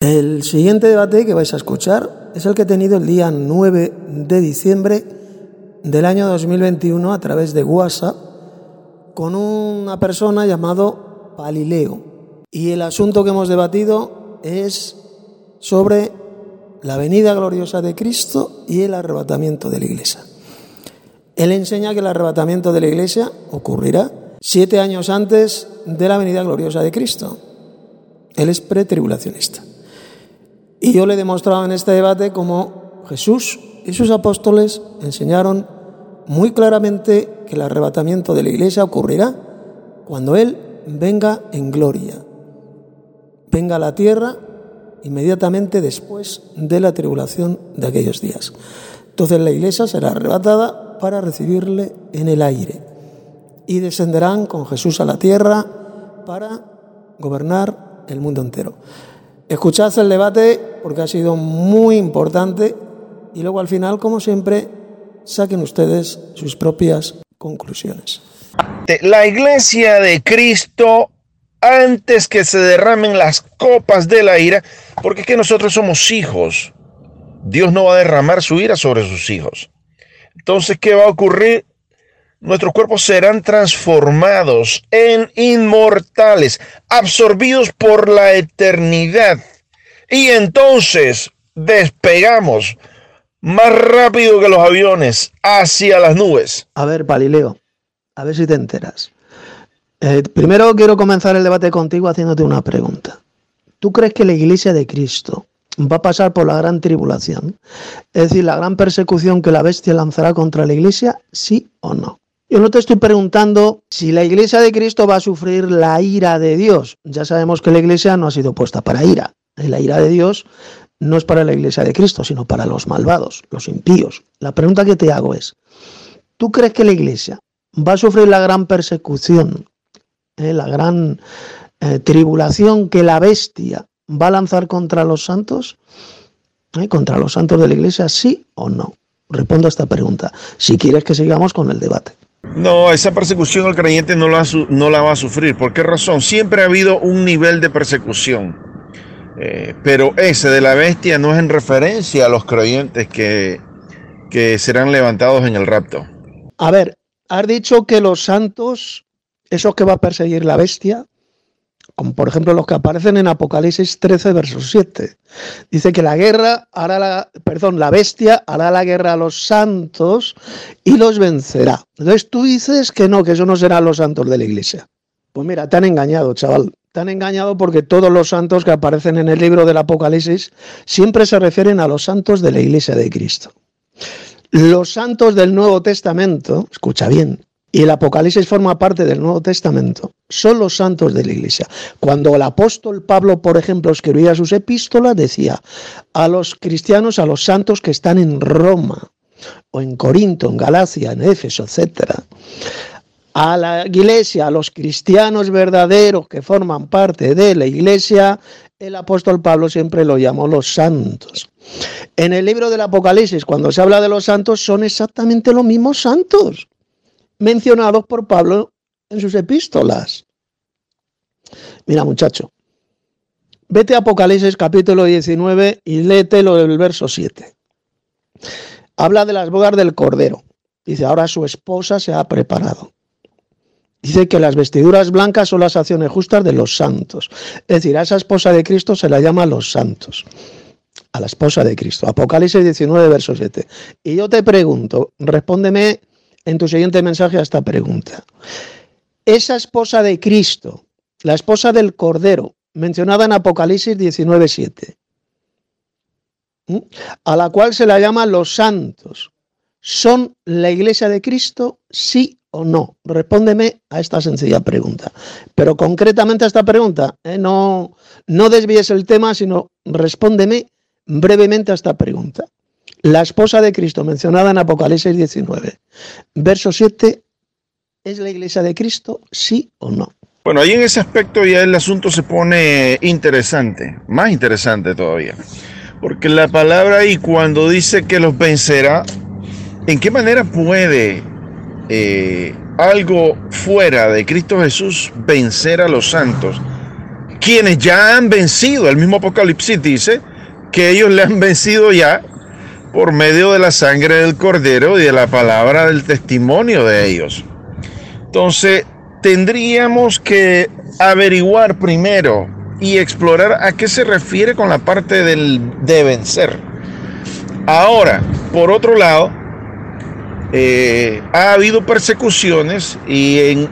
El siguiente debate que vais a escuchar es el que he tenido el día 9 de diciembre del año 2021 a través de WhatsApp con una persona llamado Palileo. Y el asunto que hemos debatido es sobre la venida gloriosa de Cristo y el arrebatamiento de la Iglesia. Él enseña que el arrebatamiento de la Iglesia ocurrirá 7 años antes de la venida gloriosa de Cristo. Él es pretribulacionista. Y yo le he demostrado en este debate cómo Jesús y sus apóstoles enseñaron muy claramente que el arrebatamiento de la Iglesia ocurrirá cuando Él venga en gloria. Venga a la tierra inmediatamente después de la tribulación de aquellos días. Entonces la Iglesia será arrebatada para recibirle en el aire y descenderán con Jesús a la tierra para gobernar el mundo entero. Escuchad el debate porque ha sido muy importante y luego al final, como siempre, saquen ustedes sus propias conclusiones. La Iglesia de Cristo, antes que se derramen las copas de la ira, porque es que nosotros somos hijos. Dios no va a derramar su ira sobre sus hijos. Entonces, ¿qué va a ocurrir? Nuestros cuerpos serán transformados en inmortales, absorbidos por la eternidad. Y entonces despegamos más rápido que los aviones hacia las nubes. A ver, Palileo, a ver si te enteras. Primero quiero comenzar el debate contigo haciéndote una pregunta. ¿Tú crees que la Iglesia de Cristo va a pasar por la gran tribulación? Es decir, la gran persecución que la bestia lanzará contra la Iglesia, ¿sí o no? Yo no te estoy preguntando si la Iglesia de Cristo va a sufrir la ira de Dios. Ya sabemos que la Iglesia no ha sido puesta para ira. La ira de Dios no es para la Iglesia de Cristo, sino para los malvados, los impíos. La pregunta que te hago es, ¿tú crees que la Iglesia va a sufrir la gran persecución, la gran tribulación que la bestia va a lanzar contra los santos? ¿Contra los santos de la Iglesia, sí o no? Respondo a esta pregunta, si quieres que sigamos con el debate. No, esa persecución el creyente no la va a sufrir. ¿Por qué razón? Siempre ha habido un nivel de persecución. Pero ese de la bestia no es en referencia a los creyentes que serán levantados en el rapto. A ver, has dicho que los santos, esos que va a perseguir la bestia, como por ejemplo los que aparecen en Apocalipsis 13, verso 7. Dice que la bestia hará la guerra a los santos y los vencerá. Entonces tú dices que no, que eso no serán los santos de la Iglesia. Pues mira, te han engañado, chaval. Te han engañado porque todos los santos que aparecen en el libro del Apocalipsis siempre se refieren a los santos de la Iglesia de Cristo. Los santos del Nuevo Testamento, escucha bien, y el Apocalipsis forma parte del Nuevo Testamento, son los santos de la Iglesia. Cuando el apóstol Pablo, por ejemplo, escribía sus epístolas, decía a los cristianos, a los santos que están en Roma, o en Corinto, en Galacia, en Éfeso, etc. A la Iglesia, a los cristianos verdaderos que forman parte de la Iglesia, el apóstol Pablo siempre lo llamó los santos. En el libro del Apocalipsis, cuando se habla de los santos, son exactamente los mismos santos mencionados por Pablo en sus epístolas. Mira, muchacho, vete a Apocalipsis capítulo 19 y léetelo del verso 7. Habla de las bodas del Cordero. Dice, ahora su esposa se ha preparado. Dice que las vestiduras blancas son las acciones justas de los santos. Es decir, a esa esposa de Cristo se la llama los santos. A la esposa de Cristo. Apocalipsis 19, verso 7. Y yo te pregunto, respóndeme en tu siguiente mensaje a esta pregunta. Esa esposa de Cristo, la esposa del Cordero, mencionada en Apocalipsis 19, 7, a la cual se la llama los santos, ¿son la Iglesia de Cristo, sí o no? Respóndeme a esta sencilla pregunta. Pero concretamente a esta pregunta, no desvíes el tema, sino respóndeme brevemente a esta pregunta. La esposa de Cristo mencionada en Apocalipsis 19, verso 7, ¿es la Iglesia de Cristo, sí o no? Bueno, ahí en ese aspecto ya el asunto se pone interesante, más interesante todavía. Porque la palabra ahí cuando dice que los vencerá, ¿en qué manera puede algo fuera de Cristo Jesús vencer a los santos? quienes ya han vencido. El mismo Apocalipsis dice que ellos le han vencido ya por medio de la sangre del Cordero y de la palabra del testimonio de ellos. Entonces, tendríamos que averiguar primero y explorar a qué se refiere con la parte de vencer. Ahora, por otro lado, ha habido persecuciones y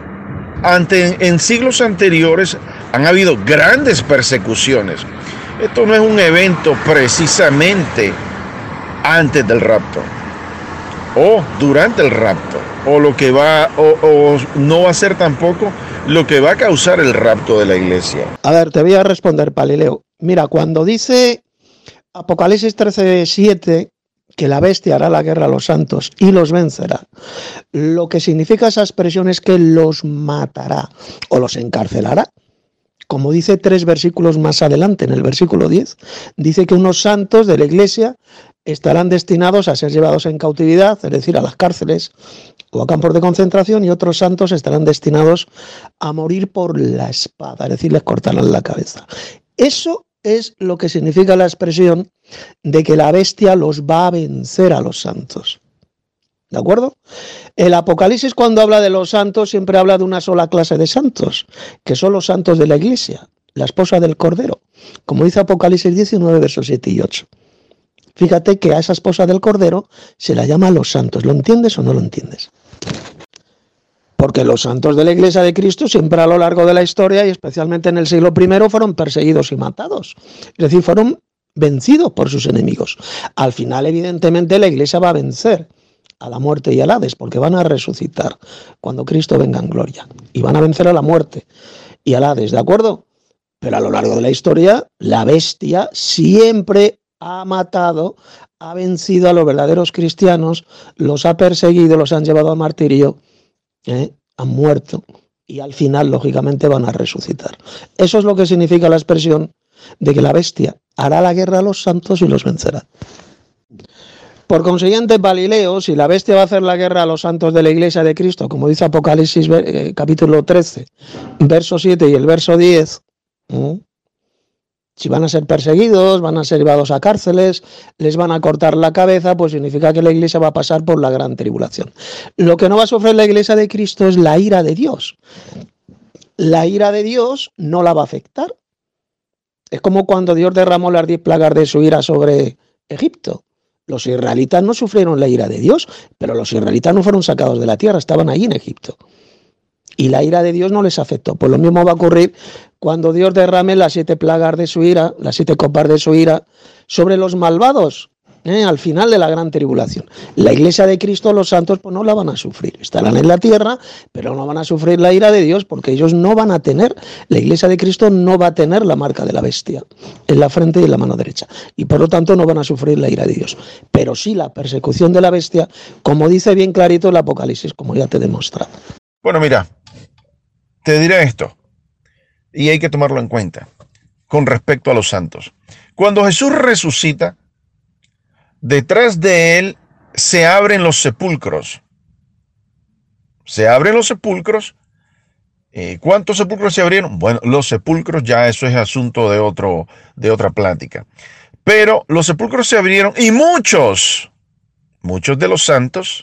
en siglos anteriores han habido grandes persecuciones. Esto no es un evento precisamente antes del rapto o durante el rapto, o lo que va, o no va a ser tampoco lo que va a causar el rapto de la iglesia. A ver, te voy a responder, Palileo. Mira, cuando dice Apocalipsis 13:7 que la bestia hará la guerra a los santos y los vencerá, lo que significa esa expresión es que los matará o los encarcelará. Como dice 3 versículos más adelante, en el versículo 10, dice que unos santos de la iglesia estarán destinados a ser llevados en cautividad, es decir, a las cárceles o a campos de concentración, y otros santos estarán destinados a morir por la espada, es decir, les cortarán la cabeza. Eso es lo que significa la expresión de que la bestia los va a vencer a los santos. ¿De acuerdo? El Apocalipsis, cuando habla de los santos, siempre habla de una sola clase de santos, que son los santos de la iglesia, la esposa del Cordero, como dice Apocalipsis 19, versos 7 y 8. Fíjate que a esa esposa del Cordero se la llama los santos. ¿Lo entiendes o no lo entiendes? Porque los santos de la Iglesia de Cristo siempre a lo largo de la historia, y especialmente en el siglo I, fueron perseguidos y matados. Es decir, fueron vencidos por sus enemigos. Al final, evidentemente, la Iglesia va a vencer a la muerte y al Hades, porque van a resucitar cuando Cristo venga en gloria. Y van a vencer a la muerte y al Hades, ¿de acuerdo? Pero a lo largo de la historia, la bestia siempre ha matado, ha vencido a los verdaderos cristianos, los ha perseguido, los han llevado al martirio, han muerto y al final, lógicamente, van a resucitar. Eso es lo que significa la expresión de que la bestia hará la guerra a los santos y los vencerá. Por consiguiente, Galileo, si la bestia va a hacer la guerra a los santos de la Iglesia de Cristo, como dice Apocalipsis capítulo 13, verso 7 y el verso 10, si van a ser perseguidos, van a ser llevados a cárceles, les van a cortar la cabeza, pues significa que la Iglesia va a pasar por la gran tribulación. Lo que no va a sufrir la Iglesia de Cristo es la ira de Dios. La ira de Dios no la va a afectar. Es como cuando Dios derramó las 10 plagas de su ira sobre Egipto. Los israelitas no sufrieron la ira de Dios, pero los israelitas no fueron sacados de la tierra, estaban allí en Egipto. Y la ira de Dios no les afectó. Pues lo mismo va a ocurrir cuando Dios derrame las 7 plagas de su ira, las 7 copas de su ira, sobre los malvados, al final de la gran tribulación. La Iglesia de Cristo, los santos, pues no la van a sufrir. Estarán en la tierra, pero no van a sufrir la ira de Dios, porque ellos no van a tener, la Iglesia de Cristo no va a tener la marca de la bestia en la frente y en la mano derecha. Y por lo tanto no van a sufrir la ira de Dios. Pero sí la persecución de la bestia, como dice bien clarito el Apocalipsis, como ya te he demostrado. Bueno, mira, te diré esto, y hay que tomarlo en cuenta, con respecto a los santos. Cuando Jesús resucita, detrás de él se abren los sepulcros. Se abren los sepulcros. ¿Cuántos sepulcros se abrieron? Bueno, los sepulcros ya eso es asunto de otra plática. Pero los sepulcros se abrieron y muchos de los santos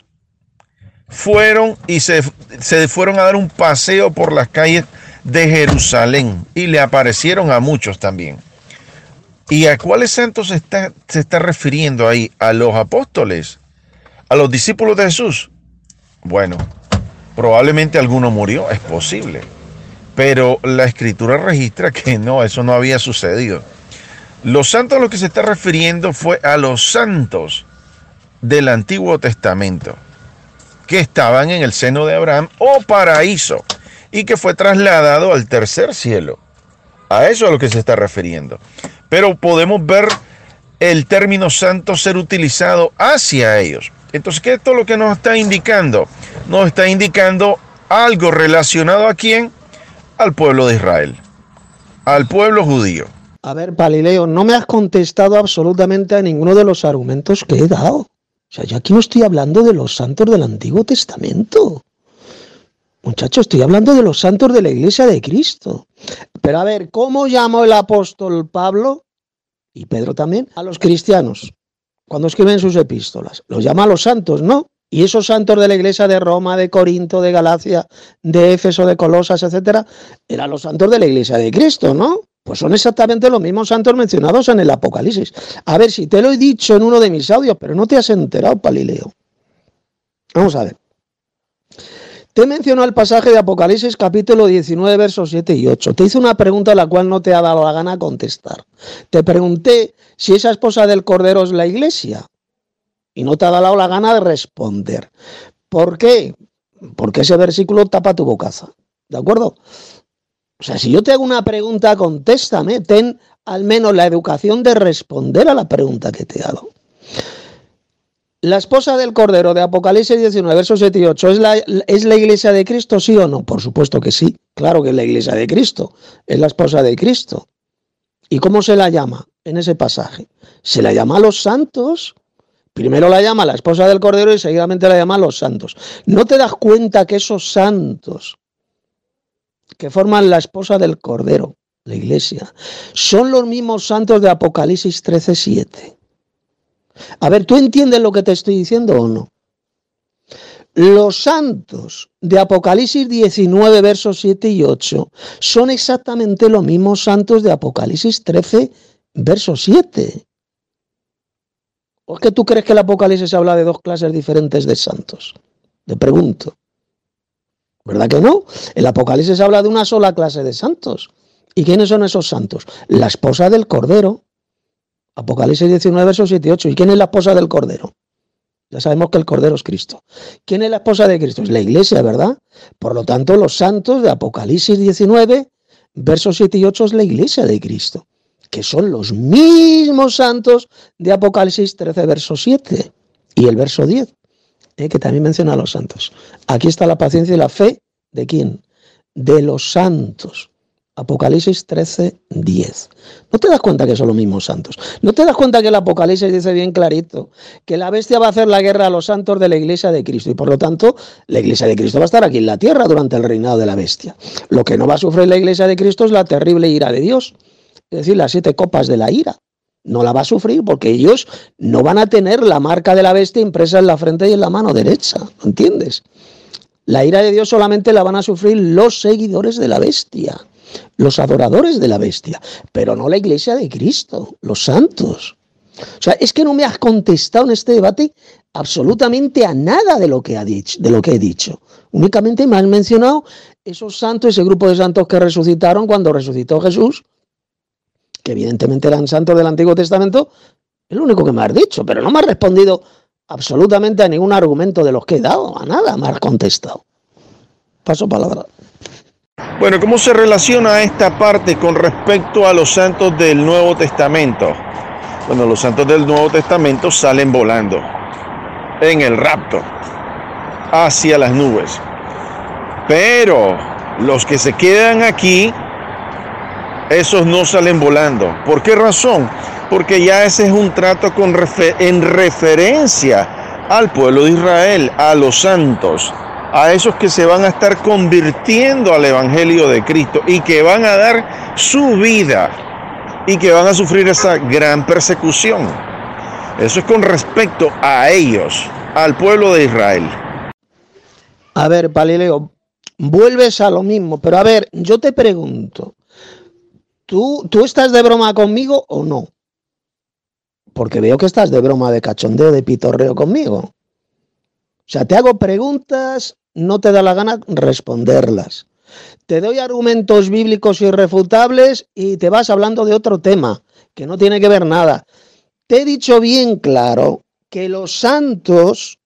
fueron y se fueron a dar un paseo por las calles de Jerusalén y le aparecieron a muchos también. ¿Y a cuáles santos se está refiriendo ahí? ¿A los apóstoles? ¿A los discípulos de Jesús? Bueno, probablemente alguno murió, es posible. Pero la Escritura registra que no, eso no había sucedido. Los santos a los que se está refiriendo fue a los santos del Antiguo Testamento, que estaban en el seno de Abraham o paraíso, y que fue trasladado al tercer cielo. A eso es a lo que se está refiriendo. Pero podemos ver el término santo ser utilizado hacia ellos. Entonces, ¿qué es todo lo que nos está indicando? Nos está indicando algo relacionado ¿a quién? Al pueblo de Israel, al pueblo judío. A ver, Galileo, no me has contestado absolutamente a ninguno de los argumentos que he dado. O sea, yo aquí no estoy hablando de los santos del Antiguo Testamento. Muchachos, estoy hablando de los santos de la Iglesia de Cristo. Pero a ver, ¿cómo llamó el apóstol Pablo, y Pedro también, a los cristianos cuando escriben sus epístolas? Los llama a los santos, ¿no? Y esos santos de la Iglesia de Roma, de Corinto, de Galacia, de Éfeso, de Colosas, etcétera, eran los santos de la Iglesia de Cristo, ¿no? Pues son exactamente los mismos santos mencionados en el Apocalipsis. A ver, si te lo he dicho en uno de mis audios, pero no te has enterado, Palileo. Vamos a ver. Te mencionó el pasaje de Apocalipsis capítulo 19, versos 7 y 8. Te hice una pregunta a la cual no te ha dado la gana contestar. Te pregunté si esa esposa del Cordero es la Iglesia y no te ha dado la gana de responder. ¿Por qué? Porque ese versículo tapa tu bocaza. ¿De acuerdo? O sea, si yo te hago una pregunta, contéstame. Ten al menos la educación de responder a la pregunta que te hago. ¿La esposa del Cordero de Apocalipsis 19, versos 7 y 8 es la Iglesia de Cristo, sí o no? Por supuesto que sí, claro que es la Iglesia de Cristo, es la esposa de Cristo. ¿Y cómo se la llama en ese pasaje? Se la llama a los santos, primero la llama la esposa del Cordero y seguidamente la llama a los santos. ¿No te das cuenta que esos santos que forman la esposa del Cordero, la Iglesia, son los mismos santos de Apocalipsis 13, 7? A ver, ¿tú entiendes lo que te estoy diciendo o no? Los santos de Apocalipsis 19, versos 7 y 8 son exactamente los mismos santos de Apocalipsis 13, versos 7. ¿O es que tú crees que el Apocalipsis habla de dos clases diferentes de santos? Te pregunto. ¿Verdad que no? El Apocalipsis habla de una sola clase de santos. ¿Y quiénes son esos santos? La esposa del Cordero. Apocalipsis 19, versos 7 y 8. ¿Y quién es la esposa del Cordero? Ya sabemos que el Cordero es Cristo. ¿Quién es la esposa de Cristo? Es la Iglesia, ¿verdad? Por lo tanto, los santos de Apocalipsis 19, versos 7 y 8 es la Iglesia de Cristo, que son los mismos santos de Apocalipsis 13, verso 7 y el verso 10, que también menciona a los santos. Aquí está la paciencia y la fe, ¿de quién? De los santos. Apocalipsis 13, 10. ¿No te das cuenta que son los mismos santos? ¿No te das cuenta que el Apocalipsis dice bien clarito que la bestia va a hacer la guerra a los santos de la Iglesia de Cristo? Y por lo tanto, la Iglesia de Cristo va a estar aquí en la tierra durante el reinado de la bestia. Lo que no va a sufrir la Iglesia de Cristo es la terrible ira de Dios. Es decir, las 7 copas de la ira. No la va a sufrir porque ellos no van a tener la marca de la bestia impresa en la frente y en la mano derecha. ¿No entiendes? La ira de Dios solamente la van a sufrir los seguidores de la bestia, los adoradores de la bestia, pero no la Iglesia de Cristo, los santos. O sea, es que no me has contestado en este debate absolutamente a nada de lo que he dicho. Únicamente me has mencionado esos santos, ese grupo de santos que resucitaron cuando resucitó Jesús, que evidentemente eran santos del Antiguo Testamento. Es lo único que me has dicho, pero no me has respondido absolutamente a ningún argumento de los que he dado, a nada me has contestado. Paso palabra. Bueno, ¿cómo se relaciona esta parte con respecto a los santos del Nuevo Testamento? Bueno, los santos del Nuevo Testamento salen volando en el rapto hacia las nubes. Pero los que se quedan aquí, esos no salen volando. ¿Por qué razón? Porque ya ese es un trato en referencia al pueblo de Israel, a los santos, a esos que se van a estar convirtiendo al Evangelio de Cristo y que van a dar su vida y que van a sufrir esa gran persecución. Eso es con respecto a ellos, al pueblo de Israel. A ver, Palileo, vuelves a lo mismo, pero a ver, yo te pregunto, ¿tú estás de broma conmigo o no? Porque veo que estás de broma, de cachondeo, de pitorreo conmigo. O sea, te hago preguntas, no te da la gana responderlas. Te doy argumentos bíblicos irrefutables y te vas hablando de otro tema, que no tiene que ver nada. Te he dicho bien claro que los santos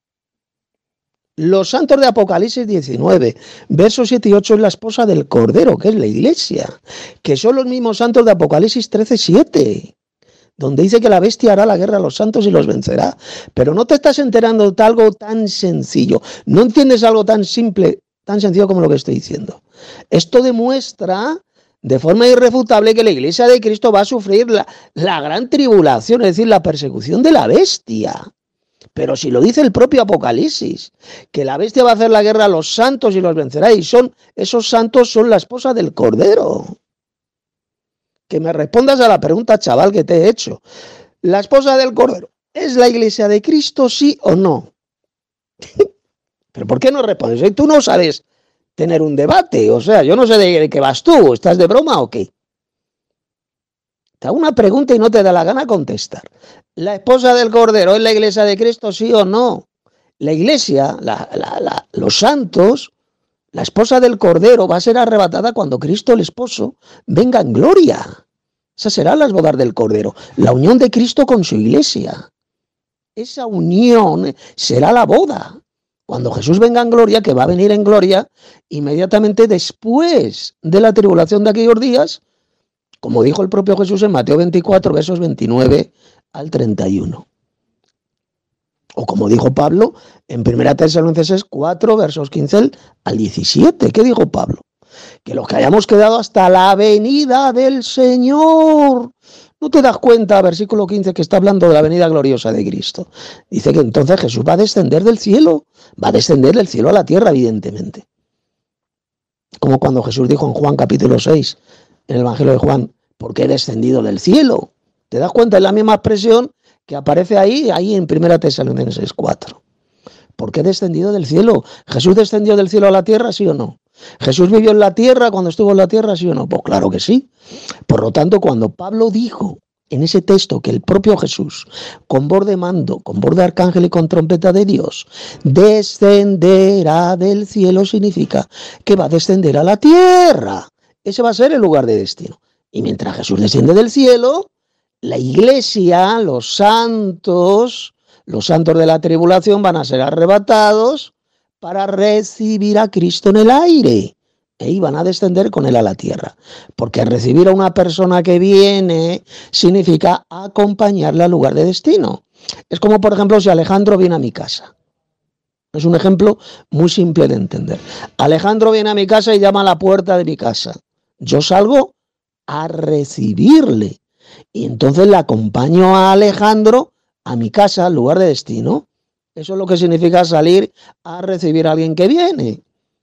de Apocalipsis 19, versos 7 y 8 es la esposa del Cordero, que es la Iglesia, que son los mismos santos de Apocalipsis 13, 7. Donde dice que la bestia hará la guerra a los santos y los vencerá. Pero no te estás enterando de algo tan sencillo. No entiendes algo tan simple, tan sencillo como lo que estoy diciendo. Esto demuestra de forma irrefutable que la Iglesia de Cristo va a sufrir la gran tribulación, es decir, la persecución de la bestia. Pero si lo dice el propio Apocalipsis, que la bestia va a hacer la guerra a los santos y los vencerá, y esos santos son la esposa del Cordero. Que me respondas a la pregunta, chaval, que te he hecho. ¿La esposa del Cordero es la iglesia de Cristo, sí o no? ¿Pero por qué no respondes? Tú no sabes tener un debate, o sea, yo no sé de qué vas tú, ¿estás de broma o qué? Te hago una pregunta y no te da la gana contestar. ¿La esposa del Cordero es la iglesia de Cristo, sí o no? La iglesia, los santos, la esposa del Cordero va a ser arrebatada cuando Cristo, el esposo, venga en gloria. Esas serán las bodas del Cordero, la unión de Cristo con su iglesia. Esa unión será la boda. Cuando Jesús venga en gloria, que va a venir en gloria, inmediatamente después de la tribulación de aquellos días, como dijo el propio Jesús en Mateo 24, versos 29 al 31. O como dijo Pablo en 1 Tesalonicenses 4, versos 15 al 17. ¿Qué dijo Pablo? Que los que hayamos quedado hasta la venida del Señor. ¿No te das cuenta, versículo 15, que está hablando de la venida gloriosa de Cristo? Dice que entonces Jesús va a descender del cielo. Va a descender del cielo a la tierra, evidentemente. Como cuando Jesús dijo en Juan capítulo 6, en el Evangelio de Juan, ¿por qué he descendido del cielo? ¿Te das cuenta? Es la misma expresión que aparece ahí en 1 Tesalonicenses 4. ¿Por qué he descendido del cielo? ¿Jesús descendió del cielo a la tierra, sí o no? ¿Jesús vivió en la tierra cuando estuvo en la tierra, sí o no? Pues claro que sí. Por lo tanto, cuando Pablo dijo en ese texto que el propio Jesús, con voz de mando, con voz de arcángel y con trompeta de Dios, descenderá del cielo, significa que va a descender a la tierra. Ese va a ser el lugar de destino. Y mientras Jesús desciende del cielo, la iglesia, los santos de la tribulación van a ser arrebatados para recibir a Cristo en el aire. Y van a descender con él a la tierra. Porque recibir a una persona que viene significa acompañarle al lugar de destino. Es como, por ejemplo, si Alejandro viene a mi casa. Es un ejemplo muy simple de entender. Alejandro viene a mi casa y llama a la puerta de mi casa. Yo salgo a recibirle. Y entonces le acompaño a Alejandro a mi casa, al lugar de destino. Eso es lo que significa salir a recibir a alguien que viene.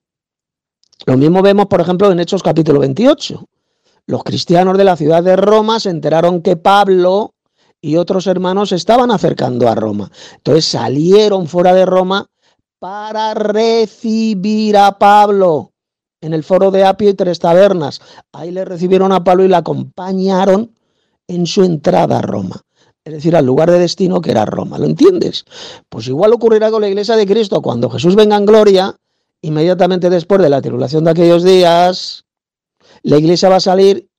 Lo mismo vemos, por ejemplo, en Hechos capítulo 28. Los cristianos de la ciudad de Roma se enteraron que Pablo y otros hermanos se estaban acercando a Roma. Entonces salieron fuera de Roma para recibir a Pablo en el foro de Apio y 3 tabernas. Ahí le recibieron a Pablo y le acompañaron en su entrada a Roma. Es decir, al lugar de destino que era Roma. ¿Lo entiendes? Pues igual ocurrirá con la iglesia de Cristo. Cuando Jesús venga en gloria, inmediatamente después de la tribulación de aquellos días, la iglesia va a salir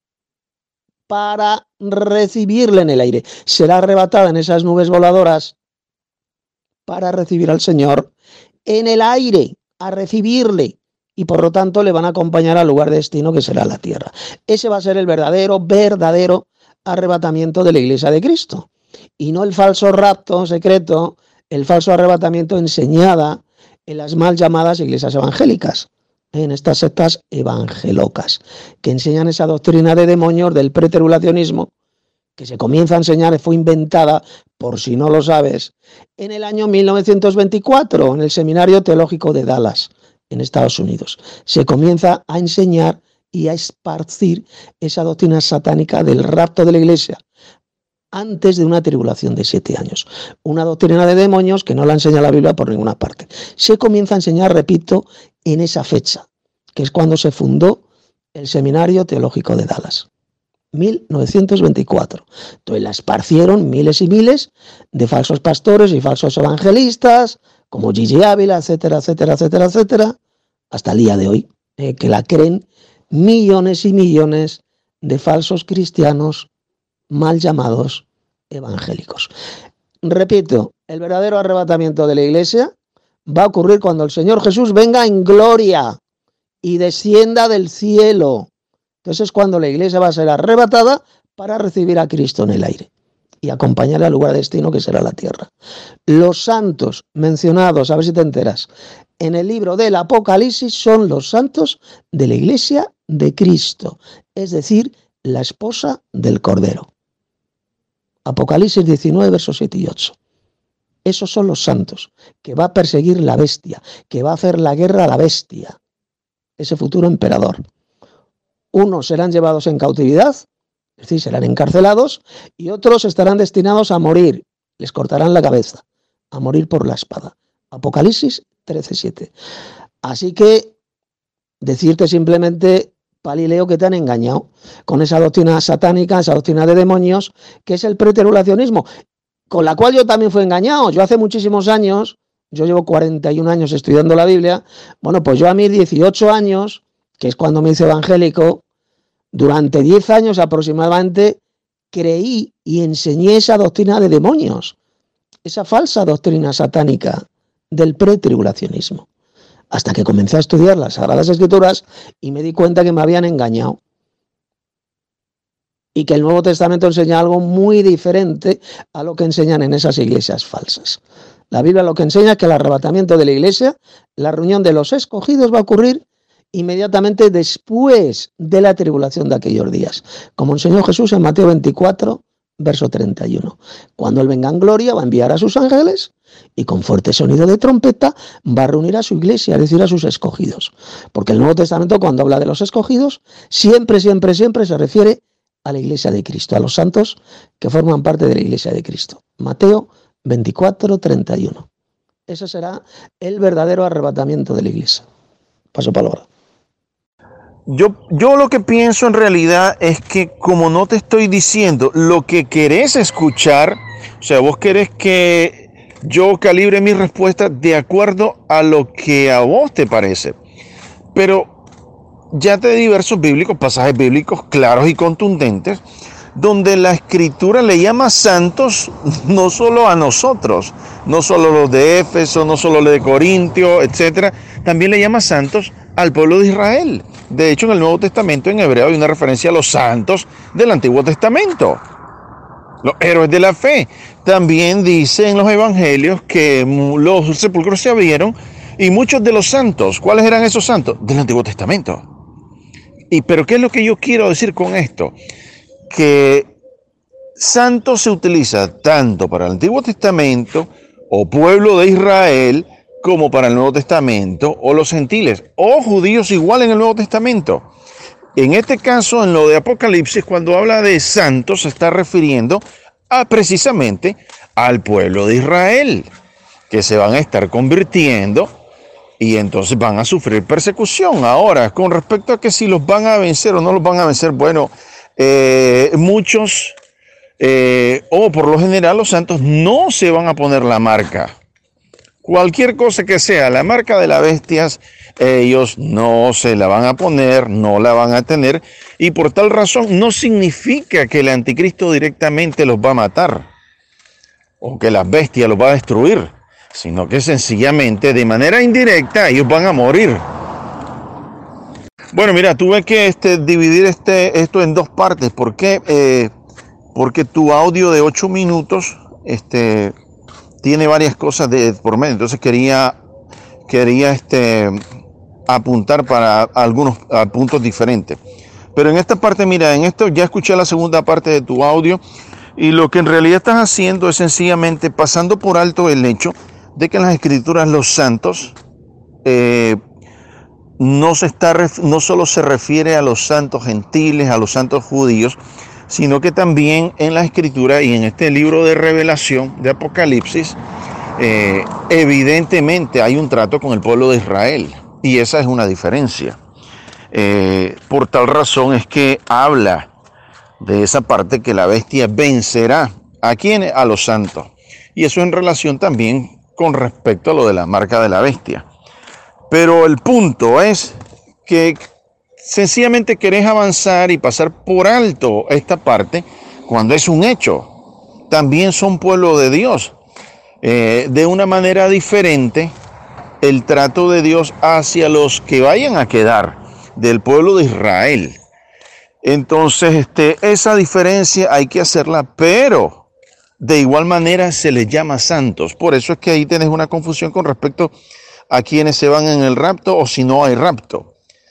para recibirle en el aire. Será arrebatada en esas nubes voladoras para recibir al Señor en el aire, a recibirle. Y por lo tanto le van a acompañar al lugar de destino que será la tierra. Ese va a ser el verdadero arrebatamiento de la iglesia de Cristo. Y no el falso rapto secreto, el falso arrebatamiento enseñada en las mal llamadas iglesias evangélicas, en estas sectas evangelocas, que enseñan esa doctrina de demonios del pretribulacionismo, que se comienza a enseñar, fue inventada, por si no lo sabes, en el año 1924, en el Seminario Teológico de Dallas, en Estados Unidos. Se comienza a enseñar y a esparcir esa doctrina satánica del rapto de la iglesia, antes de una tribulación de 7 años. Una doctrina de demonios que no la enseña la Biblia por ninguna parte. Se comienza a enseñar, repito, en esa fecha, que es cuando se fundó el Seminario Teológico de Dallas. 1924. Entonces la esparcieron miles y miles de falsos pastores y falsos evangelistas, como Gigi Ávila, etcétera, etcétera, etcétera, etcétera, hasta el día de hoy, que la creen millones y millones de falsos cristianos mal llamados evangélicos. Repito, el verdadero arrebatamiento de la iglesia va a ocurrir cuando el Señor Jesús venga en gloria y descienda del cielo. Entonces es cuando la iglesia va a ser arrebatada para recibir a Cristo en el aire y acompañarle al lugar de destino que será la tierra. Los santos mencionados, a ver si te enteras, en el libro del Apocalipsis son los santos de la iglesia de Cristo, es decir, la esposa del Cordero. Apocalipsis 19, versos 7 y 8. Esos son los santos, que va a perseguir la bestia, que va a hacer la guerra a la bestia, ese futuro emperador. Unos serán llevados en cautividad, es decir, serán encarcelados, y otros estarán destinados a morir, les cortarán la cabeza, a morir por la espada. Apocalipsis 13:7. Así que decirte simplemente, Palileo, que te han engañado con esa doctrina satánica, esa doctrina de demonios, que es el preterulacionismo, con la cual yo también fui engañado. Yo hace muchísimos años, yo llevo 41 años estudiando la Biblia, bueno, pues yo a mis 18 años, que es cuando me hice evangélico, durante 10 años aproximadamente, creí y enseñé esa doctrina de demonios, esa falsa doctrina satánica del pretribulacionismo, hasta que comencé a estudiar las Sagradas Escrituras y me di cuenta que me habían engañado y que el Nuevo Testamento enseña algo muy diferente a lo que enseñan en esas iglesias falsas. La Biblia lo que enseña es que el arrebatamiento de la iglesia, la reunión de los escogidos, va a ocurrir inmediatamente después de la tribulación de aquellos días, como enseñó Jesús en Mateo 24, verso 31. Cuando Él venga en gloria, va a enviar a sus ángeles y con fuerte sonido de trompeta va a reunir a su iglesia, es decir, a sus escogidos. Porque el Nuevo Testamento, cuando habla de los escogidos, siempre se refiere a la iglesia de Cristo, a los santos que forman parte de la iglesia de Cristo. Mateo 24, 31. Ese será el verdadero arrebatamiento de la iglesia. Paso palabra. Yo lo que pienso en realidad es que, como no te estoy diciendo lo que querés escuchar, o sea, vos querés que yo calibre mi respuesta de acuerdo a lo que a vos te parece. Pero ya te di diversos bíblicos, pasajes bíblicos claros y contundentes, donde la Escritura le llama santos no solo a nosotros, no solo los de Éfeso, no solo los de Corintio, etcétera, también le llama santos al pueblo de Israel. De hecho, en el Nuevo Testamento, en hebreo, hay una referencia a los santos del Antiguo Testamento, los héroes de la fe. También dice en los evangelios que los sepulcros se abrieron y muchos de los santos, ¿cuáles eran esos santos? Del Antiguo Testamento. Pero ¿qué es lo que yo quiero decir con esto? Que santo se utiliza tanto para el Antiguo Testamento o pueblo de Israel como para el Nuevo Testamento o los gentiles o judíos igual en el Nuevo Testamento. En este caso, en lo de Apocalipsis, cuando habla de santos, se está refiriendo precisamente al pueblo de Israel, que se van a estar convirtiendo y entonces van a sufrir persecución. Ahora, con respecto a que si los van a vencer o no los van a vencer, bueno, muchos, o por lo general los santos no se van a poner la marca. Cualquier cosa que sea la marca de las bestias, ellos no se la van a poner, no la van a tener, y por tal razón no significa que el anticristo directamente los va a matar o que las bestias los va a destruir, sino que sencillamente de manera indirecta ellos van a morir. Bueno, mira, tuve que dividir esto en dos partes. ¿Por qué? Porque tu audio de 8 minutos tiene varias cosas por medio. Entonces quería apuntar para algunos puntos diferentes. Pero en esta parte, mira, en esto ya escuché la segunda parte de tu audio y lo que en realidad estás haciendo es sencillamente pasando por alto el hecho de que en las Escrituras los santos no solo se refiere a los santos gentiles, a los santos judíos, sino que también en la Escritura y en este libro de Revelación, de Apocalipsis, evidentemente hay un trato con el pueblo de Israel, y esa es una diferencia. Por tal razón es que habla de esa parte que la bestia vencerá. ¿A quiénes? A los santos. Y eso en relación también con respecto a lo de la marca de la bestia. Pero el punto es que sencillamente querés avanzar y pasar por alto esta parte cuando es un hecho. También son pueblo de Dios. De una manera diferente, el trato de Dios hacia los que vayan a quedar del pueblo de Israel. Entonces, esa diferencia hay que hacerla, pero de igual manera se les llama santos. Por eso es que ahí tenés una confusión con respecto a quienes se van en el rapto o si no hay rapto.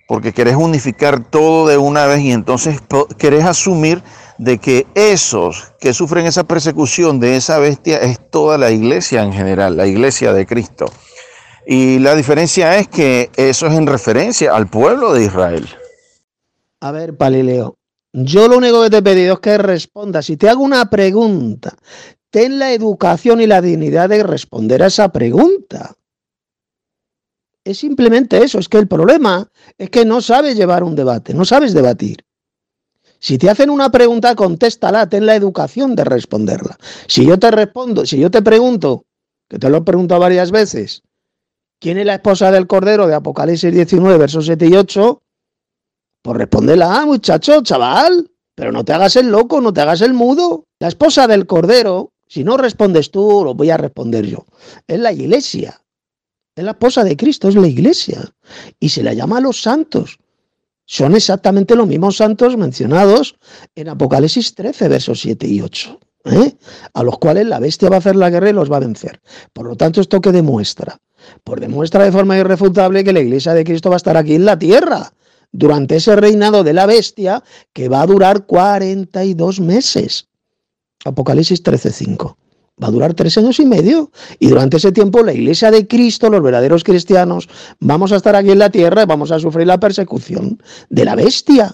porque querés unificar todo de una vez y entonces querés asumir de que esos que sufren esa persecución de esa bestia es toda la iglesia en general, la iglesia de Cristo. Y la diferencia es que eso es en referencia al pueblo de Israel. A ver, Palileo, yo lo único que te he pedido es que respondas. Si te hago una pregunta, ten la educación y la dignidad de responder a esa pregunta. Es simplemente eso, es que el problema es que no sabes llevar un debate, no sabes debatir. Si te hacen una pregunta, contéstala, ten la educación de responderla. Si yo te respondo, si yo te pregunto, que te lo he preguntado varias veces, ¿quién es la esposa del Cordero de Apocalipsis 19, versos 7 y 8? Pues respóndela, muchacho, chaval, pero no te hagas el loco, no te hagas el mudo. La esposa del Cordero, si no respondes tú, lo voy a responder yo. Es la iglesia. Es la esposa de Cristo, es la iglesia. Y se la llama a los santos. Son exactamente los mismos santos mencionados en Apocalipsis 13, versos 7 y 8. A los cuales la bestia va a hacer la guerra y los va a vencer. Por lo tanto, ¿esto qué demuestra? Pues demuestra de forma irrefutable que la iglesia de Cristo va a estar aquí en la tierra durante ese reinado de la bestia que va a durar 42 meses. Apocalipsis 13:5. Va a durar 3 años y medio. Y durante ese tiempo la iglesia de Cristo, los verdaderos cristianos, vamos a estar aquí en la tierra y vamos a sufrir la persecución de la bestia.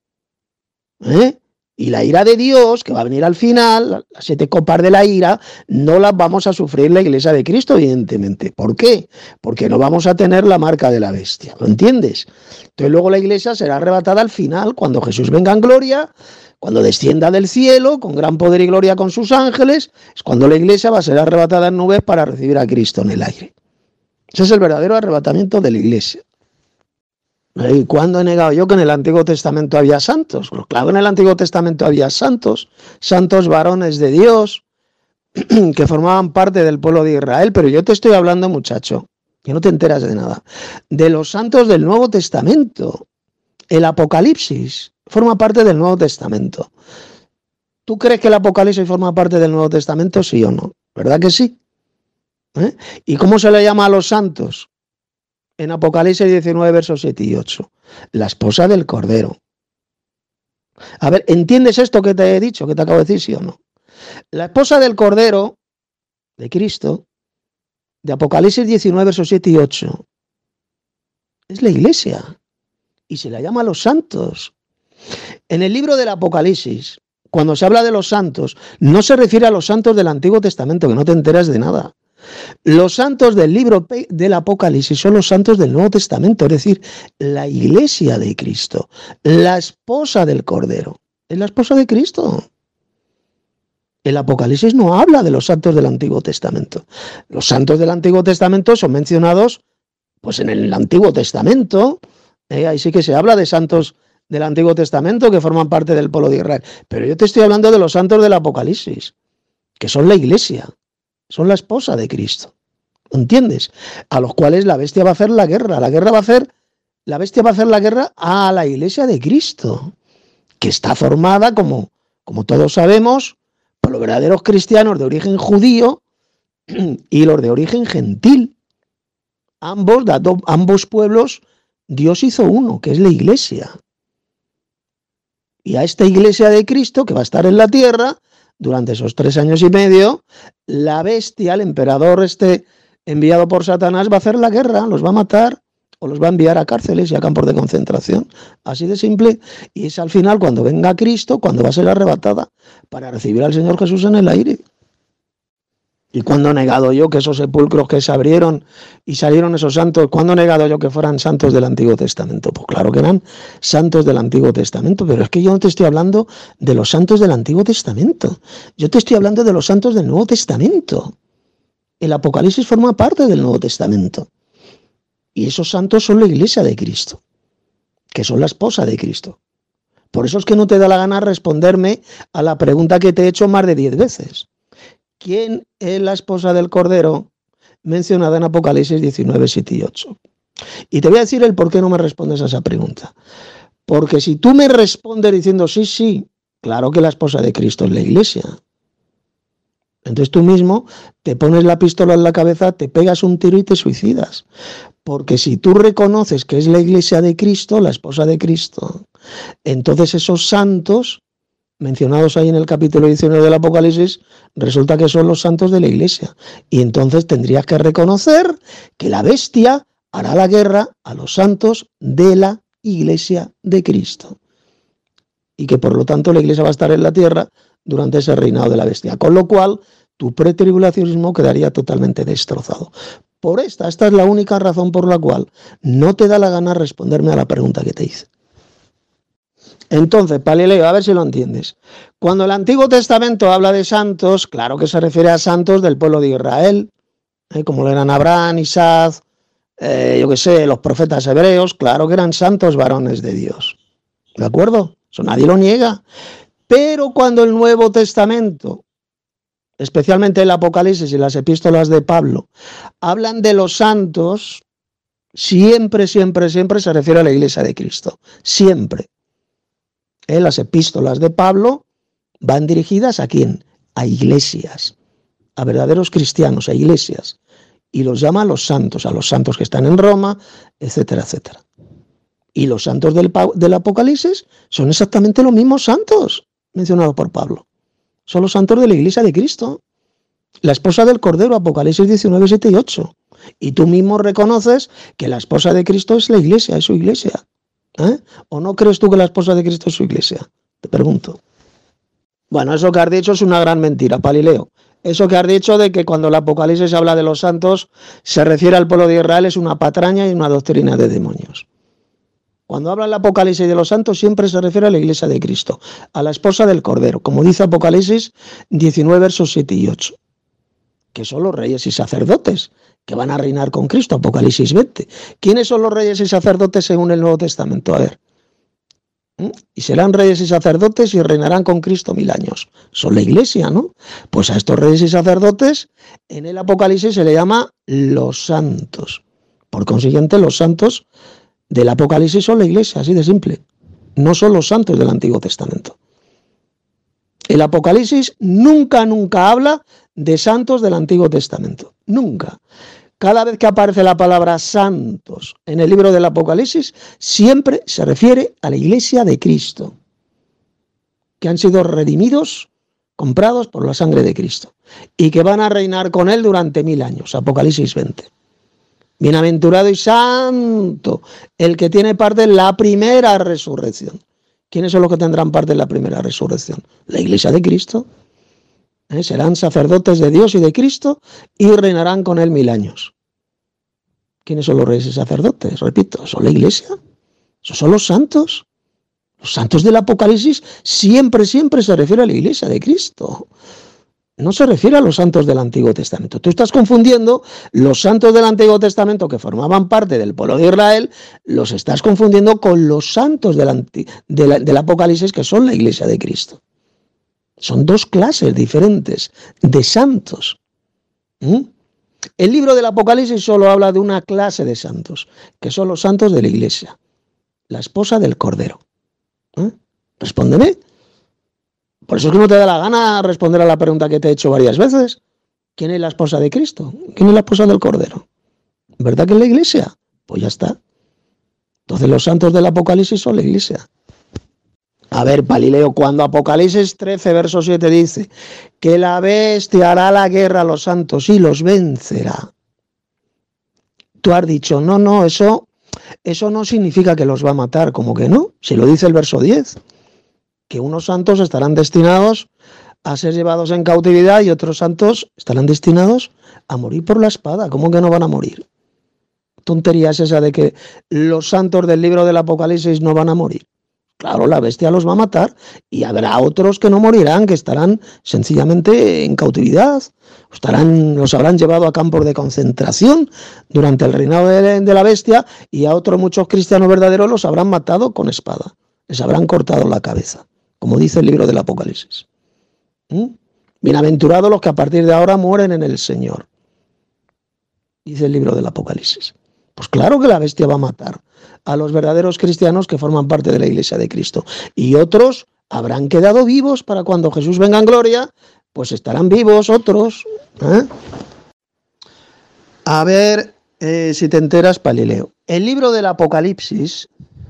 Y la ira de Dios, que va a venir al final, las 7 copas de la ira, no las vamos a sufrir la iglesia de Cristo, evidentemente. ¿Por qué? Porque no vamos a tener la marca de la bestia. ¿Lo entiendes? Entonces luego la iglesia será arrebatada al final, cuando Jesús venga en gloria, cuando descienda del cielo, con gran poder y gloria con sus ángeles, es cuando la iglesia va a ser arrebatada en nubes para recibir a Cristo en el aire. Ese es el verdadero arrebatamiento de la iglesia. ¿Y cuándo he negado yo que en el Antiguo Testamento había santos? Pues claro, en el Antiguo Testamento había santos, santos varones de Dios, que formaban parte del pueblo de Israel, pero yo te estoy hablando, muchacho, que no te enteras de nada, de los santos del Nuevo Testamento. El Apocalipsis forma parte del Nuevo Testamento. ¿Tú crees que el Apocalipsis forma parte del Nuevo Testamento, sí o no? ¿Verdad que sí? ¿Y cómo se le llama a los santos? En Apocalipsis 19, versos 7 y 8. La esposa del Cordero. A ver, ¿entiendes esto que te he dicho, que te acabo de decir, sí o no? La esposa del Cordero, de Cristo, de Apocalipsis 19, versos 7 y 8, es la iglesia. Y se la llama a los santos. En el libro del Apocalipsis, cuando se habla de los santos, no se refiere a los santos del Antiguo Testamento, que no te enteras de nada. Los santos del libro del Apocalipsis son los santos del Nuevo Testamento, es decir, la iglesia de Cristo, la esposa del Cordero, es la esposa de Cristo. El Apocalipsis no habla de los santos del Antiguo Testamento. Los santos del Antiguo Testamento son mencionados pues en el Antiguo Testamento, ahí sí que se habla de santos del Antiguo Testamento que forman parte del pueblo de Israel, pero yo te estoy hablando de los santos del Apocalipsis, que son la iglesia. Son la esposa de Cristo, ¿entiendes? A los cuales la bestia va a hacer la guerra. La bestia va a hacer la guerra a la iglesia de Cristo, que está formada, como todos sabemos, por los verdaderos cristianos de origen judío y los de origen gentil. Ambos pueblos, Dios hizo uno, que es la iglesia. Y a esta iglesia de Cristo, que va a estar en la tierra, durante esos 3 años y medio, la bestia, el emperador enviado por Satanás, va a hacer la guerra, los va a matar o los va a enviar a cárceles y a campos de concentración. Así de simple. Y es al final cuando venga Cristo, cuando va a ser arrebatada para recibir al Señor Jesús en el aire. ¿Y cuándo he negado yo que esos sepulcros que se abrieron y salieron esos santos, cuándo he negado yo que fueran santos del Antiguo Testamento? Pues claro que eran santos del Antiguo Testamento, pero es que yo no te estoy hablando de los santos del Antiguo Testamento. Yo te estoy hablando de los santos del Nuevo Testamento. El Apocalipsis forma parte del Nuevo Testamento. Y esos santos son la iglesia de Cristo, que son la esposa de Cristo. Por eso es que no te da la gana responderme a la pregunta que te he hecho más de 10 veces. ¿Quién es la esposa del Cordero mencionada en Apocalipsis 19, 7 y 8? Y te voy a decir el por qué no me respondes a esa pregunta. Porque si tú me respondes diciendo sí, claro que la esposa de Cristo es la iglesia. Entonces tú mismo te pones la pistola en la cabeza, te pegas un tiro y te suicidas. Porque si tú reconoces que es la iglesia de Cristo, la esposa de Cristo, entonces esos santos mencionados ahí en el capítulo 19 del Apocalipsis, resulta que son los santos de la iglesia. Y entonces tendrías que reconocer que la bestia hará la guerra a los santos de la iglesia de Cristo. Y que por lo tanto la iglesia va a estar en la tierra durante ese reinado de la bestia. Con lo cual, tu pretribulacionismo quedaría totalmente destrozado. Esta es la única razón por la cual no te da la gana responderme a la pregunta que te hice. Entonces, Palileo, a ver si lo entiendes. Cuando el Antiguo Testamento habla de santos, claro que se refiere a santos del pueblo de Israel, como lo eran Abraham, Isaac, los profetas hebreos, claro que eran santos varones de Dios. ¿De acuerdo? Eso nadie lo niega. Pero cuando el Nuevo Testamento, especialmente el Apocalipsis y las epístolas de Pablo, hablan de los santos, siempre se refiere a la iglesia de Cristo. Siempre. Las epístolas de Pablo van dirigidas ¿a quién? A iglesias, a verdaderos cristianos, a iglesias. Y los llama a los santos que están en Roma, etcétera, etcétera. Y los santos del Apocalipsis son exactamente los mismos santos mencionados por Pablo. Son los santos de la iglesia de Cristo. La esposa del Cordero, Apocalipsis 19, 7 y 8. Y tú mismo reconoces que la esposa de Cristo es la iglesia, es su iglesia. ¿O no crees tú que la esposa de Cristo es su iglesia? Te pregunto. Bueno, eso que has dicho es una gran mentira, Palileo. Eso que has dicho de que cuando el Apocalipsis habla de los santos se refiere al pueblo de Israel es una patraña y una doctrina de demonios. Cuando habla el Apocalipsis de los santos siempre se refiere a la iglesia de Cristo, a la esposa del Cordero, como dice Apocalipsis 19, versos 7 y 8, que son los reyes y sacerdotes que van a reinar con Cristo, Apocalipsis 20. ¿Quiénes son los reyes y sacerdotes según el Nuevo Testamento? A ver. Y serán reyes y sacerdotes y reinarán con Cristo 1000 años. Son la iglesia, ¿no? Pues a estos reyes y sacerdotes en el Apocalipsis se le llama los santos. Por consiguiente, los santos del Apocalipsis son la iglesia, así de simple. No son los santos del Antiguo Testamento. El Apocalipsis nunca habla de santos del Antiguo Testamento. Nunca. Cada vez que aparece la palabra santos en el libro del Apocalipsis, siempre se refiere a la iglesia de Cristo, que han sido redimidos, comprados por la sangre de Cristo, y que van a reinar con él durante 1000 años, Apocalipsis 20. Bienaventurado y santo el que tiene parte en la primera resurrección. ¿Quiénes son los que tendrán parte en la primera resurrección? La iglesia de Cristo. Serán sacerdotes de Dios y de Cristo y reinarán con él 1000 años. ¿Quiénes son los reyes y sacerdotes? Repito, son la iglesia. Esos son los santos. Los santos del Apocalipsis siempre se refiere a la iglesia de Cristo. No se refiere a los santos del Antiguo Testamento. Tú estás confundiendo los santos del Antiguo Testamento que formaban parte del pueblo de Israel, los estás confundiendo con los santos del Apocalipsis que son la iglesia de Cristo. Son dos clases diferentes de santos. El libro del Apocalipsis solo habla de una clase de santos, que son los santos de la iglesia, la esposa del Cordero. Respóndeme. Por eso es que no te da la gana responder a la pregunta que te he hecho varias veces. ¿Quién es la esposa de Cristo? ¿Quién es la esposa del Cordero? ¿Verdad que es la iglesia? Pues ya está. Entonces los santos del Apocalipsis son la iglesia. A ver, Palileo, cuando Apocalipsis 13, verso 7 dice que la bestia hará la guerra a los santos y los vencerá, tú has dicho, no, eso no significa que los va a matar, como que no, si lo dice el verso 10, que unos santos estarán destinados a ser llevados en cautividad y otros santos estarán destinados a morir por la espada. ¿Cómo que no van a morir? Tontería es esa de que los santos del libro del Apocalipsis no van a morir. Claro, la bestia los va a matar y habrá otros que no morirán, que estarán sencillamente en cautividad, los habrán llevado a campos de concentración durante el reinado de la bestia y a otros muchos cristianos verdaderos los habrán matado con espada, les habrán cortado la cabeza, como dice el libro del Apocalipsis. Bienaventurados los que a partir de ahora mueren en el Señor, dice el libro del Apocalipsis. Pues claro que la bestia va a matar a los verdaderos cristianos que forman parte de la iglesia de Cristo. Y otros habrán quedado vivos para cuando Jesús venga en gloria, pues estarán vivos otros. A ver si te enteras, Palileo. El libro del Apocalipsis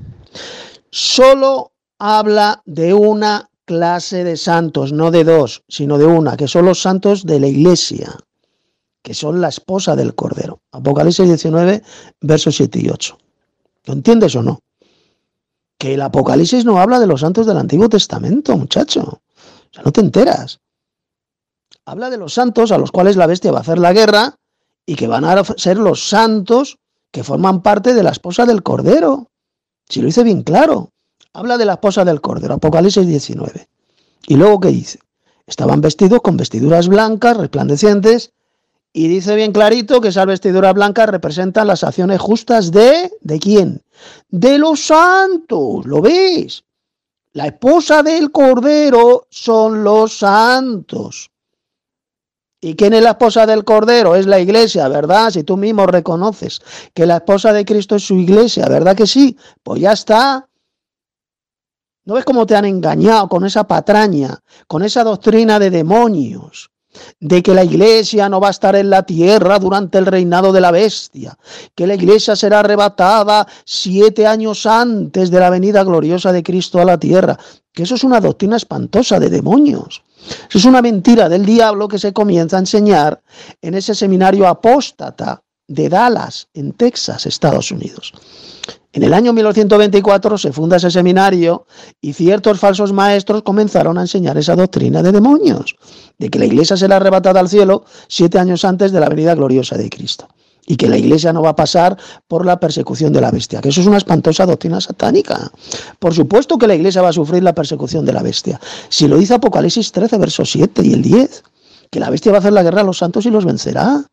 solo habla de una clase de santos, no de dos, sino de una, que son los santos de la iglesia, que son la esposa del Cordero. Apocalipsis 19, versos 7 y 8. ¿Lo entiendes o no? Que el Apocalipsis no habla de los santos del Antiguo Testamento, muchacho. O sea, no te enteras. Habla de los santos a los cuales la bestia va a hacer la guerra y que van a ser los santos que forman parte de la esposa del Cordero. Si lo dice bien claro. Habla de la esposa del Cordero, Apocalipsis 19. Y luego, ¿qué dice? Estaban vestidos con vestiduras blancas, resplandecientes, y dice bien clarito que esas vestiduras blancas representan las acciones justas ¿de quién? De los santos, ¿lo ves? La esposa del Cordero son los santos. ¿Y quién es la esposa del Cordero? Es la iglesia, ¿verdad? Si tú mismo reconoces que la esposa de Cristo es su iglesia, ¿verdad que sí? Pues ya está. ¿No ves cómo te han engañado con esa patraña, con esa doctrina de demonios, de que la iglesia no va a estar en la tierra durante el reinado de la bestia, que la iglesia será arrebatada 7 años antes de la venida gloriosa de Cristo a la tierra? Que eso es una doctrina espantosa de demonios. Eso es una mentira del diablo que se comienza a enseñar en ese seminario apóstata de Dallas, en Texas, Estados Unidos. En el año 1924 se funda ese seminario y ciertos falsos maestros comenzaron a enseñar esa doctrina de demonios, de que la iglesia será arrebatada al cielo 7 años antes de la venida gloriosa de Cristo y que la iglesia no va a pasar por la persecución de la bestia, que eso es una espantosa doctrina satánica. Por supuesto que la iglesia va a sufrir la persecución de la bestia. Si lo dice Apocalipsis 13, versos 7 y el 10, que la bestia va a hacer la guerra a los santos y los vencerá.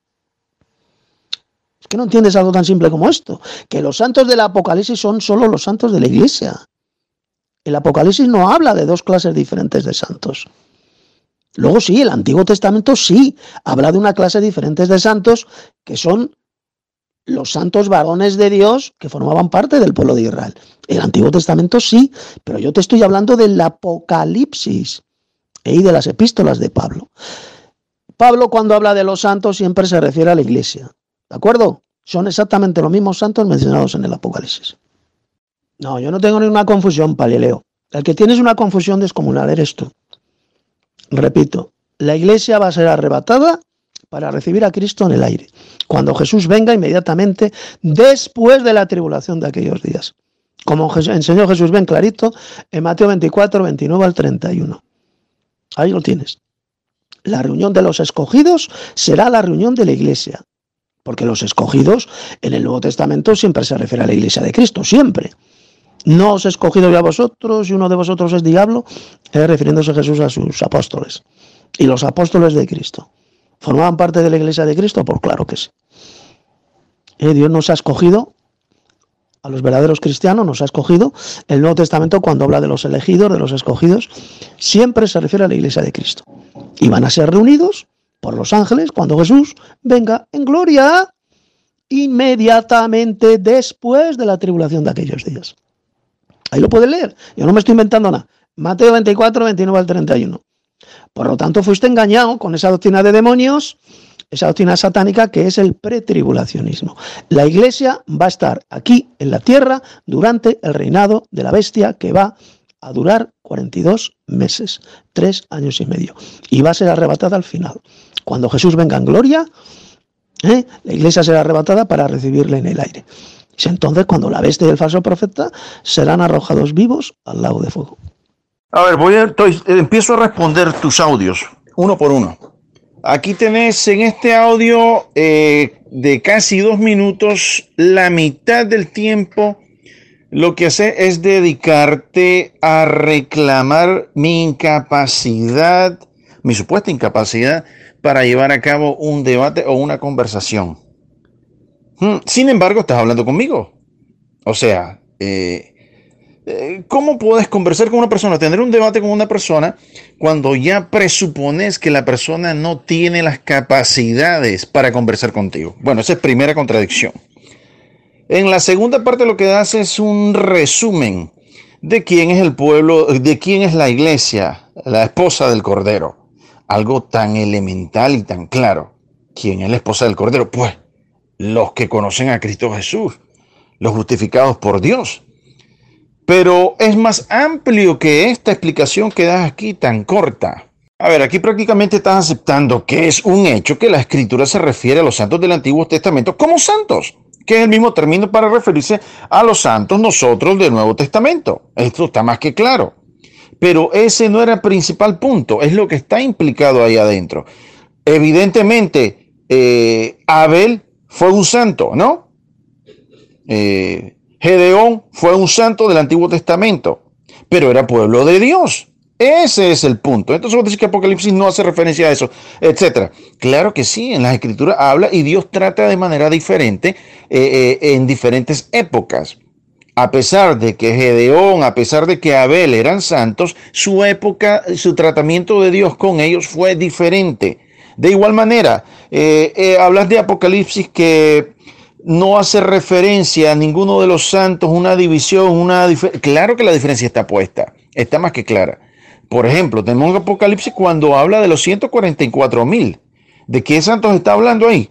Que no entiendes algo tan simple como esto, que los santos del Apocalipsis son solo los santos de la iglesia. El Apocalipsis no habla de dos clases diferentes de santos. Luego sí, el Antiguo Testamento sí habla de una clase diferente de santos que son los santos varones de Dios que formaban parte del pueblo de Israel. El Antiguo Testamento sí, pero yo te estoy hablando del Apocalipsis y de las epístolas de Pablo. Pablo, cuando habla de los santos, siempre se refiere a la iglesia. ¿De acuerdo? Son exactamente los mismos santos mencionados en el Apocalipsis. No, yo no tengo ninguna confusión, Palileo. El que tienes una confusión descomunal eres tú. Repito, la iglesia va a ser arrebatada para recibir a Cristo en el aire, cuando Jesús venga inmediatamente después de la tribulación de aquellos días. Como enseñó Jesús bien clarito en Mateo 24, 29 al 31. Ahí lo tienes. La reunión de los escogidos será la reunión de la iglesia. Porque los escogidos en el Nuevo Testamento siempre se refiere a la iglesia de Cristo, siempre. No os he escogido yo a vosotros y uno de vosotros es diablo, refiriéndose Jesús a sus apóstoles. Y los apóstoles de Cristo, ¿formaban parte de la iglesia de Cristo? Pues claro que sí. Dios nos ha escogido, a los verdaderos cristianos nos ha escogido. El Nuevo Testamento, cuando habla de los elegidos, de los escogidos, siempre se refiere a la iglesia de Cristo. Y van a ser reunidos por los ángeles cuando Jesús venga en gloria inmediatamente después de la tribulación de aquellos días. Ahí lo puedes leer, yo no me estoy inventando nada. Mateo 24, 29 al 31. Por lo tanto, fuiste engañado con esa doctrina de demonios, esa doctrina satánica que es el pretribulacionismo. La iglesia va a estar aquí en la tierra durante el reinado de la bestia, que va a durar 42 meses, 3 años y medio. Y va a ser arrebatada al final. Cuando Jesús venga en gloria, la iglesia será arrebatada para recibirle en el aire. Es entonces cuando la bestia y el falso profeta serán arrojados vivos al lago de fuego. A ver, empiezo a responder tus audios, uno por uno. Aquí tenés en este audio de casi 2 minutos, la mitad del tiempo lo que hace es dedicarte a reclamar mi incapacidad, mi supuesta incapacidad para llevar a cabo un debate o una conversación. Sin embargo, estás hablando conmigo. O sea, ¿cómo puedes conversar con una persona, tener un debate con una persona cuando ya presupones que la persona no tiene las capacidades para conversar contigo? Bueno, esa es primera contradicción. En la segunda parte lo que das es un resumen de quién es el pueblo, de quién es la iglesia, la esposa del Cordero. algo tan elemental y tan claro. ¿Quién es la esposa del Cordero? Pues los que conocen a Cristo Jesús, los justificados por Dios. Pero es más amplio que esta explicación que das aquí tan corta. A ver, aquí prácticamente estás aceptando que es un hecho que la Escritura se refiere a los santos del Antiguo Testamento como santos, que es el mismo término para referirse a los santos nosotros del Nuevo Testamento. Esto está más que claro. Pero ese no era el principal punto, es lo que está implicado ahí adentro. Evidentemente, Abel fue un santo, ¿no? Gedeón fue un santo del Antiguo Testamento, pero era pueblo de Dios. Ese es el punto. Entonces vos decís que Apocalipsis no hace referencia a eso, etcétera. Claro que sí, en las Escrituras habla y Dios trata de manera diferente en diferentes épocas. A pesar de que Gedeón, a pesar de que Abel eran santos, su época, su tratamiento de Dios con ellos fue diferente. De igual manera, hablas de Apocalipsis que no hace referencia a ninguno de los santos, una división, claro que la diferencia está puesta, está más que clara. Por ejemplo, tenemos un Apocalipsis cuando habla de los 144,000. ¿De qué santos está hablando ahí?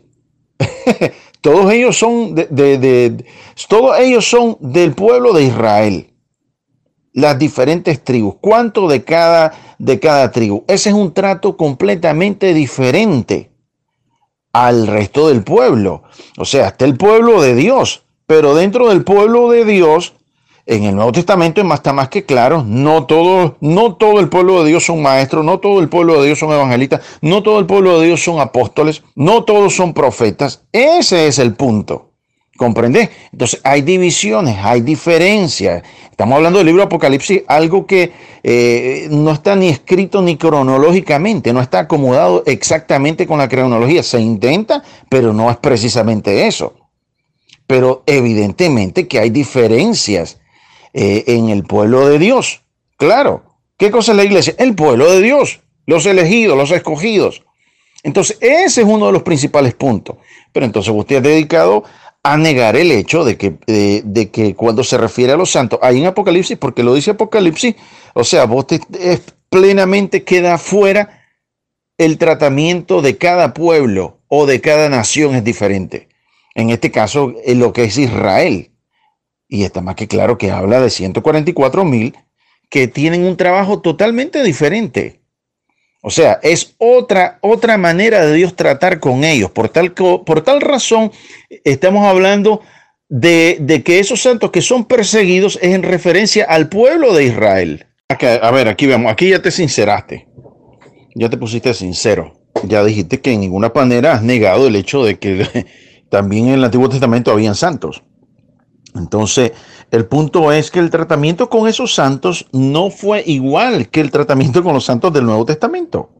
Todos ellos son todos ellos son del pueblo de Israel. Las diferentes tribus. ¿Cuánto de cada tribu? Ese es un trato completamente diferente al resto del pueblo. O sea, está el pueblo de Dios, pero dentro del pueblo de Dios, en el Nuevo Testamento está más que claro, no todo el pueblo de Dios son maestros, no todo el pueblo de Dios son evangelistas, no todo el pueblo de Dios son apóstoles, no todos son profetas. Ese es el punto. ¿Comprendés? Entonces hay divisiones, hay diferencias. Estamos hablando del libro de Apocalipsis, algo que no está ni escrito ni cronológicamente, no está acomodado exactamente con la cronología. Se intenta, pero no es precisamente eso. Pero evidentemente que hay diferencias en el pueblo de Dios. Claro. ¿Qué cosa es la iglesia? El pueblo de Dios, los elegidos, los escogidos. Entonces ese es uno de los principales puntos. Pero entonces usted ha dedicado a negar el hecho de que cuando se refiere a los santos, ahí en Apocalipsis, porque lo dice Apocalipsis, o sea, plenamente queda fuera el tratamiento de cada pueblo o de cada nación es diferente. En este caso, lo que es Israel. Y está más que claro que habla de 144,000 que tienen un trabajo totalmente diferente. O sea, es otra manera de Dios tratar con ellos. Por tal razón, estamos hablando de que esos santos que son perseguidos es en referencia al pueblo de Israel. A ver, aquí vemos, aquí ya te sinceraste. Ya te pusiste sincero. Ya dijiste que en ninguna manera has negado el hecho de que también en el Antiguo Testamento habían santos. Entonces, el punto es que el tratamiento con esos santos no fue igual que el tratamiento con los santos del Nuevo Testamento.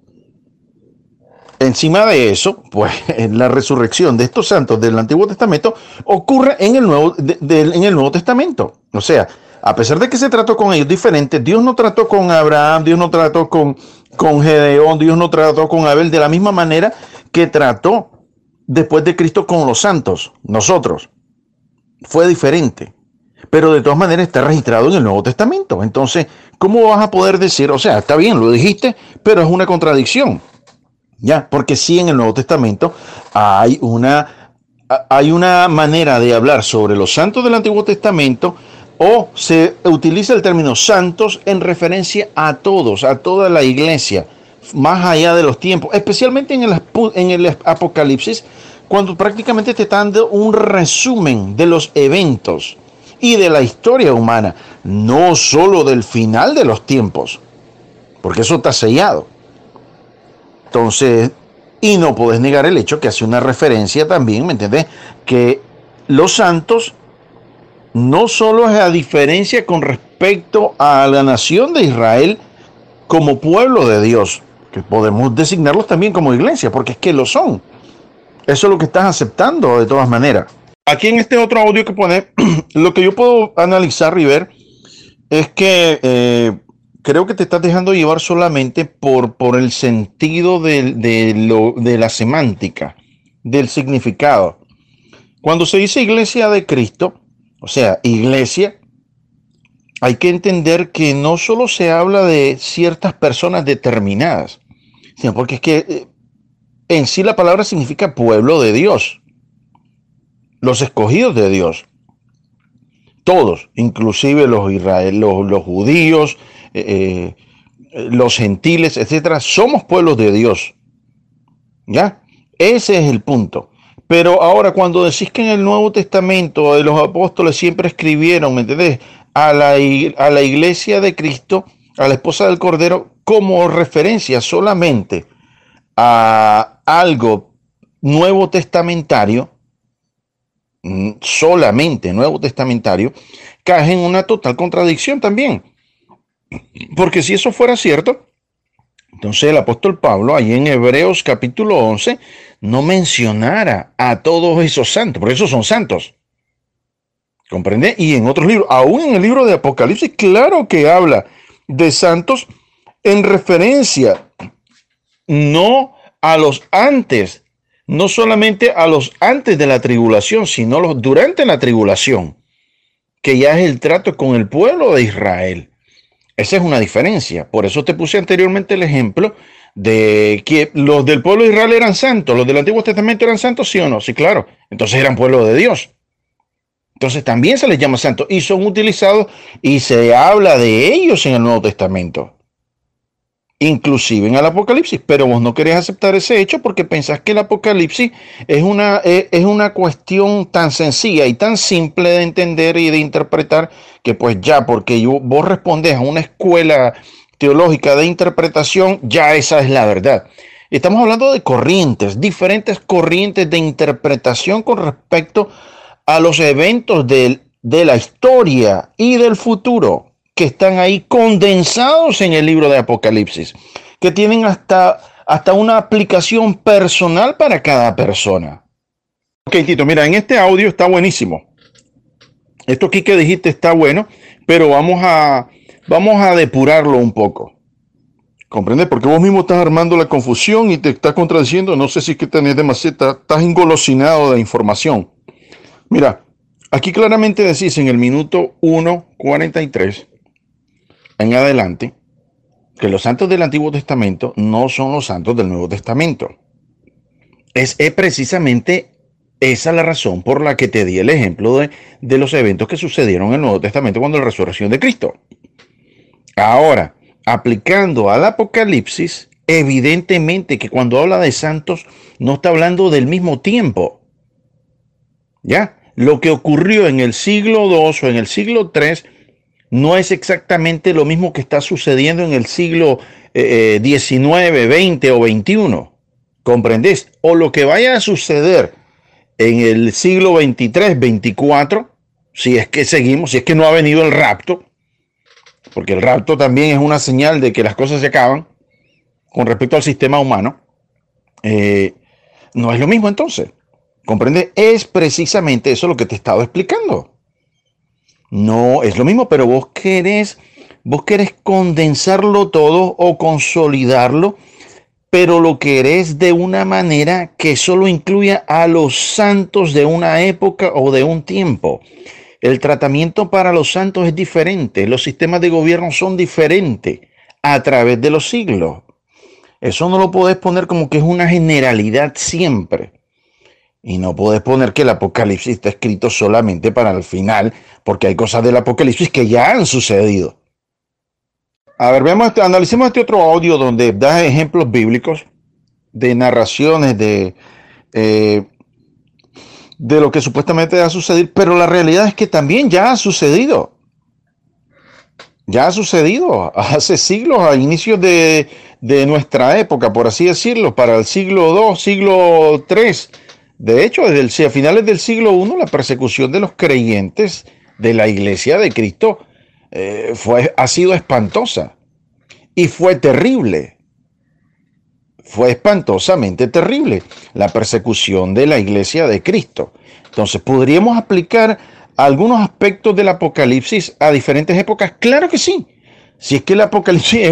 Encima de eso, pues la resurrección de estos santos del Antiguo Testamento ocurre en el Nuevo Testamento. O sea, a pesar de que se trató con ellos diferente, Dios no trató con Abraham, Dios no trató con Gedeón, Dios no trató con Abel de la misma manera que trató después de Cristo con los santos, nosotros. Fue diferente, pero de todas maneras está registrado en el Nuevo Testamento. Entonces, ¿cómo vas a poder decir? O sea, está bien, lo dijiste, pero es una contradicción. Ya, porque sí, en el Nuevo Testamento hay una manera de hablar sobre los santos del Antiguo Testamento, o se utiliza el término santos en referencia a todos, a toda la iglesia, más allá de los tiempos, especialmente en el Apocalipsis, cuando prácticamente te están dando un resumen de los eventos y de la historia humana, no solo del final de los tiempos, porque eso está sellado. Entonces, y no puedes negar el hecho que hace una referencia también, ¿me entiendes? Que los santos no solo es a diferencia con respecto a la nación de Israel como pueblo de Dios, que podemos designarlos también como iglesia, porque es que lo son. Eso es lo que estás aceptando de todas maneras. Aquí en este otro audio que pone, lo que yo puedo analizar y ver es que creo que te estás dejando llevar solamente por el sentido de la semántica, del significado. Cuando se dice iglesia de Cristo, o sea, iglesia, hay que entender que no solo se habla de ciertas personas determinadas, sino porque es que en sí la palabra significa pueblo de Dios, los escogidos de Dios. Todos, inclusive los judíos, los gentiles, etcétera, somos pueblos de Dios. ¿Ya? Ese es el punto. Pero ahora, cuando decís que en el Nuevo Testamento los apóstoles siempre escribieron, ¿me entendés? A la iglesia de Cristo, a la esposa del Cordero, como referencia solamente a algo nuevo testamentario, solamente nuevo testamentario, cae en una total contradicción también. Porque si eso fuera cierto, entonces el apóstol Pablo, ahí en Hebreos capítulo 11, no mencionara a todos esos santos, porque esos son santos. ¿Comprende? Y en otros libros, aún en el libro de Apocalipsis, claro que habla de santos en referencia no a los antes, no solamente a los antes de la tribulación, sino los durante la tribulación, que ya es el trato con el pueblo de Israel. Esa es una diferencia. Por eso te puse anteriormente el ejemplo de que los del pueblo de Israel eran santos, los del Antiguo Testamento eran santos, ¿sí o no? Sí, claro. Entonces eran pueblo de Dios. Entonces también se les llama santos y son utilizados y se habla de ellos en el Nuevo Testamento, inclusive en el Apocalipsis, pero vos no querés aceptar ese hecho porque pensás que el Apocalipsis es una cuestión tan sencilla y tan simple de entender y de interpretar que pues ya porque vos respondés a una escuela teológica de interpretación, ya esa es la verdad. Estamos hablando de corrientes, diferentes corrientes de interpretación con respecto a los eventos de la historia y del futuro que están ahí condensados en el libro de Apocalipsis, que tienen hasta una aplicación personal para cada persona. Ok, Tito, mira, en este audio está buenísimo. Esto aquí que dijiste está bueno, pero vamos a depurarlo un poco. ¿Comprendes? Porque vos mismo estás armando la confusión y te estás contradiciendo. No sé si es que tenés demasiado, estás engolosinado de información. Mira, aquí claramente decís en el minuto 1:43 en adelante que los santos del Antiguo Testamento no son los santos del Nuevo Testamento. Es precisamente esa la razón por la que te di el ejemplo de los eventos que sucedieron en el Nuevo Testamento cuando la resurrección de Cristo. Ahora, aplicando al Apocalipsis, evidentemente que cuando habla de santos no está hablando del mismo tiempo. ¿Ya? Lo que ocurrió en el siglo II o en el siglo III no es exactamente lo mismo que está sucediendo en el siglo XIX, XX o XXI. ¿Comprendés? O lo que vaya a suceder en el siglo XXIII, XXIV, si es que seguimos, si es que no ha venido el rapto, porque el rapto también es una señal de que las cosas se acaban con respecto al sistema humano, no es lo mismo entonces. ¿Comprende? Es precisamente eso lo que te he estado explicando. No es lo mismo, pero vos querés condensarlo todo o consolidarlo, pero lo querés de una manera que solo incluya a los santos de una época o de un tiempo. El tratamiento para los santos es diferente, los sistemas de gobierno son diferentes a través de los siglos. Eso no lo podés poner como que es una generalidad siempre. Y no podés poner que el Apocalipsis está escrito solamente para el final, porque hay cosas del Apocalipsis que ya han sucedido. A ver, analicemos este otro audio donde da ejemplos bíblicos de narraciones de lo que supuestamente va a suceder, pero la realidad es que también ya ha sucedido. Ya ha sucedido hace siglos, a inicios de nuestra época, por así decirlo, para el siglo II, siglo III. De hecho, desde a finales del siglo I, la persecución de los creyentes de la Iglesia de Cristo ha sido espantosa y fue terrible. Fue espantosamente terrible la persecución de la Iglesia de Cristo. Entonces, ¿podríamos aplicar algunos aspectos del Apocalipsis a diferentes épocas? Claro que sí. Si es que el Apocalipsis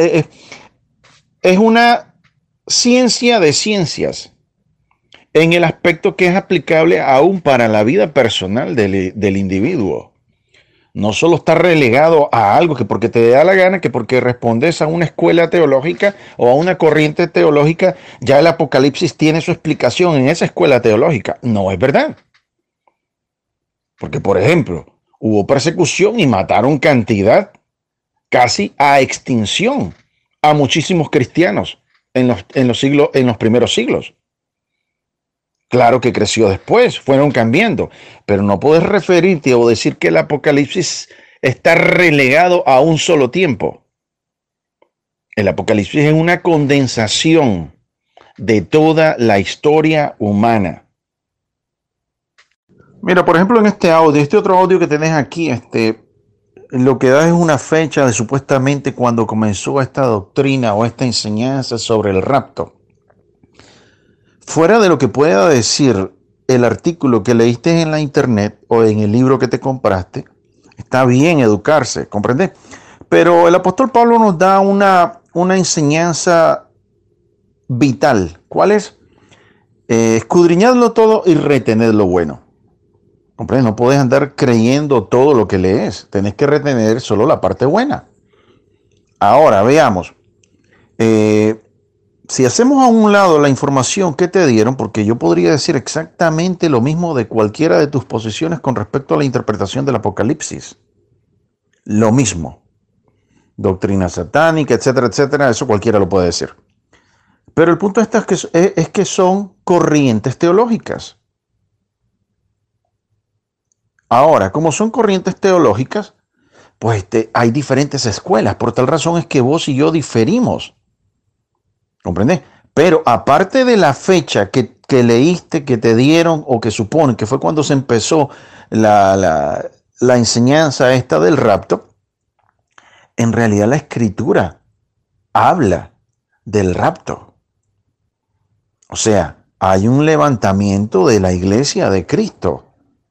es una ciencia de ciencias, en el aspecto que es aplicable aún para la vida personal del individuo. No solo está relegado a algo que porque te da la gana, que porque respondes a una escuela teológica o a una corriente teológica, ya el Apocalipsis tiene su explicación en esa escuela teológica. No es verdad. Porque, por ejemplo, hubo persecución y mataron cantidad casi a extinción a muchísimos cristianos en los primeros siglos. Claro que creció después, fueron cambiando, pero no puedes referirte o decir que el Apocalipsis está relegado a un solo tiempo. El Apocalipsis es una condensación de toda la historia humana. Mira, por ejemplo, en este otro audio que tenés aquí, lo que da es una fecha de supuestamente cuando comenzó esta doctrina o esta enseñanza sobre el rapto. Fuera de lo que pueda decir el artículo que leíste en la internet o en el libro que te compraste, está bien educarse, ¿comprendes? Pero el apóstol Pablo nos da una enseñanza vital. ¿Cuál es? Escudriñadlo todo y retened lo bueno. ¿Comprendes? No puedes andar creyendo todo lo que lees. Tenés que retener solo la parte buena. Ahora, veamos. Si hacemos a un lado la información que te dieron, porque yo podría decir exactamente lo mismo de cualquiera de tus posiciones con respecto a la interpretación del Apocalipsis. Lo mismo. Doctrina satánica, etcétera, etcétera, eso cualquiera lo puede decir. Pero el punto es que son corrientes teológicas. Ahora, como son corrientes teológicas, pues hay diferentes escuelas. Por tal razón es que vos y yo diferimos. ¿Comprendés? Pero aparte de la fecha que leíste, que te dieron o que suponen que fue cuando se empezó la enseñanza esta del rapto, en realidad la escritura habla del rapto. O sea, hay un levantamiento de la iglesia de Cristo.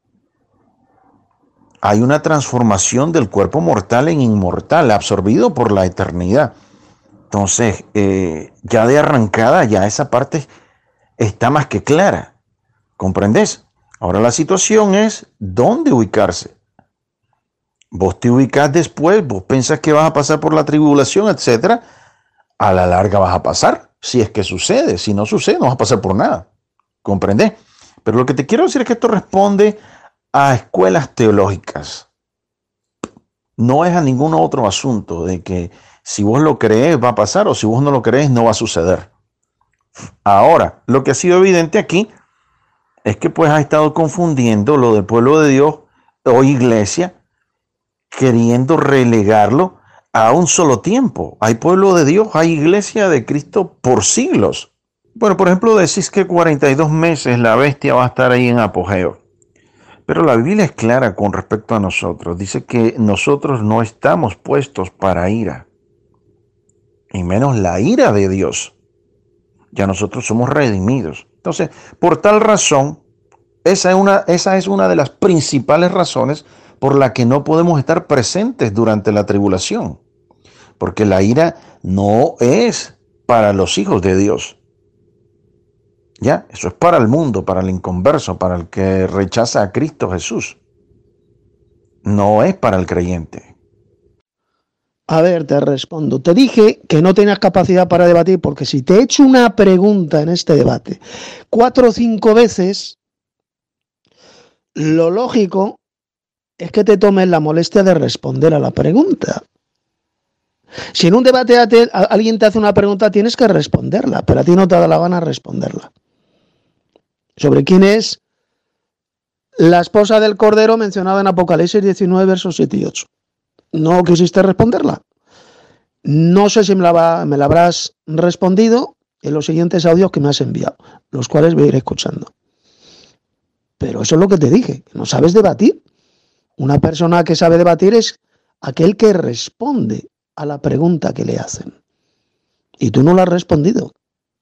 Hay una transformación del cuerpo mortal en inmortal, absorbido por la eternidad. Entonces, ya de arrancada, ya esa parte está más que clara. ¿Comprendés? Ahora la situación es dónde ubicarse. Vos te ubicás después, vos pensás que vas a pasar por la tribulación, etcétera. A la larga vas a pasar, si es que sucede. Si no sucede, no vas a pasar por nada. ¿Comprendés? Pero lo que te quiero decir es que esto responde a escuelas teológicas. No es a ningún otro asunto de que si vos lo crees va a pasar o si vos no lo crees no va a suceder. Ahora, lo que ha sido evidente aquí es que pues ha estado confundiendo lo del pueblo de Dios o iglesia, queriendo relegarlo a un solo tiempo. Hay pueblo de Dios, hay iglesia de Cristo por siglos. Bueno, por ejemplo, decís que 42 meses la bestia va a estar ahí en apogeo. Pero la Biblia es clara con respecto a nosotros. Dice que nosotros no estamos puestos para ira, y menos la ira de Dios. Ya nosotros somos redimidos. Entonces, por tal razón, esa es una de las principales razones por la que no podemos estar presentes durante la tribulación. Porque la ira no es para los hijos de Dios. ¿Ya? Eso es para el mundo, para el inconverso, para el que rechaza a Cristo Jesús. No es para el creyente. A ver, te respondo. Te dije que no tenías capacidad para debatir porque si te he hecho una pregunta en este debate 4 o 5 veces, lo lógico es que te tomes la molestia de responder a la pregunta. Si en un debate alguien te hace una pregunta, tienes que responderla, pero a ti no te da la gana responderla. Sobre quién es la esposa del Cordero mencionada en Apocalipsis 19, versos 7 y 8. No quisiste responderla. No sé si me la habrás respondido en los siguientes audios que me has enviado, los cuales voy a ir escuchando. Pero eso es lo que te dije, que no sabes debatir. Una persona que sabe debatir es aquel que responde a la pregunta que le hacen. Y tú no la has respondido.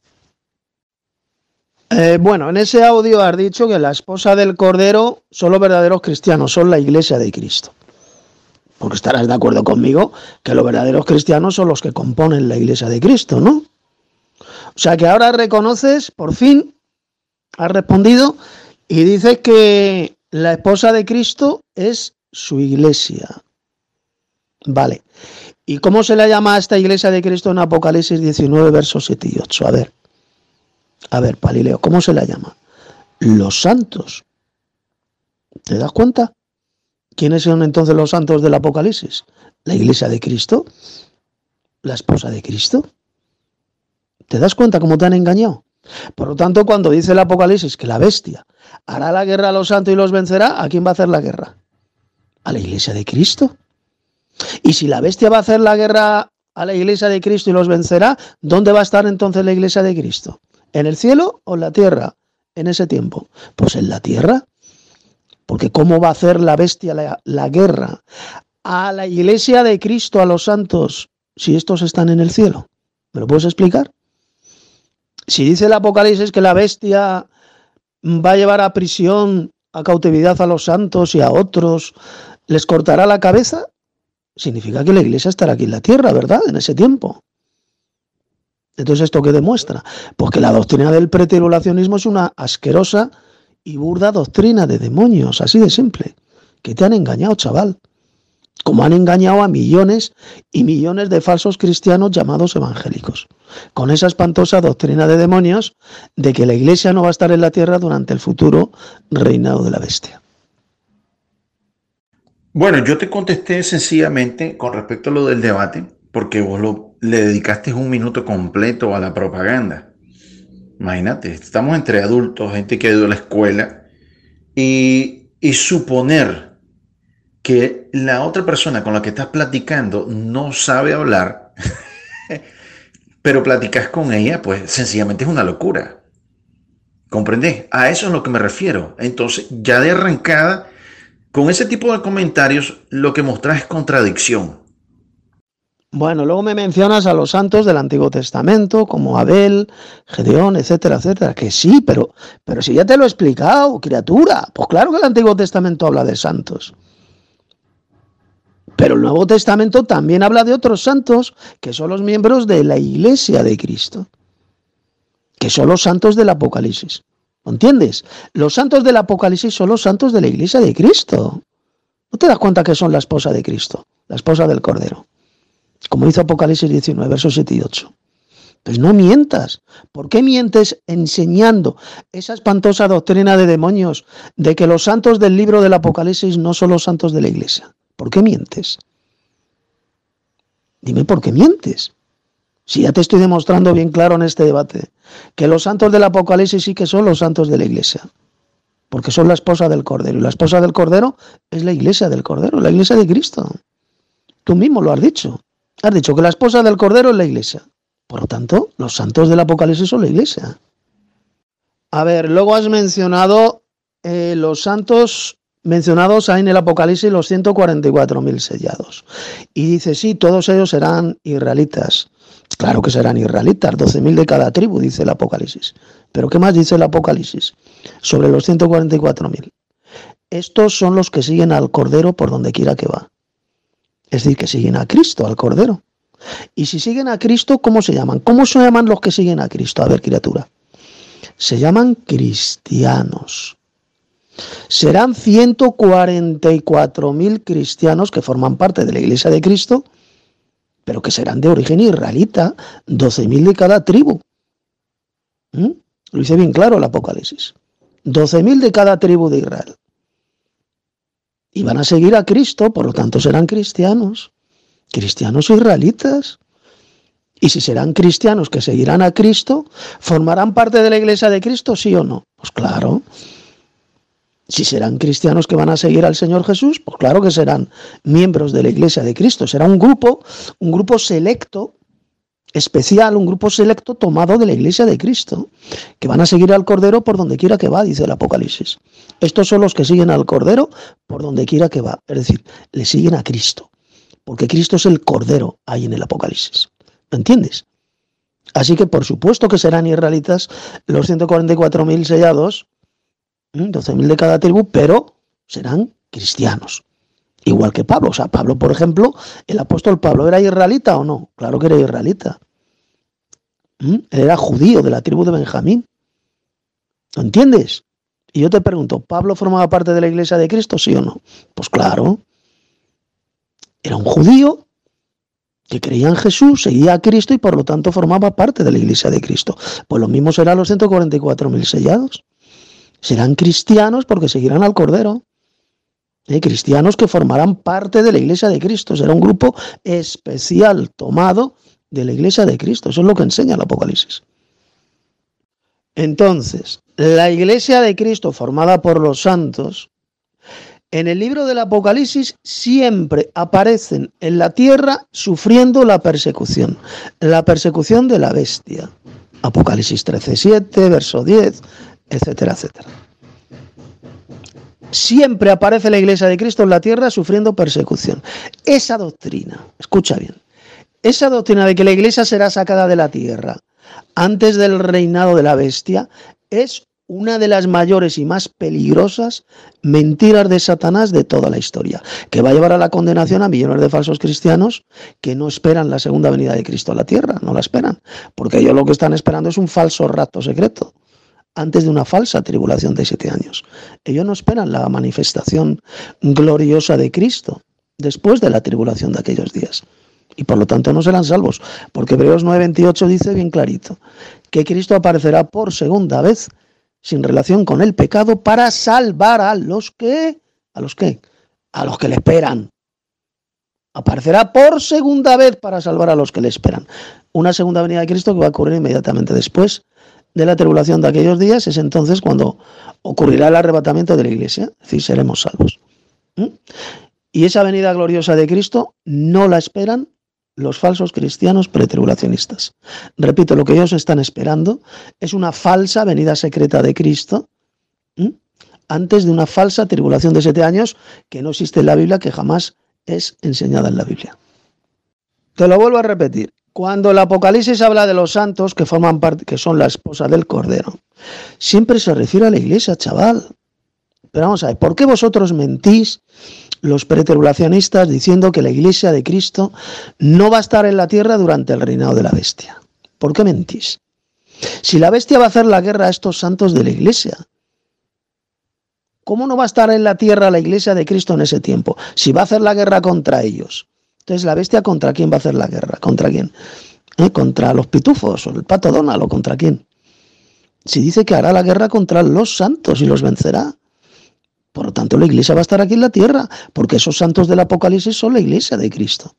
Bueno, en ese audio has dicho que la esposa del Cordero son los verdaderos cristianos, son la iglesia de Cristo. Porque estarás de acuerdo conmigo que los verdaderos cristianos son los que componen la iglesia de Cristo, ¿no? O sea que ahora reconoces, por fin, has respondido y dices que la esposa de Cristo es su iglesia. Vale. ¿Y cómo se le llama a esta iglesia de Cristo en Apocalipsis 19, versos 7 y 8? A ver, Palileo, ¿cómo se la llama? Los santos. ¿Te das cuenta? ¿Quiénes son entonces los santos del Apocalipsis? La iglesia de Cristo, la esposa de Cristo. ¿Te das cuenta cómo te han engañado? Por lo tanto, cuando dice el Apocalipsis que la bestia hará la guerra a los santos y los vencerá, ¿a quién va a hacer la guerra? A la iglesia de Cristo. Y si la bestia va a hacer la guerra a la iglesia de Cristo y los vencerá, ¿dónde va a estar entonces la iglesia de Cristo? ¿En el cielo o en la tierra en ese tiempo? Pues en la tierra. Porque ¿cómo va a hacer la bestia la guerra a la iglesia de Cristo, a los santos, si estos están en el cielo? ¿Me lo puedes explicar? Si dice el Apocalipsis que la bestia va a llevar a prisión, a cautividad a los santos y a otros, les cortará la cabeza, significa que la iglesia estará aquí en la tierra, ¿verdad? En ese tiempo. Entonces, ¿esto qué demuestra? Pues que la doctrina del pretribulacionismo es una asquerosa y burda doctrina de demonios, así de simple. Que te han engañado, chaval. Como han engañado a millones y millones de falsos cristianos llamados evangélicos. Con esa espantosa doctrina de demonios de que la iglesia no va a estar en la tierra durante el futuro reinado de la bestia. Bueno, yo te contesté sencillamente con respecto a lo del debate, porque vos le dedicaste un minuto completo a la propaganda. Imagínate, estamos entre adultos, gente que ha ido a la escuela, y suponer que la otra persona con la que estás platicando no sabe hablar, pero platicas con ella, pues sencillamente es una locura. ¿Comprendés? A eso es a lo que me refiero. Entonces, ya de arrancada, con ese tipo de comentarios, lo que mostras es contradicción. Bueno, luego me mencionas a los santos del Antiguo Testamento, como Abel, Gedeón, etcétera, etcétera. Que sí, pero si ya te lo he explicado, criatura. Pues claro que el Antiguo Testamento habla de santos. Pero el Nuevo Testamento también habla de otros santos que son los miembros de la Iglesia de Cristo, que son los santos del Apocalipsis. ¿Lo entiendes? Los santos del Apocalipsis son los santos de la Iglesia de Cristo. ¿No te das cuenta que son la esposa de Cristo, la esposa del Cordero? Como hizo Apocalipsis 19, versos 7 y 8. Pues no mientas. ¿Por qué mientes enseñando esa espantosa doctrina de demonios de que los santos del libro del Apocalipsis no son los santos de la Iglesia? ¿Por qué mientes? Dime por qué mientes. Si ya te estoy demostrando bien claro en este debate que los santos del Apocalipsis sí que son los santos de la Iglesia, porque son la esposa del Cordero, y la esposa del Cordero es la Iglesia del Cordero, la Iglesia de Cristo. Tú mismo lo has dicho. Has dicho que la esposa del Cordero es la Iglesia. Por lo tanto, los santos del Apocalipsis son la Iglesia. A ver, luego has mencionado los santos mencionados ahí en el Apocalipsis, los 144.000 sellados. Y dice, sí, todos ellos serán israelitas. Claro que serán israelitas, 12.000 de cada tribu, dice el Apocalipsis. Pero ¿qué más dice el Apocalipsis sobre los 144.000? Estos son los que siguen al Cordero por donde quiera que va. Es decir, que siguen a Cristo, al Cordero. Y si siguen a Cristo, ¿cómo se llaman? ¿Cómo se llaman los que siguen a Cristo? A ver, criatura. Se llaman cristianos. Serán 144.000 cristianos que forman parte de la Iglesia de Cristo, pero que serán de origen israelita, 12.000 de cada tribu. Lo dice bien claro el Apocalipsis. 12.000 de cada tribu de Israel. Y van a seguir a Cristo, por lo tanto serán cristianos. Cristianos israelitas. Y si serán cristianos que seguirán a Cristo, ¿formarán parte de la Iglesia de Cristo, sí o no? Pues claro. Si serán cristianos que van a seguir al Señor Jesús, pues claro que serán miembros de la Iglesia de Cristo. Será un grupo selecto, especial, un grupo selecto tomado de la Iglesia de Cristo, que van a seguir al Cordero por donde quiera que va, dice el Apocalipsis. Estos son los que siguen al Cordero por donde quiera que va. Es decir, le siguen a Cristo, porque Cristo es el Cordero ahí en el Apocalipsis. ¿Me entiendes? Así que por supuesto que serán israelitas los 144.000 sellados, 12.000 de cada tribu, pero serán cristianos. Igual que Pablo. O sea, Pablo, por ejemplo, el apóstol Pablo, ¿era israelita o no? Claro que era israelita. Él era judío de la tribu de Benjamín. ¿Lo entiendes? Y yo te pregunto, ¿Pablo formaba parte de la iglesia de Cristo, sí o no? Pues claro, era un judío que creía en Jesús, seguía a Cristo y por lo tanto formaba parte de la iglesia de Cristo. Pues lo mismo serán los 144.000 sellados. Serán cristianos porque seguirán al Cordero. Cristianos que formarán parte de la iglesia de Cristo. Será un grupo especial tomado de la iglesia de Cristo. Eso es lo que enseña el Apocalipsis. Entonces, la iglesia de Cristo formada por los santos, en el libro del Apocalipsis siempre aparecen en la tierra sufriendo la persecución de la bestia. Apocalipsis 13:7, verso 10, etcétera, etcétera. Siempre aparece la iglesia de Cristo en la tierra sufriendo persecución. Esa doctrina, escucha bien, esa doctrina de que la iglesia será sacada de la tierra antes del reinado de la bestia es una de las mayores y más peligrosas mentiras de Satanás de toda la historia, que va a llevar a la condenación a millones de falsos cristianos que no esperan la segunda venida de Cristo a la tierra, no la esperan, porque ellos lo que están esperando es un falso rapto secreto, antes de una falsa tribulación de 7 años. Ellos no esperan la manifestación gloriosa de Cristo después de la tribulación de aquellos días. Y por lo tanto no serán salvos, porque Hebreos 9:28 dice bien clarito que Cristo aparecerá por segunda vez sin relación con el pecado para salvar a los que le esperan. Aparecerá por segunda vez para salvar a los que le esperan. Una segunda venida de Cristo que va a ocurrir inmediatamente después de la tribulación de aquellos días. Es entonces cuando ocurrirá el arrebatamiento de la iglesia, es decir, seremos salvos. Y esa venida gloriosa de Cristo no la esperan los falsos cristianos pretribulacionistas. Repito, lo que ellos están esperando es una falsa venida secreta de Cristo antes de una falsa tribulación de 7 años que no existe en la Biblia, que jamás es enseñada en la Biblia. Te lo vuelvo a repetir. Cuando el Apocalipsis habla de los santos que forman parte, que son la esposa del Cordero, siempre se refiere a la iglesia, chaval. Pero vamos a ver, ¿por qué vosotros mentís, los pretribulacionistas, diciendo que la iglesia de Cristo no va a estar en la tierra durante el reinado de la bestia? ¿Por qué mentís? Si la bestia va a hacer la guerra a estos santos de la iglesia, ¿cómo no va a estar en la tierra la iglesia de Cristo en ese tiempo? Si va a hacer la guerra contra ellos. Entonces, ¿la bestia contra quién va a hacer la guerra? ¿Contra quién? ¿Contra los pitufos o el pato Donald o contra quién? Si dice que hará la guerra contra los santos y los vencerá. Por lo tanto, la iglesia va a estar aquí en la tierra, porque esos santos del Apocalipsis son la iglesia de Cristo.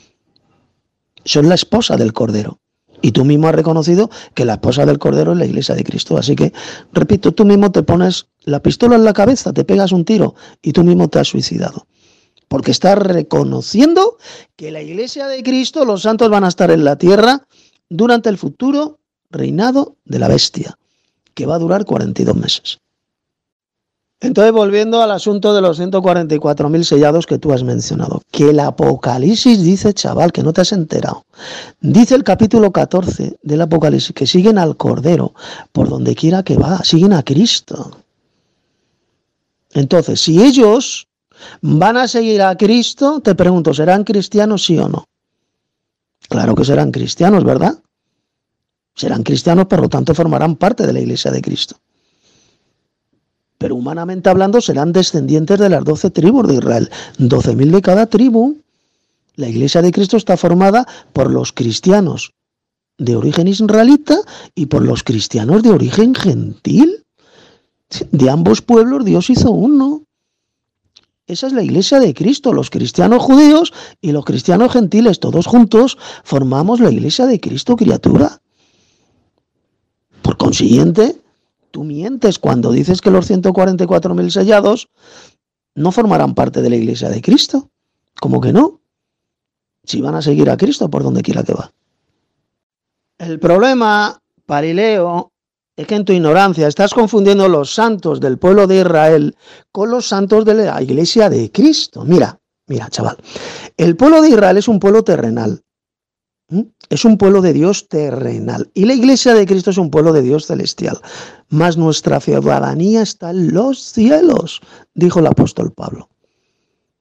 Son la esposa del Cordero. Y tú mismo has reconocido que la esposa del Cordero es la iglesia de Cristo. Así que, repito, tú mismo te pones la pistola en la cabeza, te pegas un tiro y tú mismo te has suicidado. Porque estás reconociendo que la iglesia de Cristo, los santos van a estar en la tierra durante el futuro reinado de la bestia, que va a durar 42 meses. Entonces, volviendo al asunto de los 144.000 sellados que tú has mencionado, que el Apocalipsis dice, chaval, que no te has enterado, dice el capítulo 14 del Apocalipsis que siguen al Cordero por donde quiera que va, siguen a Cristo. Entonces, si ellos van a seguir a Cristo, te pregunto, ¿serán cristianos sí o no? Claro que serán cristianos, ¿verdad? Serán cristianos, por lo tanto formarán parte de la iglesia de Cristo. Pero humanamente hablando serán descendientes de las 12 tribus de Israel, 12.000 de cada tribu. La iglesia de Cristo está formada por los cristianos de origen israelita y por los cristianos de origen gentil. De ambos pueblos Dios hizo uno. Esa es la iglesia de Cristo, los cristianos judíos y los cristianos gentiles, todos juntos formamos la iglesia de Cristo, criatura. Por consiguiente, tú mientes cuando dices que los 144.000 sellados no formarán parte de la iglesia de Cristo. ¿Cómo que no? Si van a seguir a Cristo por donde quiera que va. El problema, Parileo, es que en tu ignorancia estás confundiendo los santos del pueblo de Israel con los santos de la iglesia de Cristo. Mira, chaval. El pueblo de Israel es un pueblo terrenal. Es un pueblo de Dios terrenal. Y la iglesia de Cristo es un pueblo de Dios celestial. Mas nuestra ciudadanía está en los cielos, dijo el apóstol Pablo.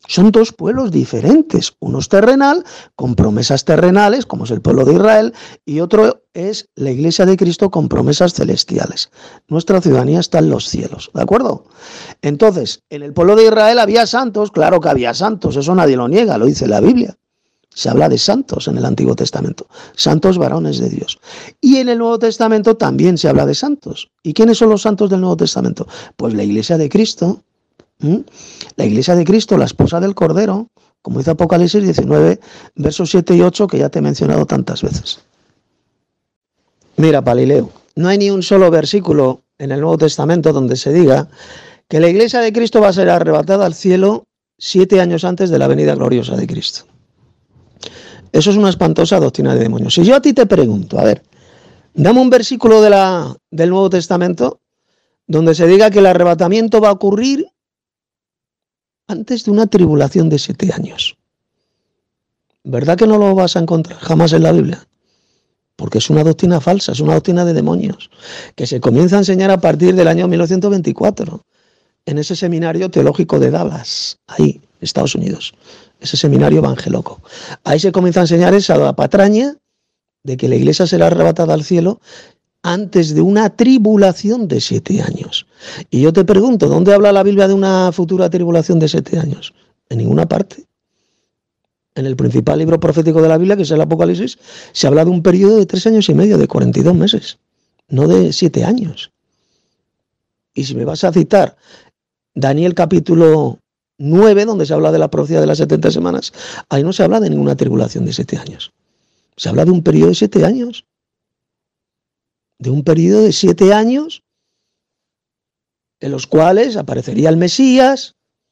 Son dos pueblos diferentes. Uno es terrenal, con promesas terrenales, como es el pueblo de Israel, y otro es la Iglesia de Cristo con promesas celestiales. Nuestra ciudadanía está en los cielos, ¿de acuerdo? Entonces, en el pueblo de Israel había santos, claro que había santos, eso nadie lo niega, lo dice la Biblia. Se habla de santos en el Antiguo Testamento, santos varones de Dios. Y en el Nuevo Testamento también se habla de santos. ¿Y quiénes son los santos del Nuevo Testamento? Pues la Iglesia de Cristo. La Iglesia de Cristo, la esposa del Cordero, como dice Apocalipsis 19, versos 7 y 8, que ya te he mencionado tantas veces. Mira, Palileo, no hay ni un solo versículo en el Nuevo Testamento donde se diga que la Iglesia de Cristo va a ser arrebatada al cielo 7 años antes de la venida gloriosa de Cristo. Eso es una espantosa doctrina de demonios. Si yo a ti te pregunto, a ver, dame un versículo del Nuevo Testamento donde se diga que el arrebatamiento va a ocurrir antes de una tribulación de 7 años. ¿Verdad que no lo vas a encontrar jamás en la Biblia? Porque es una doctrina falsa, es una doctrina de demonios, que se comienza a enseñar a partir del año 1924, en ese seminario teológico de Dallas, ahí, Estados Unidos, ese seminario evangeloco. Ahí se comienza a enseñar esa patraña de que la iglesia será arrebatada al cielo antes de una tribulación de 7 años. Y yo te pregunto, ¿dónde habla la Biblia de una futura tribulación de 7 años? En ninguna parte. En el principal libro profético de la Biblia, que es el Apocalipsis, se habla de un periodo de 3 años y medio, de 42 meses, no de 7 años. Y si me vas a citar Daniel capítulo 9, donde se habla de la profecía de las 70 semanas, ahí no se habla de ninguna tribulación de 7 años. Se habla de un periodo de 7 años. De un periodo de 7 años en los cuales aparecería el Mesías,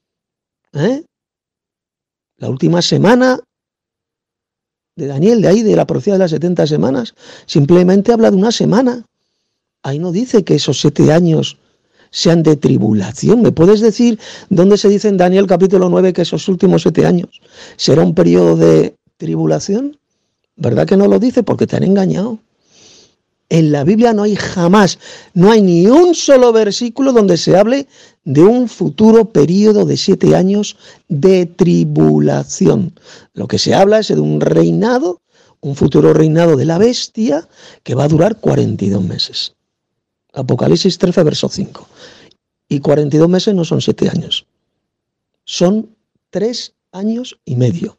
la última semana de Daniel, de ahí, de la profecía de las 70 semanas, simplemente habla de una semana. Ahí no dice que esos 7 años sean de tribulación. ¿Me puedes decir dónde se dice en Daniel capítulo 9 que esos últimos 7 años será un periodo de tribulación? ¿Verdad que no lo dice? Porque te han engañado. En la Biblia no hay jamás, no hay ni un solo versículo donde se hable de un futuro periodo de 7 años de tribulación. Lo que se habla es de un reinado, un futuro reinado de la bestia que va a durar 42 meses. Apocalipsis 13, verso 5. Y 42 meses no son 7 años. Son 3 años y medio.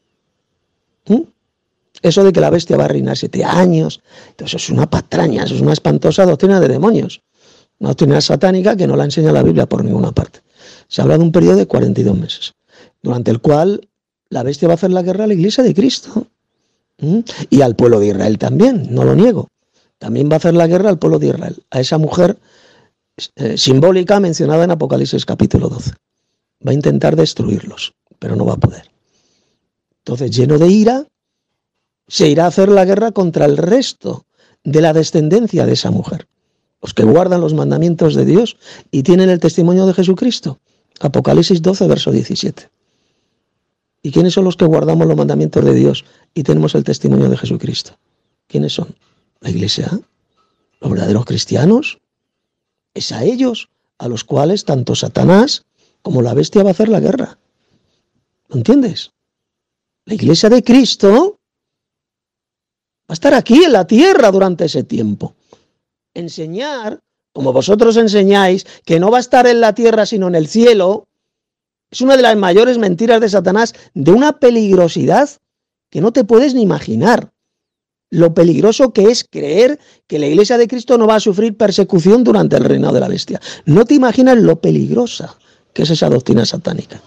Eso de que la bestia va a reinar 7 años, eso es una patraña, eso es una espantosa doctrina de demonios. Una doctrina satánica que no la enseña la Biblia por ninguna parte. Se habla de un periodo de 42 meses, durante el cual la bestia va a hacer la guerra a la iglesia de Cristo. Y al pueblo de Israel también, no lo niego. También va a hacer la guerra al pueblo de Israel, a esa mujer simbólica mencionada en Apocalipsis capítulo 12. Va a intentar destruirlos, pero no va a poder. Entonces, lleno de ira, se irá a hacer la guerra contra el resto de la descendencia de esa mujer, los que guardan los mandamientos de Dios y tienen el testimonio de Jesucristo. Apocalipsis 12, verso 17. ¿Y quiénes son los que guardamos los mandamientos de Dios y tenemos el testimonio de Jesucristo? ¿Quiénes son? La iglesia, los verdaderos cristianos. Es a ellos a los cuales tanto Satanás como la bestia va a hacer la guerra. ¿Lo entiendes? La iglesia de Cristo va a estar aquí en la tierra durante ese tiempo. Enseñar, como vosotros enseñáis, que no va a estar en la tierra sino en el cielo, es una de las mayores mentiras de Satanás, de una peligrosidad que no te puedes ni imaginar. Lo peligroso que es creer que la iglesia de Cristo no va a sufrir persecución durante el reinado de la bestia. No te imaginas lo peligrosa que es esa doctrina satánica.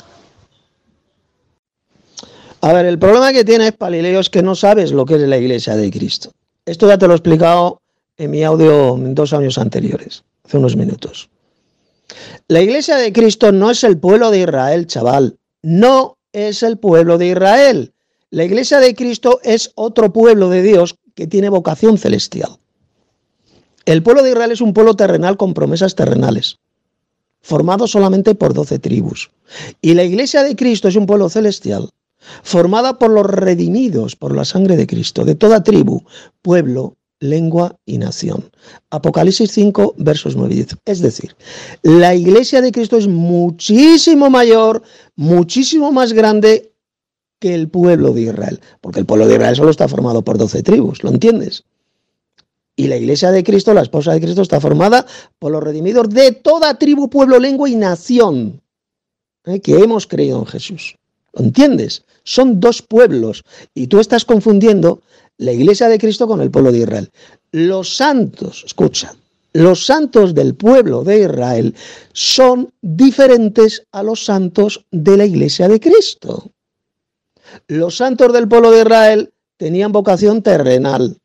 A ver, el problema que tienes, Palileo, es que no sabes lo que es la iglesia de Cristo. Esto ya te lo he explicado en mi audio 2 años anteriores, hace unos minutos. La iglesia de Cristo no es el pueblo de Israel, chaval. No es el pueblo de Israel. La iglesia de Cristo es otro pueblo de Dios que tiene vocación celestial. El pueblo de Israel es un pueblo terrenal con promesas terrenales, formado solamente por 12 tribus. Y la iglesia de Cristo es un pueblo celestial, formada por los redimidos por la sangre de Cristo, de toda tribu, pueblo, lengua y nación. Apocalipsis 5, versos 9 y 10. Es decir, la iglesia de Cristo es muchísimo mayor, muchísimo más grande que el pueblo de Israel, porque el pueblo de Israel solo está formado por 12 tribus, ¿lo entiendes? Y la iglesia de Cristo, la esposa de Cristo, está formada por los redimidos de toda tribu, pueblo, lengua y nación, que hemos creído en Jesús. ¿Lo entiendes? Son dos pueblos y tú estás confundiendo la iglesia de Cristo con el pueblo de Israel. Los santos, escucha, los santos del pueblo de Israel son diferentes a los santos de la iglesia de Cristo. Los santos del pueblo de Israel tenían vocación terrenal,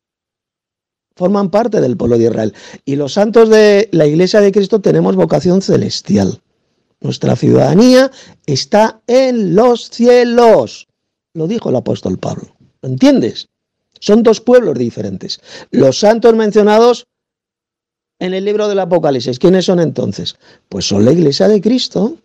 forman parte del pueblo de Israel. Y los santos de la iglesia de Cristo tenemos vocación celestial. Nuestra ciudadanía está en los cielos, lo dijo el apóstol Pablo. ¿Lo entiendes? Son dos pueblos diferentes. Los santos mencionados en el libro del Apocalipsis, ¿quiénes son entonces? Pues son la iglesia de Cristo,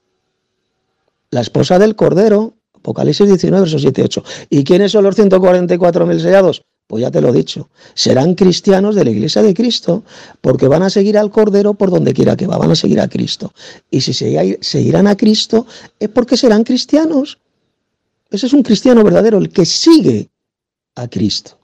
la esposa del Cordero, Apocalipsis 19, versos 7 y 8. ¿Y quiénes son los 144.000 sellados? Pues ya te lo he dicho, serán cristianos de la iglesia de Cristo, porque van a seguir al Cordero por donde quiera que va, van a seguir a Cristo. Y si seguirán a Cristo es porque serán cristianos. Ese es un cristiano verdadero, el que sigue a Cristo.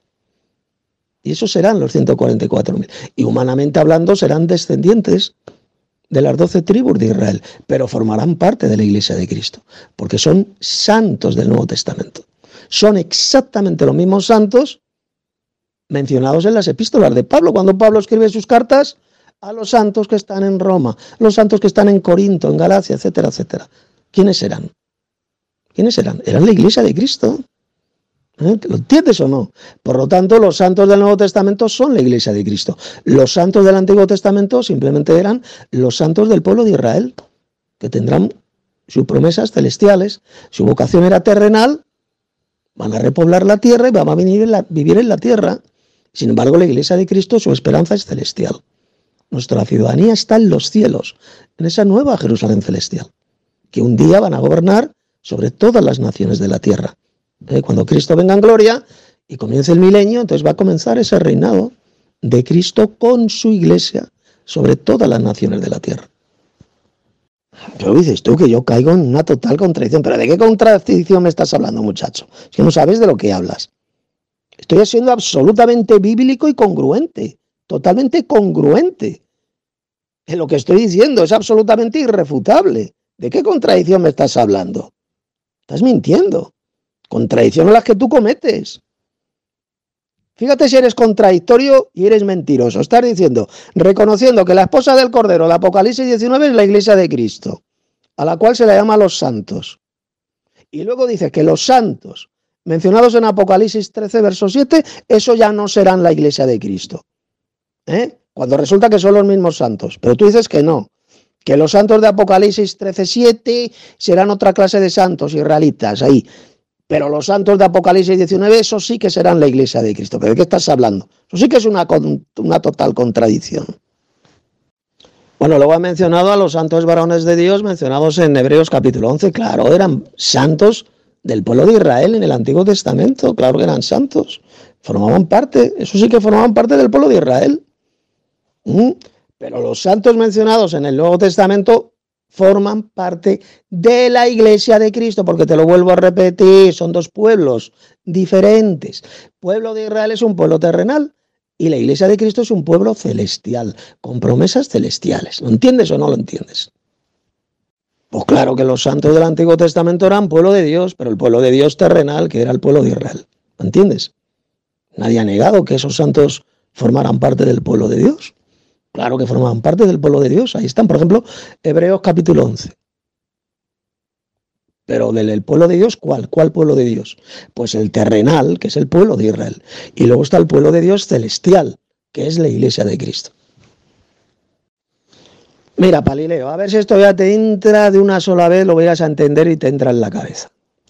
Y esos serán los 144.000. Y humanamente hablando serán descendientes de las 12 tribus de Israel, pero formarán parte de la iglesia de Cristo, porque son santos del Nuevo Testamento. Son exactamente los mismos santos mencionados en las epístolas de Pablo, cuando Pablo escribe sus cartas a los santos que están en Roma, los santos que están en Corinto, en Galacia, etcétera, etcétera. ¿Quiénes eran? ¿Quiénes eran? Eran la iglesia de Cristo. ¿Lo entiendes o no? Por lo tanto, los santos del Nuevo Testamento son la iglesia de Cristo. Los santos del Antiguo Testamento simplemente eran los santos del pueblo de Israel, que tendrán sus promesas celestiales, su vocación era terrenal, van a repoblar la tierra y van a vivir en la tierra. Sin embargo, la iglesia de Cristo, su esperanza es celestial. Nuestra ciudadanía está en los cielos, en esa nueva Jerusalén celestial, que un día van a gobernar sobre todas las naciones de la tierra. Cuando Cristo venga en gloria y comience el milenio, entonces va a comenzar ese reinado de Cristo con su iglesia sobre todas las naciones de la tierra. Pero dices tú que yo caigo en una total contradicción. ¿Pero de qué contradicción me estás hablando, muchacho? Es que no sabes de lo que hablas. Estoy siendo absolutamente bíblico y congruente, totalmente congruente. En lo que estoy diciendo es absolutamente irrefutable. ¿De qué contradicción me estás hablando? Estás mintiendo. Contradicciones las que tú cometes. Fíjate si eres contradictorio y eres mentiroso. Estás diciendo, reconociendo que la esposa del Cordero, el Apocalipsis 19, es la iglesia de Cristo, a la cual se le llama los santos. Y luego dices que los santos mencionados en Apocalipsis 13, verso 7, eso ya no serán la iglesia de Cristo. Cuando resulta que son los mismos santos. Pero tú dices que no, que los santos de Apocalipsis 13, 7 serán otra clase de santos israelitas ahí. Pero los santos de Apocalipsis 19, eso sí que serán la iglesia de Cristo. ¿Pero de qué estás hablando? Eso sí que es una total contradicción. Bueno, luego ha mencionado a los santos varones de Dios mencionados en Hebreos capítulo 11. Claro, eran santos del pueblo de Israel en el Antiguo Testamento. Claro que eran santos. Formaban parte, eso sí que formaban parte del pueblo de Israel. Pero los santos mencionados en el Nuevo Testamento forman parte de la iglesia de Cristo, porque te lo vuelvo a repetir, son dos pueblos diferentes. El pueblo de Israel es un pueblo terrenal y la iglesia de Cristo es un pueblo celestial, con promesas celestiales. ¿Lo entiendes o no lo entiendes? Pues claro que los santos del Antiguo Testamento eran pueblo de Dios, pero el pueblo de Dios terrenal, que era el pueblo de Israel. ¿Lo entiendes? Nadie ha negado que esos santos formaran parte del pueblo de Dios. Claro que formaban parte del pueblo de Dios. Ahí están, por ejemplo, Hebreos capítulo 11. Pero del pueblo de Dios, ¿cuál? ¿Cuál pueblo de Dios? Pues el terrenal, que es el pueblo de Israel. Y luego está el pueblo de Dios celestial, que es la iglesia de Cristo. Mira, Palileo, a ver si esto ya te entra de una sola vez, lo vayas a entender y te entra en la cabeza.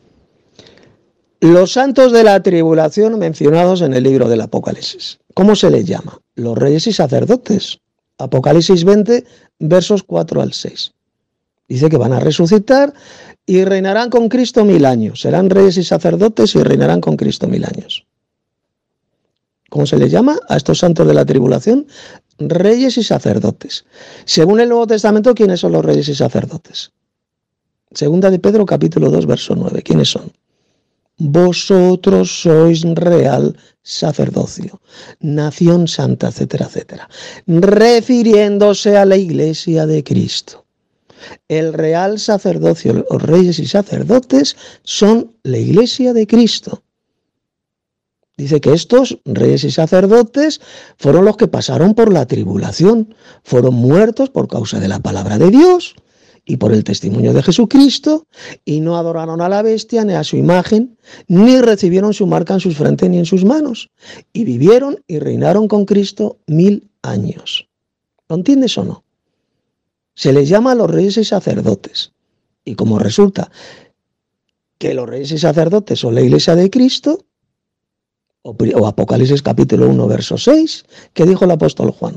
Los santos de la tribulación mencionados en el libro del Apocalipsis, ¿cómo se les llama? Los reyes y sacerdotes. Apocalipsis 20, versos 4 al 6. Dice que van a resucitar y reinarán con Cristo 1000 años. Serán reyes y sacerdotes y reinarán con Cristo 1000 años. ¿Cómo se les llama a estos santos de la tribulación? Reyes y sacerdotes. Según el Nuevo Testamento, ¿quiénes son los reyes y sacerdotes? Segunda de Pedro, capítulo 2, verso 9. ¿Quiénes son? Vosotros sois real sacerdocio, nación santa, etcétera, etcétera. Refiriéndose a la iglesia de Cristo. El real sacerdocio, los reyes y sacerdotes son la iglesia de Cristo. Dice que estos reyes y sacerdotes fueron los que pasaron por la tribulación, fueron muertos por causa de la palabra de Dios y por el testimonio de Jesucristo, y no adoraron a la bestia ni a su imagen, ni recibieron su marca en sus frentes ni en sus manos, y vivieron y reinaron con Cristo 1000 años. ¿Lo entiendes o no? Se les llama a los reyes y sacerdotes, y como resulta que los reyes y sacerdotes son la iglesia de Cristo, o Apocalipsis capítulo 1, verso 6, ¿qué dijo el apóstol Juan?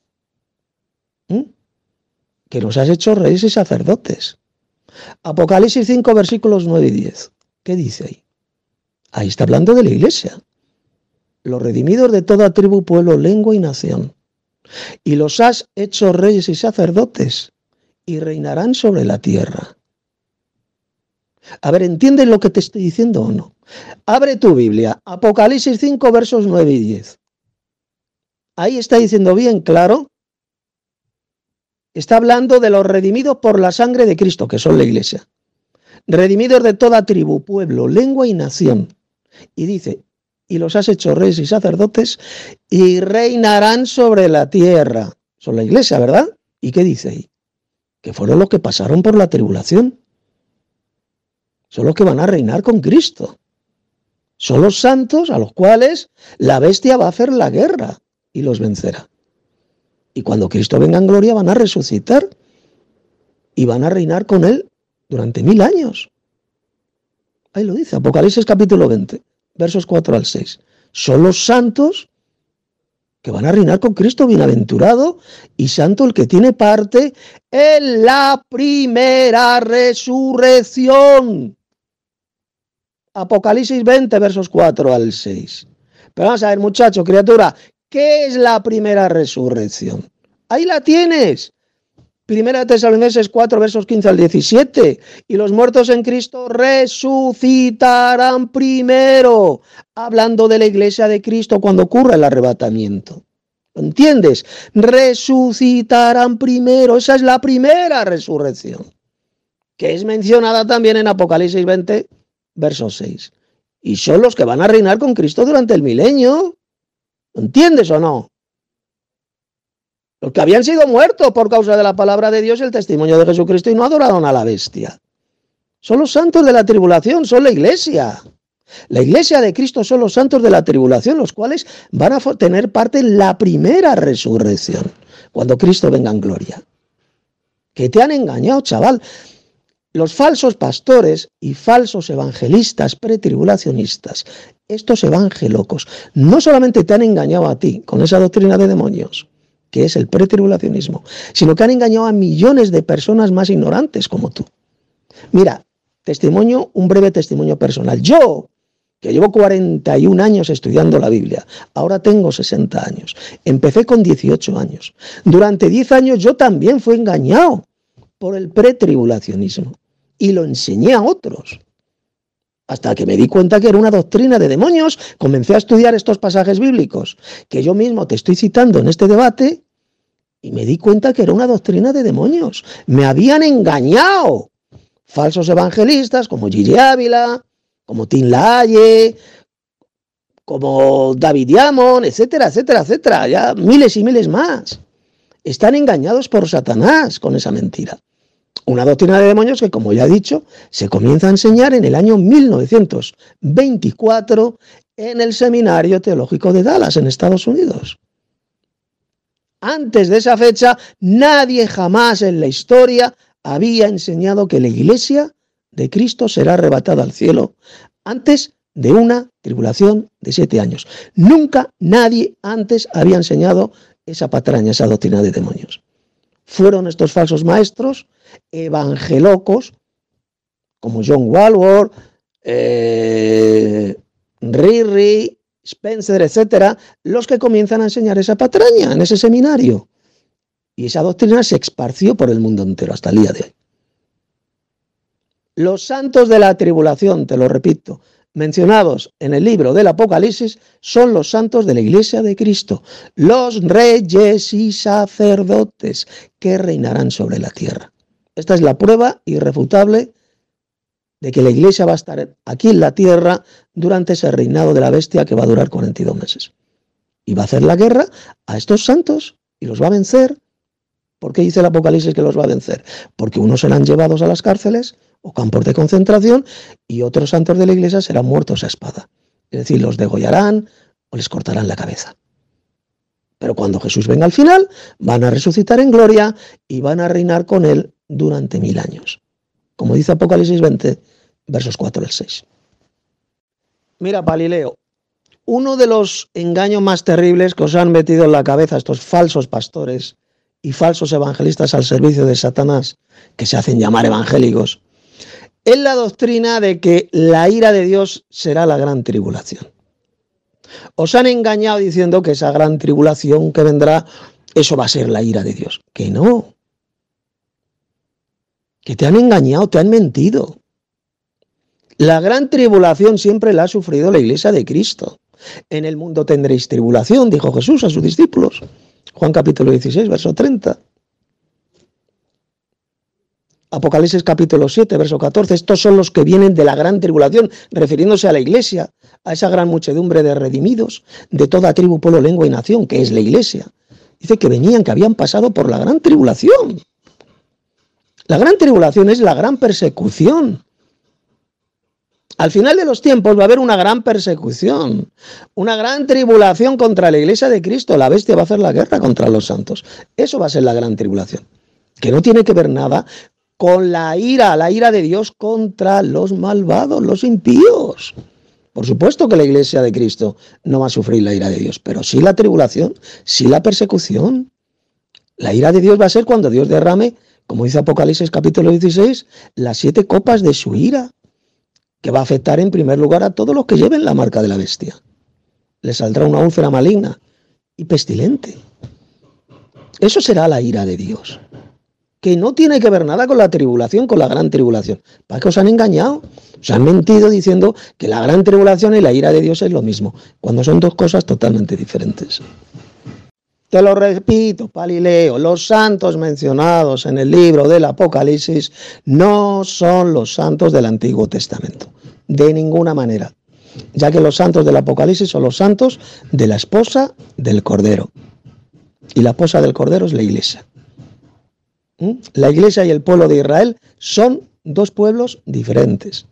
Que nos has hecho reyes y sacerdotes. Apocalipsis 5, versículos 9 y 10. ¿Qué dice ahí? Ahí está hablando de la iglesia. Los redimidos de toda tribu, pueblo, lengua y nación. Y los has hecho reyes y sacerdotes, y reinarán sobre la tierra. A ver, ¿entiendes lo que te estoy diciendo o no? Abre tu Biblia, Apocalipsis 5, versos 9 y 10. Ahí está diciendo bien claro. Está hablando de los redimidos por la sangre de Cristo, que son la iglesia. Redimidos de toda tribu, pueblo, lengua y nación. Y dice, y los has hecho reyes y sacerdotes, y reinarán sobre la tierra. Son la iglesia, ¿verdad? ¿Y qué dice ahí? Que fueron los que pasaron por la tribulación. Son los que van a reinar con Cristo. Son los santos a los cuales la bestia va a hacer la guerra y los vencerá. Y cuando Cristo venga en gloria van a resucitar y van a reinar con Él durante 1000 años. Ahí lo dice, Apocalipsis capítulo 20, versos 4 al 6. Son los santos que van a reinar con Cristo, bienaventurado y santo el que tiene parte en la primera resurrección. Apocalipsis 20, versos 4 al 6. Pero vamos a ver, muchacho, criatura, ¿qué es la primera resurrección? Ahí la tienes. Primera Tesalonicenses 4, versos 15 al 17. Y los muertos en Cristo resucitarán primero. Hablando de la iglesia de Cristo cuando ocurra el arrebatamiento. ¿Entiendes? Resucitarán primero. Esa es la primera resurrección. Que es mencionada también en Apocalipsis 20, verso 6. Y son los que van a reinar con Cristo durante el milenio. ¿Entiendes o no? Los que habían sido muertos por causa de la palabra de Dios y el testimonio de Jesucristo y no adoraron a la bestia. Son los santos de la tribulación, son la iglesia. La iglesia de Cristo son los santos de la tribulación, los cuales van a tener parte en la primera resurrección, cuando Cristo venga en gloria. Que te han engañado, chaval. Los falsos pastores y falsos evangelistas pretribulacionistas, estos evangelocos, no solamente te han engañado a ti con esa doctrina de demonios, que es el pretribulacionismo, sino que han engañado a millones de personas más ignorantes como tú. Mira, testimonio, un breve testimonio personal. Yo, que llevo 41 años estudiando la Biblia, ahora tengo 60 años, empecé con 18 años. Durante 10 años yo también fui engañado por el pretribulacionismo y lo enseñé a otros. Hasta que me di cuenta que era una doctrina de demonios, comencé a estudiar estos pasajes bíblicos que yo mismo te estoy citando en este debate y me di cuenta que era una doctrina de demonios. Me habían engañado. Falsos evangelistas como Gigi Ávila, como Tim LaHaye, como David Diamond, etcétera, etcétera, etcétera. Ya miles y miles más. Están engañados por Satanás con esa mentira. Una doctrina de demonios que, como ya he dicho, se comienza a enseñar en el año 1924 en el Seminario Teológico de Dallas, en Estados Unidos. Antes de esa fecha, nadie jamás en la historia había enseñado que la iglesia de Cristo será arrebatada al cielo antes de una tribulación de 7 años. Nunca nadie antes había enseñado esa patraña, esa doctrina de demonios. Fueron estos falsos maestros evangelocos como John Walworth, Riri, Spencer, etcétera, los que comienzan a enseñar esa patraña en ese seminario. Y esa doctrina se esparció por el mundo entero hasta el día de hoy. Los santos de la tribulación, te lo repito, mencionados en el libro del Apocalipsis, son los santos de la Iglesia de Cristo, los reyes y sacerdotes que reinarán sobre la tierra. Esta es la prueba irrefutable de que la Iglesia va a estar aquí en la tierra durante ese reinado de la bestia que va a durar 42 meses. Y va a hacer la guerra a estos santos y los va a vencer. ¿Por qué dice el Apocalipsis que los va a vencer? Porque unos serán llevados a las cárceles o campos de concentración y otros santos de la Iglesia serán muertos a espada. Es decir, los degollarán o les cortarán la cabeza. Pero cuando Jesús venga al final, van a resucitar en gloria y van a reinar con él durante 1000 años. Como dice Apocalipsis 20, versos 4 al 6. Mira, Palileo, uno de los engaños más terribles que os han metido en la cabeza estos falsos pastores y falsos evangelistas al servicio de Satanás, que se hacen llamar evangélicos, es la doctrina de que la ira de Dios será la gran tribulación. Os han engañado diciendo que esa gran tribulación que vendrá, eso va a ser la ira de Dios. Que no. Que te han engañado, te han mentido. La gran tribulación siempre la ha sufrido la Iglesia de Cristo. En el mundo tendréis tribulación, dijo Jesús a sus discípulos. Juan capítulo 16, verso 30. Apocalipsis capítulo 7, verso 14. Estos son los que vienen de la gran tribulación, refiriéndose a la Iglesia, a esa gran muchedumbre de redimidos, de toda tribu, pueblo, lengua y nación, que es la Iglesia. Dice que venían, que habían pasado por la gran tribulación. La gran tribulación es la gran persecución. Al final de los tiempos va a haber una gran persecución, una gran tribulación contra la Iglesia de Cristo. La bestia va a hacer la guerra contra los santos. Eso va a ser la gran tribulación, que no tiene que ver nada con la ira de Dios contra los malvados, los impíos. Por supuesto que la Iglesia de Cristo no va a sufrir la ira de Dios, pero sí la tribulación, sí la persecución. La ira de Dios va a ser cuando Dios derrame, como dice Apocalipsis capítulo 16, las 7 copas de su ira, que va a afectar en primer lugar a todos los que lleven la marca de la bestia. Les saldrá una úlcera maligna y pestilente. Eso será la ira de Dios, que no tiene que ver nada con la tribulación, con la gran tribulación. ¿Para qué os han engañado? Os han mentido diciendo que la gran tribulación y la ira de Dios es lo mismo, cuando son dos cosas totalmente diferentes. Te lo repito, Palileo, los santos mencionados en el libro del Apocalipsis no son los santos del Antiguo Testamento, de ninguna manera, ya que los santos del Apocalipsis son los santos de la esposa del Cordero. Y la esposa del Cordero es la Iglesia. La Iglesia y el pueblo de Israel son dos pueblos diferentes.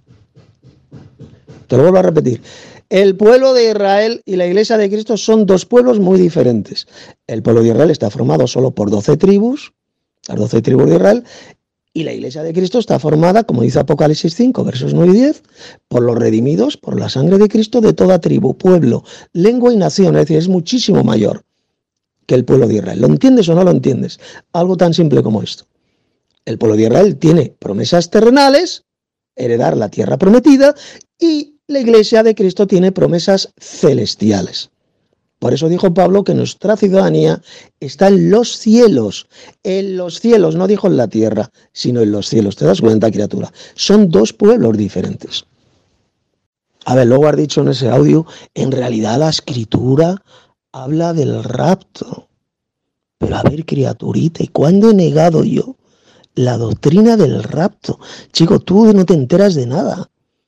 Te lo vuelvo a repetir. El pueblo de Israel y la Iglesia de Cristo son dos pueblos muy diferentes. El pueblo de Israel está formado solo por 12 tribus, las 12 tribus de Israel, y la Iglesia de Cristo está formada, como dice Apocalipsis 5, versos 9 y 10, por los redimidos, por la sangre de Cristo, de toda tribu, pueblo, lengua y nación. Es decir, es muchísimo mayor que el pueblo de Israel. ¿Lo entiendes o no lo entiendes? Algo tan simple como esto. El pueblo de Israel tiene promesas terrenales, heredar la tierra prometida, y la Iglesia de Cristo tiene promesas celestiales. Por eso dijo Pablo que nuestra ciudadanía está en los cielos, no dijo en la tierra, sino en los cielos. ¿Te das cuenta, criatura? Son dos pueblos diferentes. A ver, luego has dicho en ese audio, en realidad la Escritura habla del rapto. Pero a ver, criaturita, ¿y cuándo he negado yo la doctrina del rapto? Chico, tú no te enteras de nada.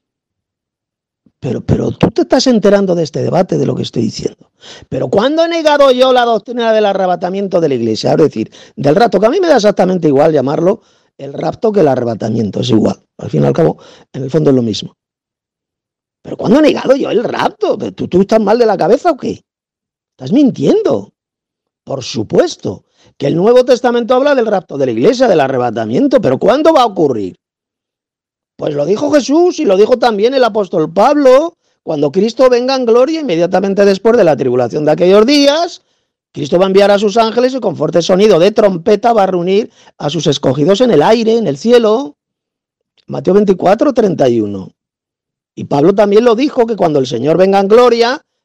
Pero tú te estás enterando de este debate, de lo que estoy diciendo. Pero ¿cuándo he negado yo la doctrina del arrebatamiento de la Iglesia? Es decir, del rapto, que a mí me da exactamente igual llamarlo el rapto que el arrebatamiento, es igual. Al fin y al cabo, en el fondo es lo mismo. Pero ¿cuándo he negado yo el rapto? ¿Tú estás mal de la cabeza o qué? Estás mintiendo. Por supuesto que el Nuevo Testamento habla del rapto de la Iglesia, del arrebatamiento, pero ¿cuándo va a ocurrir? Pues lo dijo Jesús y lo dijo también el apóstol Pablo. Cuando Cristo venga en gloria, inmediatamente después de la tribulación de aquellos días, Cristo va a enviar a sus ángeles y con fuerte sonido de trompeta va a reunir a sus escogidos en el aire, en el cielo. Mateo 24, 31. Y Pablo también lo dijo, que cuando el Señor venga en gloria,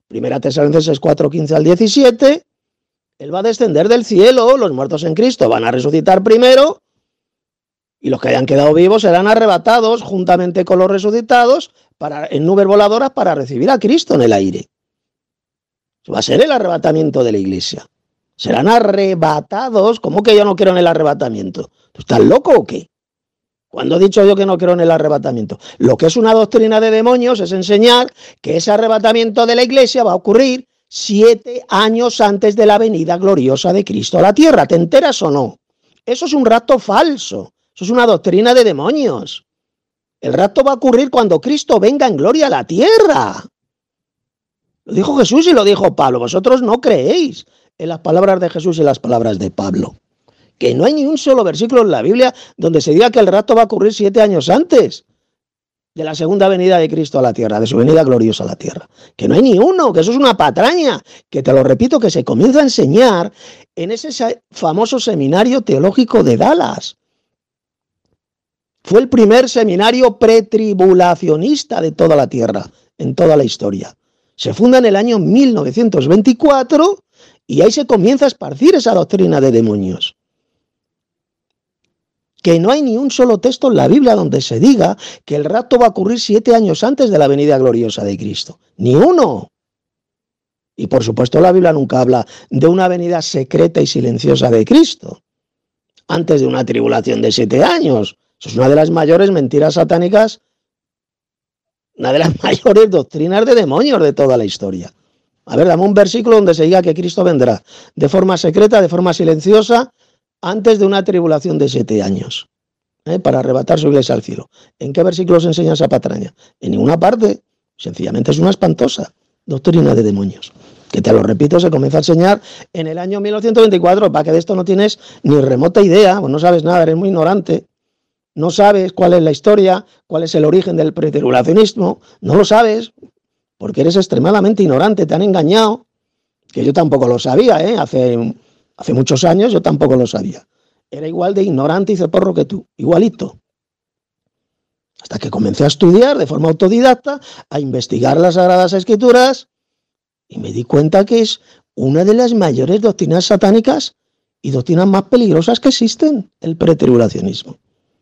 Primera Tesalonicenses 4, 15 al 17, Él va a descender del cielo, los muertos en Cristo van a resucitar primero, y los que hayan quedado vivos serán arrebatados juntamente con los resucitados en nubes voladoras para recibir a Cristo en el aire. Eso va a ser el arrebatamiento de la iglesia. Serán arrebatados. ¿Cómo que yo no creo en el arrebatamiento? ¿Tú estás loco o qué? ¿Cuándo he dicho yo que no creo en el arrebatamiento? Lo que es una doctrina de demonios es enseñar que ese arrebatamiento de la iglesia va a ocurrir 7 años antes de la venida gloriosa de Cristo a la tierra. ¿Te enteras o no? Eso es un rapto falso. Eso es una doctrina de demonios. El rapto va a ocurrir cuando Cristo venga en gloria a la tierra. Lo dijo Jesús y lo dijo Pablo. Vosotros no creéis en las palabras de Jesús y las palabras de Pablo. Que no hay ni un solo versículo en la Biblia donde se diga que el rapto va a ocurrir 7 años antes de la segunda venida de Cristo a la tierra, de su venida gloriosa a la tierra. Que no hay ni uno, que eso es una patraña, que te lo repito, que se comienza a enseñar en ese famoso seminario teológico de Dallas. Fue el primer seminario pretribulacionista de toda la tierra, en toda la historia. Se funda en el año 1924 y ahí se comienza a esparcir esa doctrina de demonios. Que no hay ni un solo texto en la Biblia donde se diga que el rapto va a ocurrir 7 años antes de la venida gloriosa de Cristo. ¡Ni uno! Y por supuesto la Biblia nunca habla de una venida secreta y silenciosa de Cristo antes de una tribulación de 7 años. Eso es una de las mayores mentiras satánicas, una de las mayores doctrinas de demonios de toda la historia. A ver, dame un versículo donde se diga que Cristo vendrá de forma secreta, de forma silenciosa, antes de una tribulación de 7 años, para arrebatar su iglesia al cielo. ¿En qué versículos enseña esa patraña? En ninguna parte. Sencillamente es una espantosa doctrina de demonios. Que te lo repito, se comienza a enseñar en el año 1924, para que de esto no tienes ni remota idea, pues no sabes nada, eres muy ignorante. No sabes cuál es la historia, cuál es el origen del pretribulacionismo, no lo sabes, porque eres extremadamente ignorante, te han engañado, que yo tampoco lo sabía, hace muchos años yo tampoco lo sabía. Era igual de ignorante y ceporro que tú, igualito. Hasta que comencé a estudiar de forma autodidacta, a investigar las Sagradas Escrituras, y me di cuenta que es una de las mayores doctrinas satánicas y doctrinas más peligrosas que existen, el pretribulacionismo.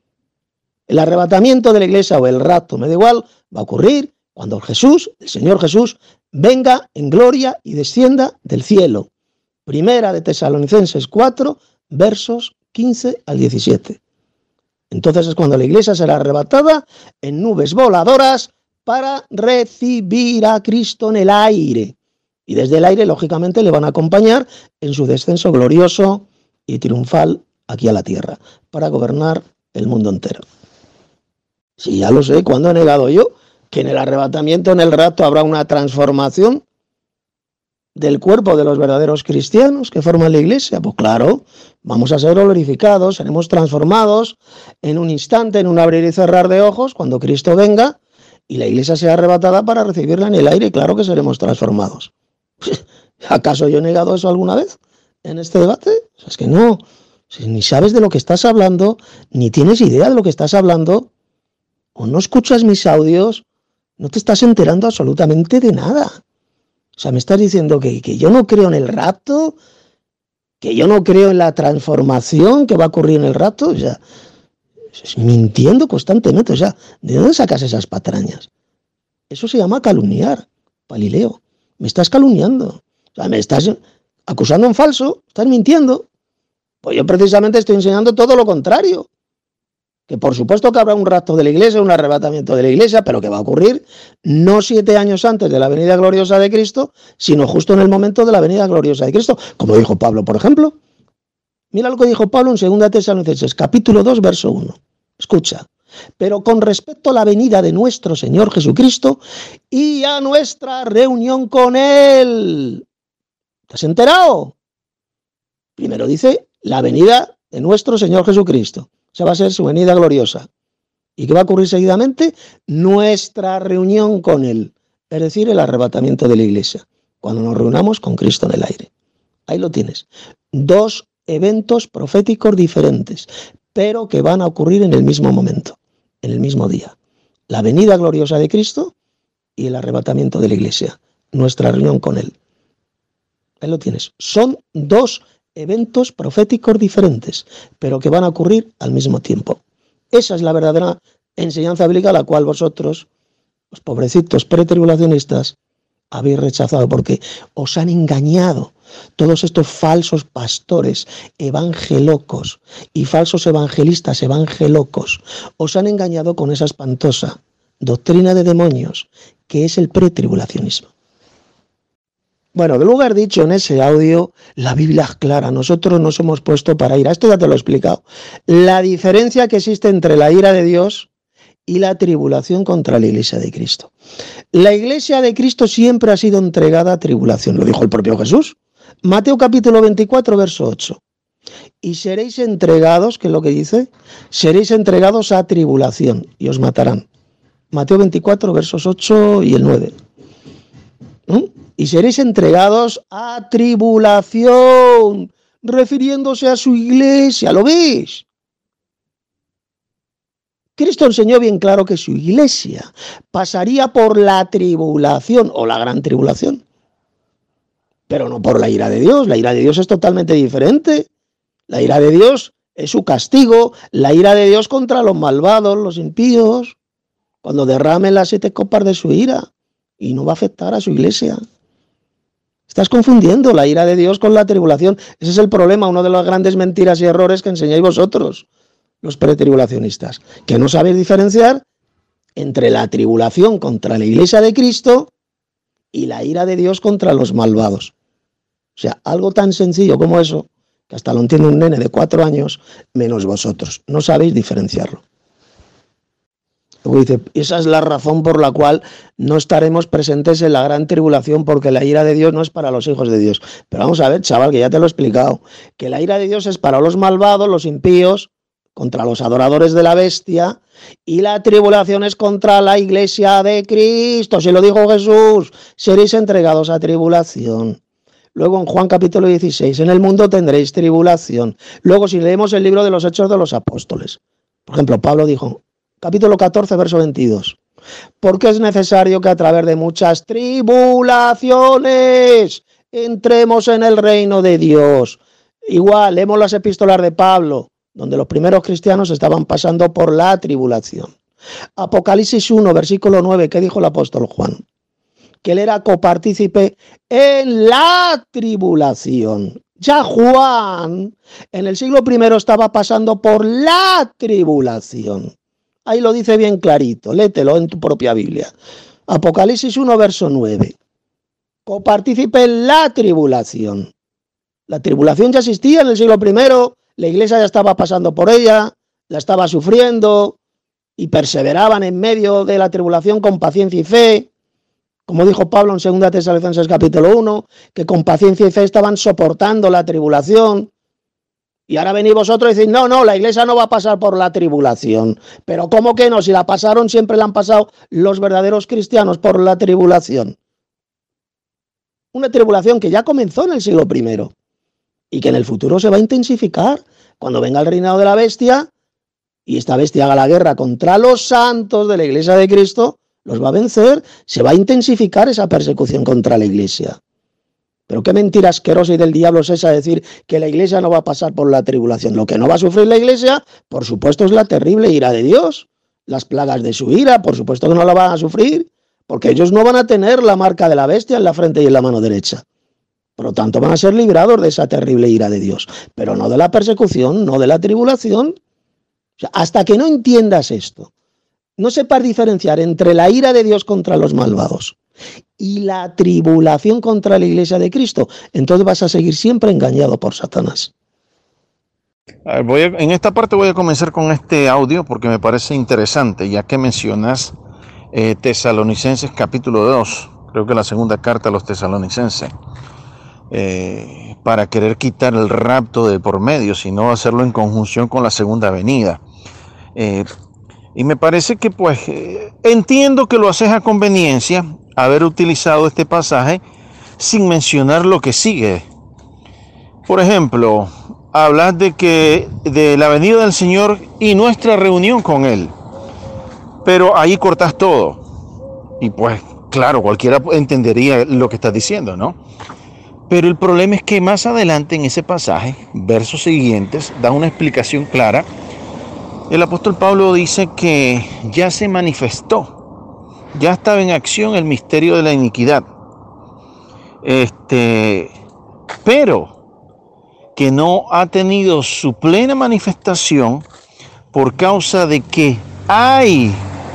El arrebatamiento de la iglesia o el rapto, me da igual, va a ocurrir cuando el Señor Jesús, venga en gloria y descienda del cielo. Primera de Tesalonicenses 4, versos 15 al 17. Entonces es cuando la iglesia será arrebatada en nubes voladoras para recibir a Cristo en el aire. Y desde el aire, lógicamente, le van a acompañar en su descenso glorioso y triunfal aquí a la tierra, para gobernar el mundo entero. Sí, ya lo sé, ¿cuándo he negado yo que en el arrebatamiento, en el rapto, habrá una transformación del cuerpo de los verdaderos cristianos que forman la iglesia? Pues claro, vamos a ser glorificados, seremos transformados en un instante, en un abrir y cerrar de ojos, cuando Cristo venga y la iglesia sea arrebatada para recibirla en el aire. Claro que seremos transformados. ¿Acaso yo he negado eso alguna vez en este debate? O sea, es que no, si ni sabes de lo que estás hablando, ni tienes idea de lo que estás hablando, o no escuchas mis audios, no te estás enterando absolutamente de nada. O sea, me estás diciendo que yo no creo en el rapto, que yo no creo en la transformación que va a ocurrir en el rapto. O sea, es mintiendo constantemente. O sea, ¿de dónde sacas esas patrañas? Eso se llama calumniar, Palileo. Me estás calumniando. O sea, me estás acusando en falso, estás mintiendo. Pues yo precisamente estoy enseñando todo lo contrario. Que por supuesto que habrá un rapto de la iglesia, un arrebatamiento de la iglesia, pero que va a ocurrir no 7 años antes de la venida gloriosa de Cristo, sino justo en el momento de la venida gloriosa de Cristo, como dijo Pablo, por ejemplo. Mira lo que dijo Pablo en 2 Tesalonicenses, capítulo 2, verso 1. Escucha. Pero con respecto a la venida de nuestro Señor Jesucristo y a nuestra reunión con Él. ¿Te has enterado? Primero dice la venida de nuestro Señor Jesucristo. Esa va a ser su venida gloriosa. ¿Y qué va a ocurrir seguidamente? Nuestra reunión con Él. Es decir, el arrebatamiento de la iglesia. Cuando nos reunamos con Cristo en el aire. Ahí lo tienes. 2 eventos proféticos diferentes, pero que van a ocurrir en el mismo momento, en el mismo día. La venida gloriosa de Cristo y el arrebatamiento de la iglesia. nuestra reunión con Él. Ahí lo tienes. Son dos eventos proféticos diferentes, pero que van a ocurrir al mismo tiempo. Esa es la verdadera enseñanza bíblica, la cual vosotros, los pobrecitos pretribulacionistas, habéis rechazado, porque os han engañado. Todos estos falsos pastores evangelocos y falsos evangelistas evangelocos os han engañado con esa espantosa doctrina de demonios que es el pretribulacionismo. Bueno, de lugar dicho, en ese audio la Biblia es clara. Nosotros nos hemos puesto para ira. Esto ya te lo he explicado. La diferencia que existe entre la ira de Dios y la tribulación contra la Iglesia de Cristo. La Iglesia de Cristo siempre ha sido entregada a tribulación, lo dijo el propio Jesús. Mateo capítulo 24, verso 8. Y seréis entregados, ¿qué es lo que dice? Seréis entregados a tribulación y os matarán. Mateo 24, versos 8 y el 9. Y seréis entregados a tribulación, refiriéndose a su iglesia, ¿lo veis? Cristo enseñó bien claro que su iglesia pasaría por la tribulación o la gran tribulación, pero no por la ira de Dios. La ira de Dios es totalmente diferente. La ira de Dios es su castigo, la ira de Dios contra los malvados, los impíos, cuando derramen las 7 copas de su ira, y no va a afectar a su iglesia. Estás confundiendo la ira de Dios con la tribulación. Ese es el problema, una de las grandes mentiras y errores que enseñáis vosotros, los pretribulacionistas, que no sabéis diferenciar entre la tribulación contra la iglesia de Cristo y la ira de Dios contra los malvados. O sea, algo tan sencillo como eso, que hasta lo entiende un nene de 4 años, menos vosotros. No sabéis diferenciarlo. Luego dice, esa es la razón por la cual no estaremos presentes en la gran tribulación, porque la ira de Dios no es para los hijos de Dios. Pero vamos a ver, chaval, que ya te lo he explicado, que la ira de Dios es para los malvados, los impíos, contra los adoradores de la bestia, y la tribulación es contra la iglesia de Cristo. Se lo dijo Jesús, seréis entregados a tribulación. Luego en Juan capítulo 16, en el mundo tendréis tribulación. Luego si leemos el libro de los Hechos de los Apóstoles, por ejemplo, Pablo dijo, capítulo 14, verso 22, porque es necesario que a través de muchas tribulaciones entremos en el reino de Dios. Igual, leemos las epístolas de Pablo, donde los primeros cristianos estaban pasando por la tribulación. Apocalipsis 1, versículo 9, ¿qué dijo el apóstol Juan? Que él era copartícipe en la tribulación. Ya Juan en el siglo I estaba pasando por la tribulación. Ahí lo dice bien clarito, léetelo en tu propia Biblia. Apocalipsis 1, verso 9. Copartícipe en la tribulación. La tribulación ya existía en el siglo I, la iglesia ya estaba pasando por ella, la estaba sufriendo y perseveraban en medio de la tribulación con paciencia y fe. Como dijo Pablo en 2 Tesalonicenses capítulo 1, que con paciencia y fe estaban soportando la tribulación. Y ahora venís vosotros y decís, no, la iglesia no va a pasar por la tribulación. Pero ¿cómo que no? Si la pasaron, siempre la han pasado los verdaderos cristianos por la tribulación. Una tribulación que ya comenzó en el siglo I y que en el futuro se va a intensificar cuando venga el reinado de la bestia y esta bestia haga la guerra contra los santos de la iglesia de Cristo, los va a vencer, se va a intensificar esa persecución contra la iglesia. Pero qué mentira asquerosa y del diablo es esa, decir que la iglesia no va a pasar por la tribulación. Lo que no va a sufrir la iglesia, por supuesto, es la terrible ira de Dios. Las plagas de su ira, por supuesto que no la van a sufrir, porque ellos no van a tener la marca de la bestia en la frente y en la mano derecha. Por lo tanto, van a ser librados de esa terrible ira de Dios, pero no de la persecución, no de la tribulación. O sea, hasta que no entiendas esto, no sepas diferenciar entre la ira de Dios contra los malvados y la tribulación contra la iglesia de Cristo, entonces vas a seguir siempre engañado por Satanás. En esta parte voy a comenzar con este audio porque me parece interesante, ya que mencionas Tesalonicenses capítulo 2, creo que la segunda carta a los tesalonicenses, para querer quitar el rapto de por medio, sino hacerlo en conjunción con la segunda venida. Y me parece que pues entiendo que lo haces a conveniencia, haber utilizado este pasaje sin mencionar lo que sigue. Por ejemplo, hablas de la venida del Señor y nuestra reunión con Él, pero ahí cortas todo. Y pues, claro, cualquiera entendería lo que estás diciendo, ¿no? Pero el problema es que más adelante en ese pasaje, versos siguientes, da una explicación clara. El apóstol Pablo dice que ya se manifestó, ya estaba en acción el misterio de la iniquidad. Pero que no ha tenido su plena manifestación por causa de que hay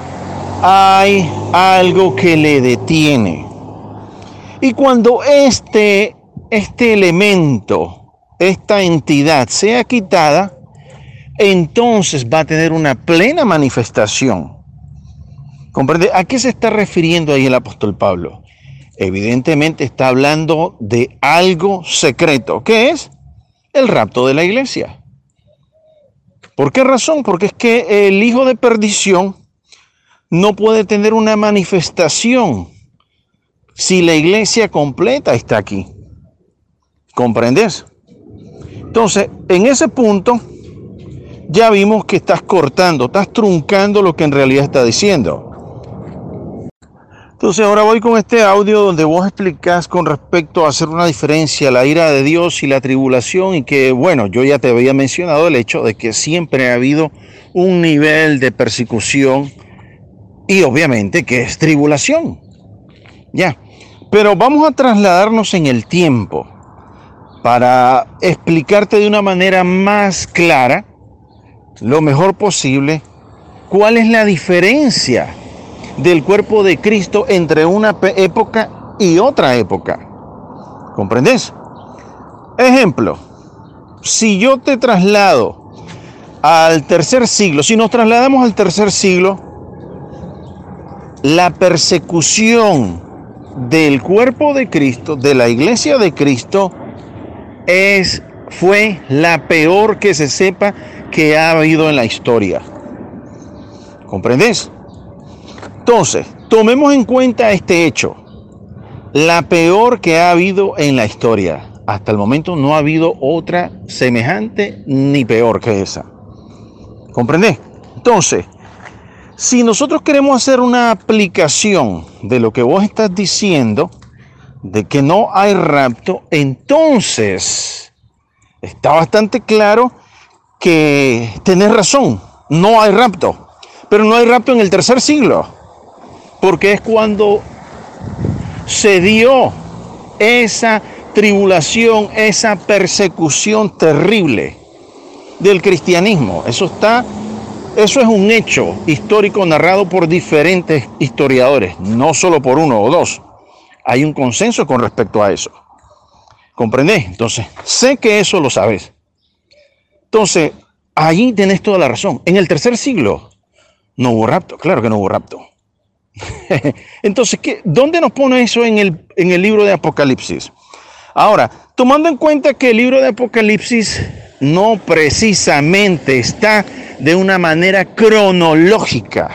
algo que le detiene. Y cuando este elemento, esta entidad sea quitada, entonces va a tener una plena manifestación. ¿Comprende? ¿A qué se está refiriendo ahí el apóstol Pablo? Evidentemente está hablando de algo secreto. ¿Qué es? El rapto de la iglesia. ¿Por qué razón? Porque es que el hijo de perdición no puede tener una manifestación si la iglesia completa está aquí. ¿Comprendes? Entonces, en ese punto, ya vimos que estás cortando, estás truncando lo que en realidad está diciendo. Entonces, ahora voy con este audio donde vos explicás con respecto a hacer una diferencia, la ira de Dios y la tribulación, y que, bueno, yo ya te había mencionado el hecho de que siempre ha habido un nivel de persecución y obviamente que es tribulación. Ya, pero vamos a trasladarnos en el tiempo para explicarte de una manera más clara, lo mejor posible, cuál es la diferencia del cuerpo de Cristo entre una época y otra época. ¿Comprendes? Ejemplo, si yo te traslado al tercer siglo, si nos trasladamos al tercer siglo, la persecución del cuerpo de Cristo, de la iglesia de Cristo, fue la peor que se sepa que ha habido en la historia. ¿Comprendes? Entonces, tomemos en cuenta este hecho. La peor que ha habido en la historia. Hasta el momento no ha habido otra semejante ni peor que esa. ¿Comprendés? Entonces, si nosotros queremos hacer una aplicación de lo que vos estás diciendo, de que no hay rapto, entonces está bastante claro que tenés razón, no hay rapto. Pero no hay rapto en el tercer siglo, porque es cuando se dio esa tribulación, esa persecución terrible del cristianismo. Eso es un hecho histórico narrado por diferentes historiadores, no solo por uno o dos. Hay un consenso con respecto a eso. ¿Comprendés? Entonces, sé que eso lo sabes. Entonces, allí tenés toda la razón. En el tercer siglo no hubo rapto. Claro que no hubo rapto. Entonces, ¿dónde nos pone eso en el libro de Apocalipsis? Ahora, tomando en cuenta que el libro de Apocalipsis no precisamente está de una manera cronológica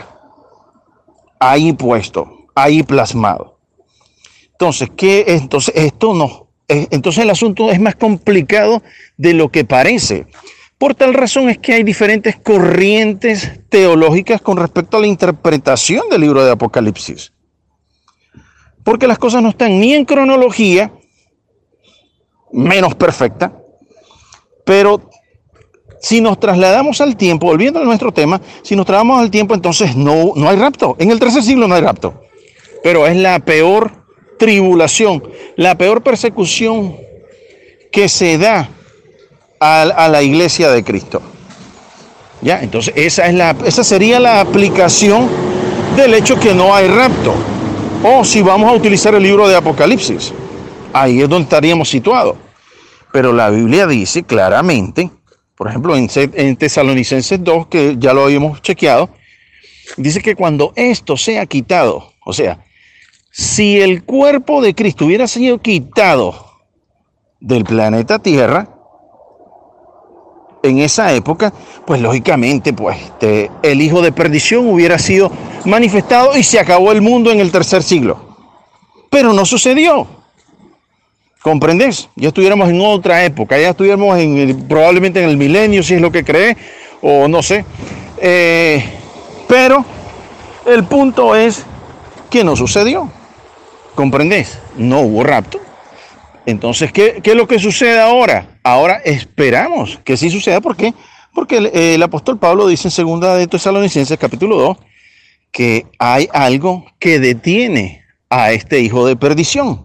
ahí puesto, ahí plasmado. Entonces, entonces el asunto es más complicado de lo que parece. Por tal razón es que hay diferentes corrientes teológicas con respecto a la interpretación del libro de Apocalipsis. Porque las cosas no están ni en cronología, menos perfecta, pero si nos trasladamos al tiempo, volviendo a nuestro tema, si nos trasladamos al tiempo, entonces no hay rapto. En el tercer siglo no hay rapto, pero es la peor tribulación, la peor persecución que se da a la iglesia de Cristo. Ya, entonces esa sería la aplicación del hecho que no hay rapto. O si vamos a utilizar el libro de Apocalipsis, ahí es donde estaríamos situados. Pero la Biblia dice claramente, por ejemplo en Tesalonicenses 2, que ya lo habíamos chequeado, dice que cuando esto sea quitado, o sea, si el cuerpo de Cristo hubiera sido quitado del planeta Tierra, en esa época, pues lógicamente, el hijo de perdición hubiera sido manifestado y se acabó el mundo en el tercer siglo. Pero no sucedió. ¿Comprendés? Ya estuviéramos en otra época, ya estuviéramos probablemente en el milenio, si es lo que cree, o no sé. Pero el punto es que no sucedió. ¿Comprendés? No hubo rapto. Entonces, ¿qué es lo que sucede ahora? Ahora esperamos que sí suceda. ¿Por qué? Porque el apóstol Pablo dice en 2 de Tesalonicenses capítulo 2 que hay algo que detiene a este hijo de perdición.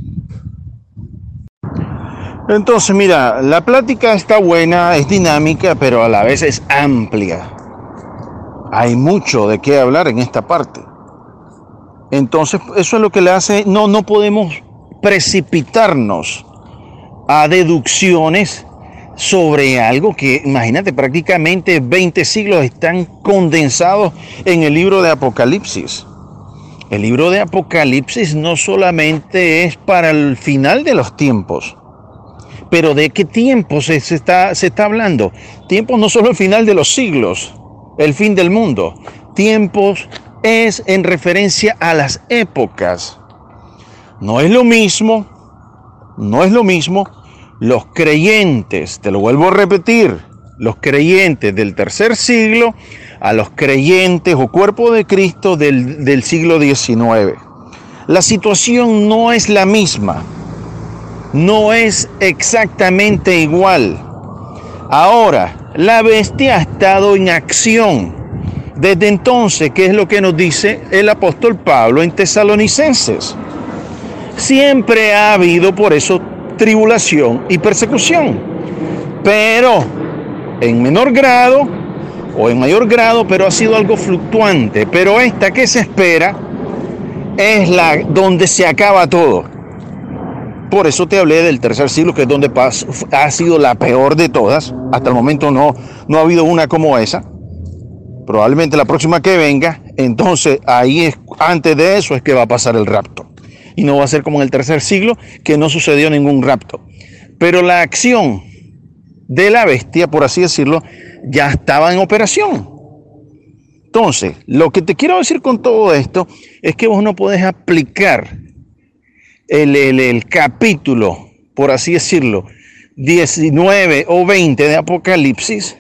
Entonces, mira, la plática está buena, es dinámica, pero a la vez es amplia. Hay mucho de qué hablar en esta parte. Entonces, eso es lo que le hace, no podemos precipitarnos a deducciones sobre algo que, imagínate, prácticamente 20 siglos están condensados en el libro de Apocalipsis. El libro de Apocalipsis no solamente es para el final de los tiempos, pero ¿de qué tiempos se está hablando? Tiempos no solo el final de los siglos, el fin del mundo. Tiempos es en referencia a las épocas. No es lo mismo los creyentes, te lo vuelvo a repetir, los creyentes del tercer siglo a los creyentes o cuerpo de Cristo del siglo XIX. La situación no es la misma, no es exactamente igual. Ahora, la bestia ha estado en acción desde entonces, ¿qué es lo que nos dice el apóstol Pablo en Tesalonicenses? Siempre ha habido por eso tribulación y persecución, pero en menor grado o en mayor grado, pero ha sido algo fluctuante. Pero esta que se espera es la donde se acaba todo. Por eso te hablé del tercer siglo, que es donde ha sido la peor de todas. Hasta el momento no ha habido una como esa. Probablemente la próxima que venga, entonces ahí es, antes de eso es que va a pasar el rapto. Y no va a ser como en el tercer siglo, que no sucedió ningún rapto. Pero la acción de la bestia, por así decirlo, ya estaba en operación. Entonces, lo que te quiero decir con todo esto es que vos no podés aplicar el capítulo, por así decirlo, 19 o 20 de Apocalipsis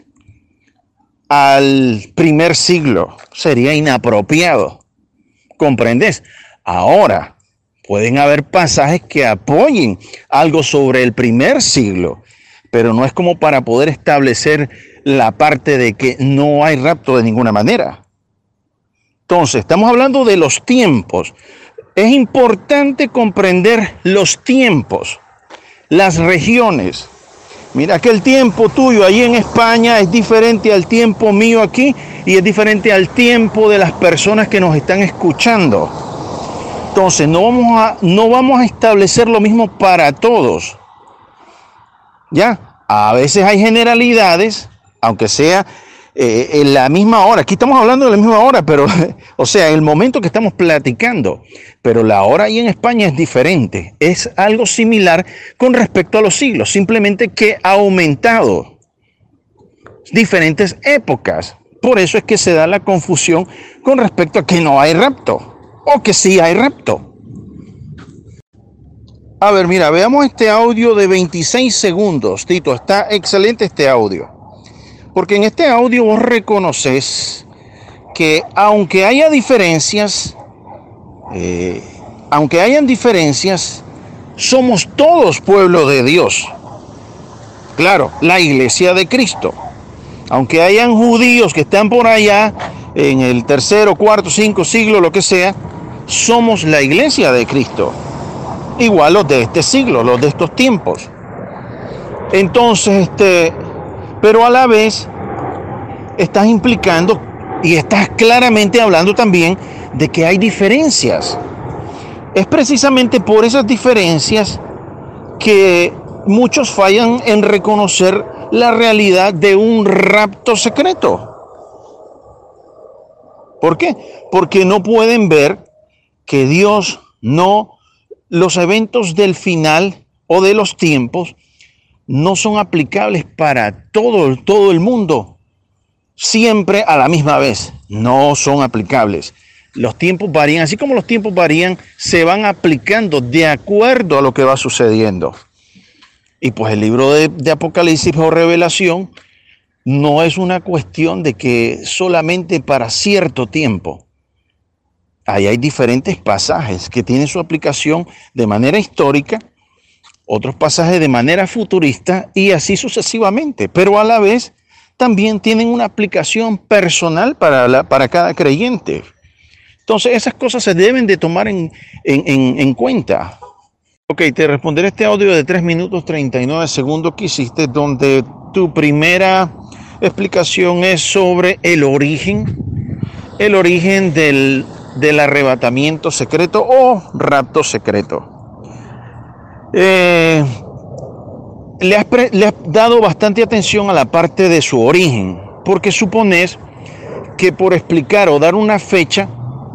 al primer siglo. Sería inapropiado. ¿Comprendes? Ahora, pueden haber pasajes que apoyen algo sobre el primer siglo, pero no es como para poder establecer la parte de que no hay rapto de ninguna manera. Entonces, estamos hablando de los tiempos. Es importante comprender los tiempos, las regiones. Mira que el tiempo tuyo ahí en España es diferente al tiempo mío aquí y es diferente al tiempo de las personas que nos están escuchando. Entonces, no vamos a establecer lo mismo para todos. ¿Ya? A veces hay generalidades, aunque sea en la misma hora. Aquí estamos hablando de la misma hora, pero, o sea, el momento que estamos platicando. Pero la hora ahí en España es diferente. Es algo similar con respecto a los siglos, simplemente que ha aumentado. Diferentes épocas. Por eso es que se da la confusión con respecto a que no hay rapto. O que sí hay rapto. A ver, mira, veamos este audio de 26 segundos, Tito. Está excelente este audio. Porque en este audio vos reconoces que aunque hayan diferencias, somos todos pueblo de Dios. Claro, la iglesia de Cristo. Aunque hayan judíos que están por allá en el tercero, cuarto, cinco siglo, lo que sea, somos la iglesia de Cristo. Igual los de este siglo, los de estos tiempos. Entonces, pero a la vez estás implicando y estás claramente hablando también de que hay diferencias. Es precisamente por esas diferencias que muchos fallan en reconocer la realidad de un rapto secreto. ¿Por qué? Porque no pueden ver que Dios los eventos del final o de los tiempos no son aplicables para todo el mundo, siempre a la misma vez. No son aplicables. Los tiempos varían, así como los tiempos varían, se van aplicando de acuerdo a lo que va sucediendo. Y pues el libro de Apocalipsis o Revelación no es una cuestión de que solamente para cierto tiempo. ahí hay diferentes pasajes que tienen su aplicación de manera histórica, otros pasajes de manera futurista y así sucesivamente, pero a la vez también tienen una aplicación personal para cada creyente. Entonces esas cosas se deben de tomar en cuenta. Ok, te responderé este audio de 3 minutos 39 segundos que hiciste, donde tu primera explicación es sobre el origen del arrebatamiento secreto o rapto secreto. Le has dado bastante atención a la parte de su origen, porque supones que por explicar o dar una fecha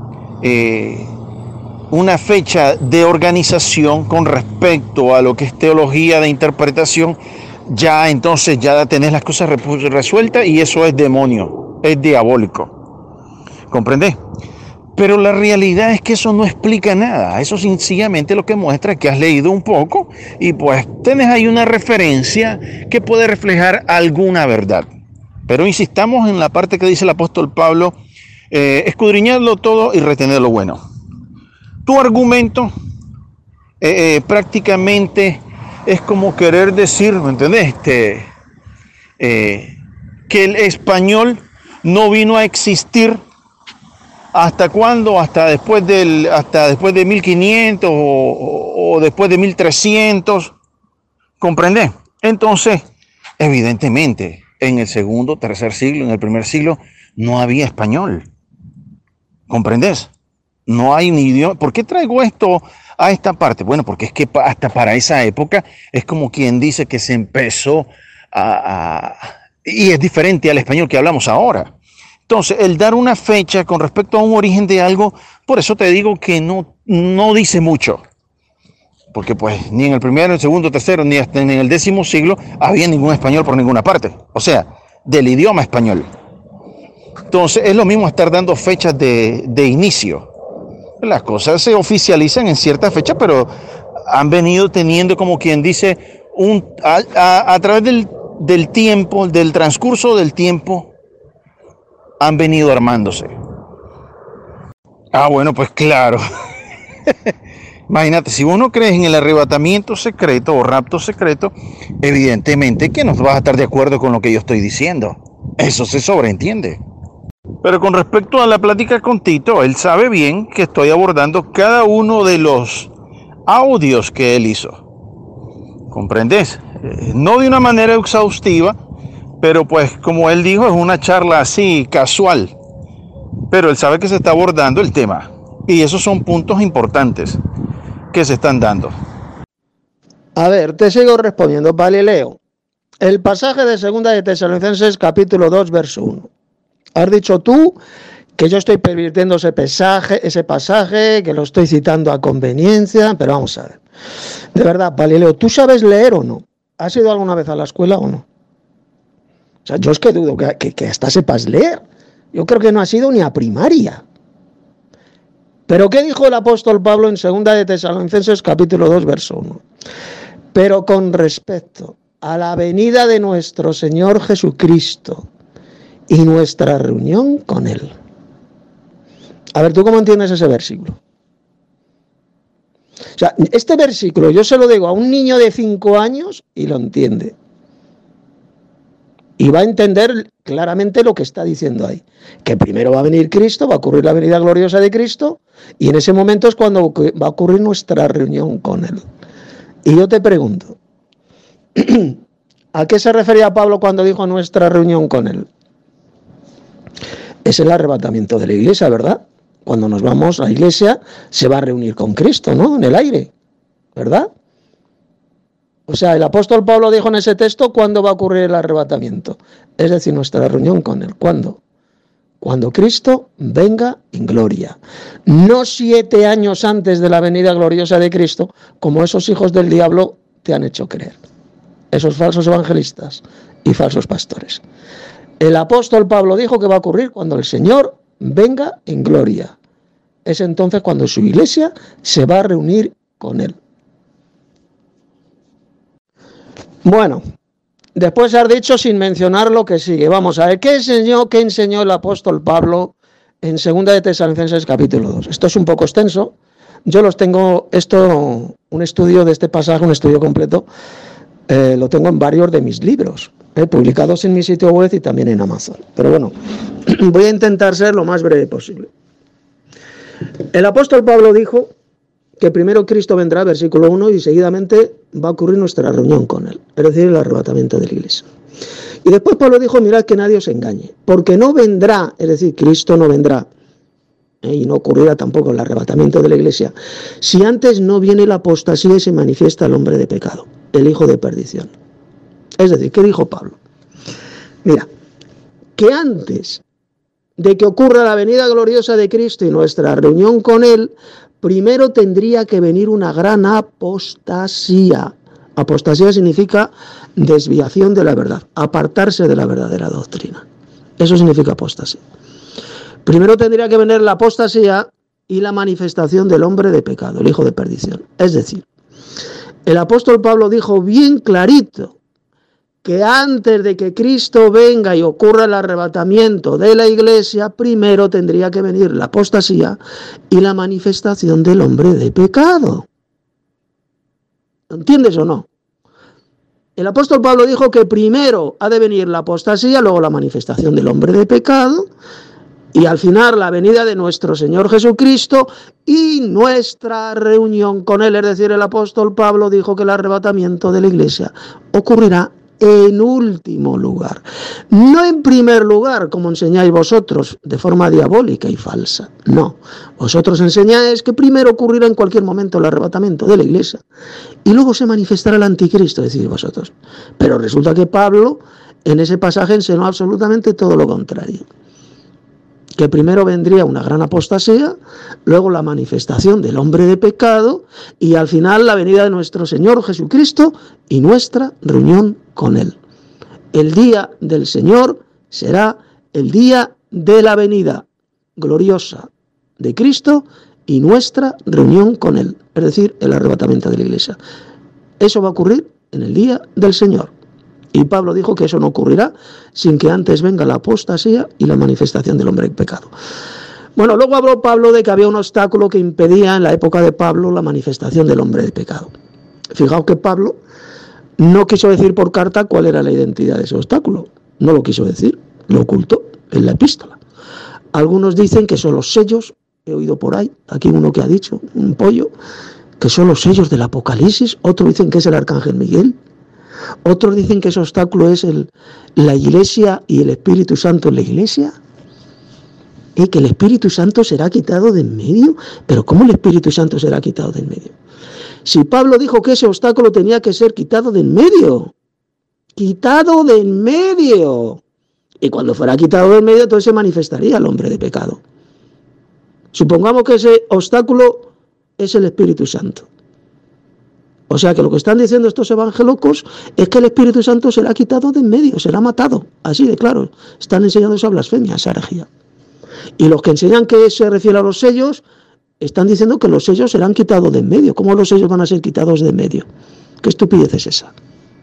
de organización con respecto a lo que es teología de interpretación, ya entonces ya tenés las cosas resueltas y eso es demonio, es diabólico. ¿Comprendés? Pero la realidad es que eso no explica nada. Eso sencillamente lo que muestra es que has leído un poco y pues tenés ahí una referencia que puede reflejar alguna verdad. Pero insistamos en la parte que dice el apóstol Pablo, escudriñadlo todo y retener lo bueno. Tu argumento prácticamente es como querer decir, ¿me entendés? Que el español no vino a existir ¿hasta cuándo? Hasta después de 1500 o después de 1300. ¿Comprendés? Entonces, evidentemente, en el segundo, tercer siglo, en el primer siglo, no había español. ¿Comprendés? No hay ni idioma. ¿Por qué traigo esto a esta parte? Bueno, porque es que hasta para esa época es como quien dice que se empezó y es diferente al español que hablamos ahora. Entonces, el dar una fecha con respecto a un origen de algo, por eso te digo que no dice mucho. Porque pues ni en el primero, el segundo, tercero, ni hasta en el 10º siglo había ningún español por ninguna parte. O sea, del idioma español. Entonces, es lo mismo estar dando fechas de inicio. Las cosas se oficializan en cierta fecha, pero han venido teniendo, como quien dice, a través del tiempo, del transcurso del tiempo, han venido armándose. Bueno, pues claro. Imagínate, si vos no crees en el arrebatamiento secreto o rapto secreto, evidentemente que no vas a estar de acuerdo con lo que yo estoy diciendo. Eso se sobreentiende. Pero con respecto a la plática con Tito, él sabe bien que estoy abordando cada uno de los audios que él hizo. ¿Comprendés? No de una manera exhaustiva, pero pues como él dijo, es una charla así casual. Pero él sabe que se está abordando el tema. Y esos son puntos importantes que se están dando. A ver, te sigo respondiendo, vale, leo. El pasaje de 2 de Tesalonicenses, capítulo 2, verso 1. Has dicho tú que yo estoy pervirtiendo ese pasaje, que lo estoy citando a conveniencia, pero vamos a ver. De verdad, Galileo, ¿tú sabes leer o no? ¿Has ido alguna vez a la escuela o no? O sea, yo es que dudo que hasta sepas leer. Yo creo que no has ido ni a primaria. Pero ¿qué dijo el apóstol Pablo en 2 de Tesalonicenses, capítulo 2, verso 1? Pero con respecto a la venida de nuestro Señor Jesucristo y nuestra reunión con Él. A ver, ¿tú cómo entiendes ese versículo? O sea, este versículo yo se lo digo a un niño de 5 años y lo entiende. Y va a entender claramente lo que está diciendo ahí. Que primero va a venir Cristo, va a ocurrir la venida gloriosa de Cristo, y en ese momento es cuando va a ocurrir nuestra reunión con Él. Y yo te pregunto, ¿a qué se refería Pablo cuando dijo nuestra reunión con Él? Es el arrebatamiento de la iglesia, ¿verdad? Cuando nos vamos, la iglesia se va a reunir con Cristo, ¿no? En el aire, ¿verdad? O sea, el apóstol Pablo dijo en ese texto cuándo va a ocurrir el arrebatamiento. Es decir, nuestra reunión con Él. ¿Cuándo? Cuando Cristo venga en gloria. No 7 años antes de la venida gloriosa de Cristo, como esos hijos del diablo te han hecho creer. Esos falsos evangelistas y falsos pastores. El apóstol Pablo dijo que va a ocurrir cuando el Señor venga en gloria. Es entonces cuando su iglesia se va a reunir con Él. Bueno, después has dicho sin mencionar lo que sigue. Vamos a ver, ¿qué enseñó el apóstol Pablo en 2 de Tesalonicenses capítulo 2. Esto es un poco extenso. Yo los tengo, un estudio de este pasaje, un estudio completo, lo tengo en varios de mis libros, publicados en mi sitio web y también en Amazon. Pero bueno, voy a intentar ser lo más breve posible. El apóstol Pablo dijo que primero Cristo vendrá, versículo 1, y seguidamente va a ocurrir nuestra reunión con él, es decir, el arrebatamiento de la iglesia. Y después Pablo dijo, mirad que nadie os engañe, porque no vendrá, es decir, Cristo no vendrá, y no ocurrirá tampoco el arrebatamiento de la iglesia, si antes no viene la apostasía y se manifiesta el hombre de pecado, el hijo de perdición. Es decir, ¿qué dijo Pablo? Mira, que antes de que ocurra la venida gloriosa de Cristo y nuestra reunión con él, primero tendría que venir una gran apostasía. Apostasía significa desviación de la verdad, apartarse de la verdadera doctrina. Eso significa apostasía. Primero tendría que venir la apostasía y la manifestación del hombre de pecado, el hijo de perdición. Es decir, el apóstol Pablo dijo bien clarito que antes de que Cristo venga y ocurra el arrebatamiento de la iglesia, primero tendría que venir la apostasía y la manifestación del hombre de pecado. ¿Entiendes o no? El apóstol Pablo dijo que primero ha de venir la apostasía, luego la manifestación del hombre de pecado, y al final la venida de nuestro Señor Jesucristo y nuestra reunión con él. Es decir, el apóstol Pablo dijo que el arrebatamiento de la iglesia ocurrirá en último lugar, no en primer lugar, como enseñáis vosotros, de forma diabólica y falsa. No, vosotros enseñáis que primero ocurrirá en cualquier momento el arrebatamiento de la iglesia y luego se manifestará el anticristo, decís vosotros. Pero resulta que Pablo en ese pasaje enseñó absolutamente todo lo contrario. Que primero vendría una gran apostasía, luego la manifestación del hombre de pecado y al final la venida de nuestro Señor Jesucristo y nuestra reunión con él. El día del Señor será el día de la venida gloriosa de Cristo y nuestra reunión con él, es decir, el arrebatamiento de la iglesia. Eso va a ocurrir en el día del Señor. Y Pablo dijo que eso no ocurrirá sin que antes venga la apostasía y la manifestación del hombre en pecado. Bueno, luego habló Pablo de que había un obstáculo que impedía en la época de Pablo la manifestación del hombre de pecado. Fijaos que Pablo no quiso decir por carta cuál era la identidad de ese obstáculo. No lo quiso decir, lo ocultó en la epístola. Algunos dicen que son los sellos, he oído por ahí, aquí uno que ha dicho, un pollo, que son los sellos del Apocalipsis, otros dicen que es el arcángel Miguel. Otros dicen que ese obstáculo es la iglesia y el Espíritu Santo en la iglesia. Y que el Espíritu Santo será quitado de en medio. Pero ¿cómo el Espíritu Santo será quitado de en medio? Si Pablo dijo que ese obstáculo tenía que ser quitado de en medio. Quitado de en medio. Y cuando fuera quitado de en medio, entonces se manifestaría el hombre de pecado. Supongamos que ese obstáculo es el Espíritu Santo. O sea que lo que están diciendo estos evangelocos es que el Espíritu Santo será quitado de en medio, será matado, así de claro. Están enseñando esa blasfemia, esa herejía. Y los que enseñan que se refiere a los sellos, están diciendo que los sellos serán quitados de en medio. ¿Cómo los sellos van a ser quitados de en medio? ¿Qué estupidez es esa?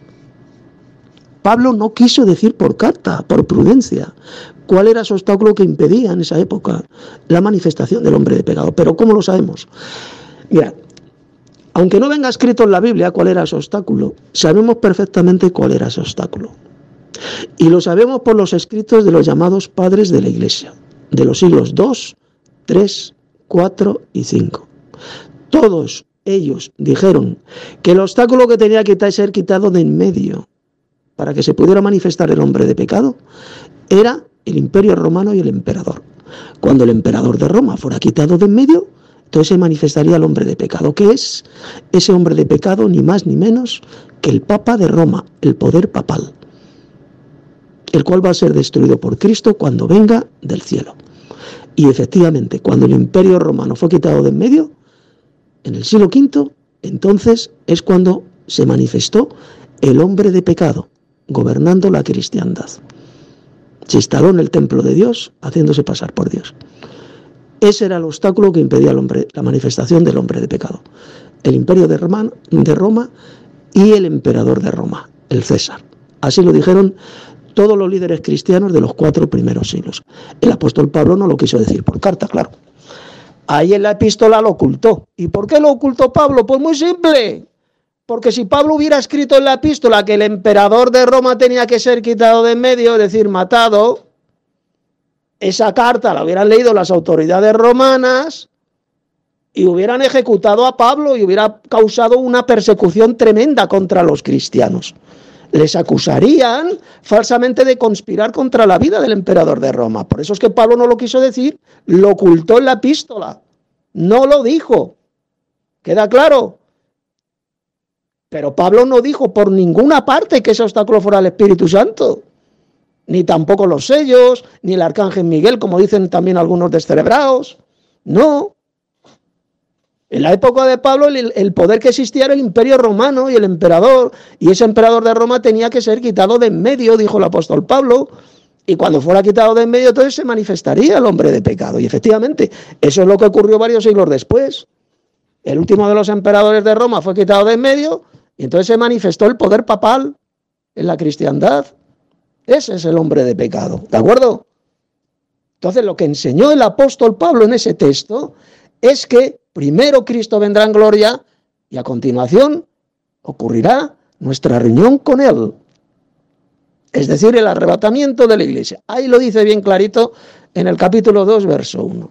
Pablo no quiso decir por carta, por prudencia, cuál era ese obstáculo que impedía en esa época la manifestación del hombre de pecado. Pero ¿cómo lo sabemos? Mirad, aunque no venga escrito en la Biblia cuál era ese obstáculo, sabemos perfectamente cuál era ese obstáculo. Y lo sabemos por los escritos de los llamados padres de la Iglesia, de los siglos II, III, IV y V. Todos ellos dijeron que el obstáculo que tenía que ser quitado de en medio para que se pudiera manifestar el hombre de pecado era el Imperio Romano y el emperador. Cuando el emperador de Roma fuera quitado de en medio, entonces se manifestaría el hombre de pecado. ¿Qué es ese hombre de pecado? Ni más ni menos que el Papa de Roma, el poder papal, el cual va a ser destruido por Cristo cuando venga del cielo. Y efectivamente, cuando el Imperio Romano fue quitado de en medio, en el siglo V, entonces es cuando se manifestó el hombre de pecado, gobernando la cristiandad. Se instaló en el templo de Dios, haciéndose pasar por Dios. Ese era el obstáculo que impedía al hombre, la manifestación del hombre de pecado. El imperio de Roma y el emperador de Roma, el César. Así lo dijeron todos los líderes cristianos de los 4 primeros siglos. El apóstol Pablo no lo quiso decir por carta, claro. Ahí en la epístola lo ocultó. ¿Y por qué lo ocultó Pablo? Pues muy simple. Porque si Pablo hubiera escrito en la epístola que el emperador de Roma tenía que ser quitado de en medio, es decir, matado, esa carta la hubieran leído las autoridades romanas y hubieran ejecutado a Pablo y hubiera causado una persecución tremenda contra los cristianos. Les acusarían falsamente de conspirar contra la vida del emperador de Roma. Por eso es que Pablo no lo quiso decir, lo ocultó en la epístola. No lo dijo. ¿Queda claro? Pero Pablo no dijo por ninguna parte que ese obstáculo fuera el Espíritu Santo. Ni tampoco los sellos, ni el arcángel Miguel, como dicen también algunos descerebrados. No. En la época de Pablo, el poder que existía era el imperio romano y el emperador, y ese emperador de Roma tenía que ser quitado de en medio, dijo el apóstol Pablo, y cuando fuera quitado de en medio, entonces se manifestaría el hombre de pecado. Y efectivamente, eso es lo que ocurrió varios siglos después. El último de los emperadores de Roma fue quitado de en medio, y entonces se manifestó el poder papal en la cristiandad. Ese es el hombre de pecado, ¿de acuerdo? Entonces, lo que enseñó el apóstol Pablo en ese texto es que primero Cristo vendrá en gloria y a continuación ocurrirá nuestra reunión con Él. Es decir, el arrebatamiento de la iglesia. Ahí lo dice bien clarito en el capítulo 2, verso 1.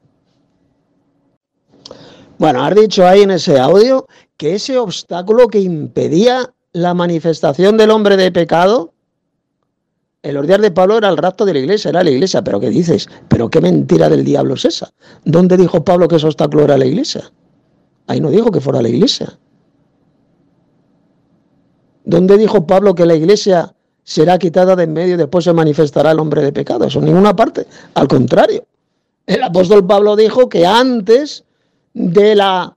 Bueno, has dicho ahí en ese audio que ese obstáculo que impedía la manifestación del hombre de pecado, en los días de Pablo era el rapto de la iglesia, era la iglesia. ¿Pero qué dices? ¿Pero qué mentira del diablo es esa? ¿Dónde dijo Pablo que ese obstáculo era la iglesia? Ahí no dijo que fuera la iglesia. ¿Dónde dijo Pablo que la iglesia será quitada de en medio y después se manifestará el hombre de pecado? Eso en ninguna parte. Al contrario, el apóstol Pablo dijo que antes de la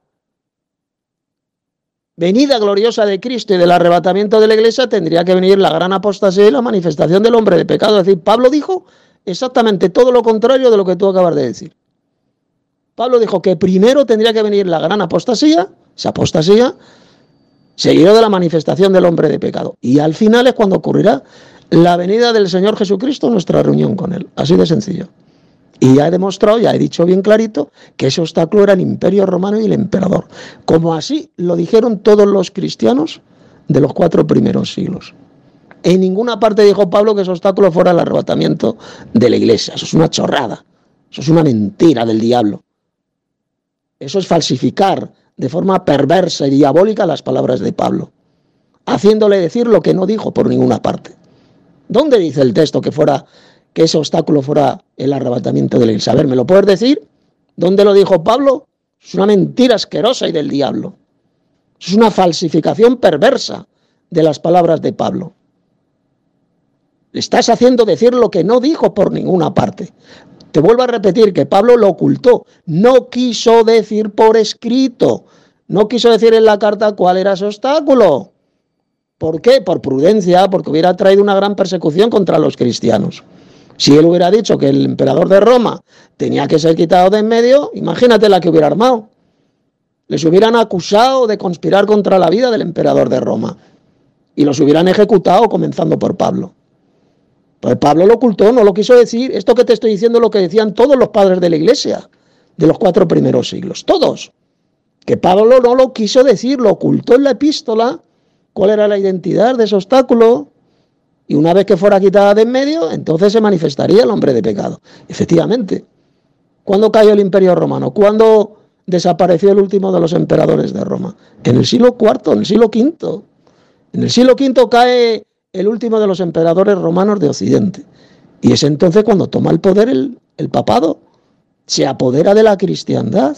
venida gloriosa de Cristo y del arrebatamiento de la iglesia tendría que venir la gran apostasía y la manifestación del hombre de pecado. Es decir, Pablo dijo exactamente todo lo contrario de lo que tú acabas de decir. Pablo dijo que primero tendría que venir la gran apostasía, esa apostasía, seguido de la manifestación del hombre de pecado. Y al final es cuando ocurrirá la venida del Señor Jesucristo, nuestra reunión con Él. Así de sencillo. Y ya he demostrado, ya he dicho bien clarito, que ese obstáculo era el imperio romano y el emperador. Como así lo dijeron todos los cristianos de los 4 primeros siglos. En ninguna parte dijo Pablo que ese obstáculo fuera el arrebatamiento de la iglesia. Eso es una chorrada. Eso es una mentira del diablo. Eso es falsificar de forma perversa y diabólica las palabras de Pablo, haciéndole decir lo que no dijo por ninguna parte. ¿Dónde dice el texto que ese obstáculo fuera el arrebatamiento de la iglesia? A ver, ¿me lo puedes decir? ¿Dónde lo dijo Pablo? Es una mentira asquerosa y del diablo. Es una falsificación perversa de las palabras de Pablo. Le estás haciendo decir lo que no dijo por ninguna parte. Te vuelvo a repetir que Pablo lo ocultó. No quiso decir por escrito. No quiso decir en la carta cuál era ese obstáculo. ¿Por qué? Por prudencia, porque hubiera traído una gran persecución contra los cristianos. Si él hubiera dicho que el emperador de Roma tenía que ser quitado de en medio, imagínate la que hubiera armado. Les hubieran acusado de conspirar contra la vida del emperador de Roma. Y los hubieran ejecutado, comenzando por Pablo. Pues Pablo lo ocultó, no lo quiso decir. Esto que te estoy diciendo es lo que decían todos los padres de la iglesia, de los 4 primeros siglos. Todos. Que Pablo no lo quiso decir, lo ocultó en la epístola. ¿Cuál era la identidad de ese obstáculo? Y una vez que fuera quitada de en medio, entonces se manifestaría el hombre de pecado. Efectivamente. ¿Cuándo cayó el imperio romano? ¿Cuándo desapareció el último de los emperadores de Roma? En el siglo IV, en el siglo V. En el siglo V cae el último de los emperadores romanos de Occidente. Y es entonces cuando toma el poder el papado. Se apodera de la cristiandad.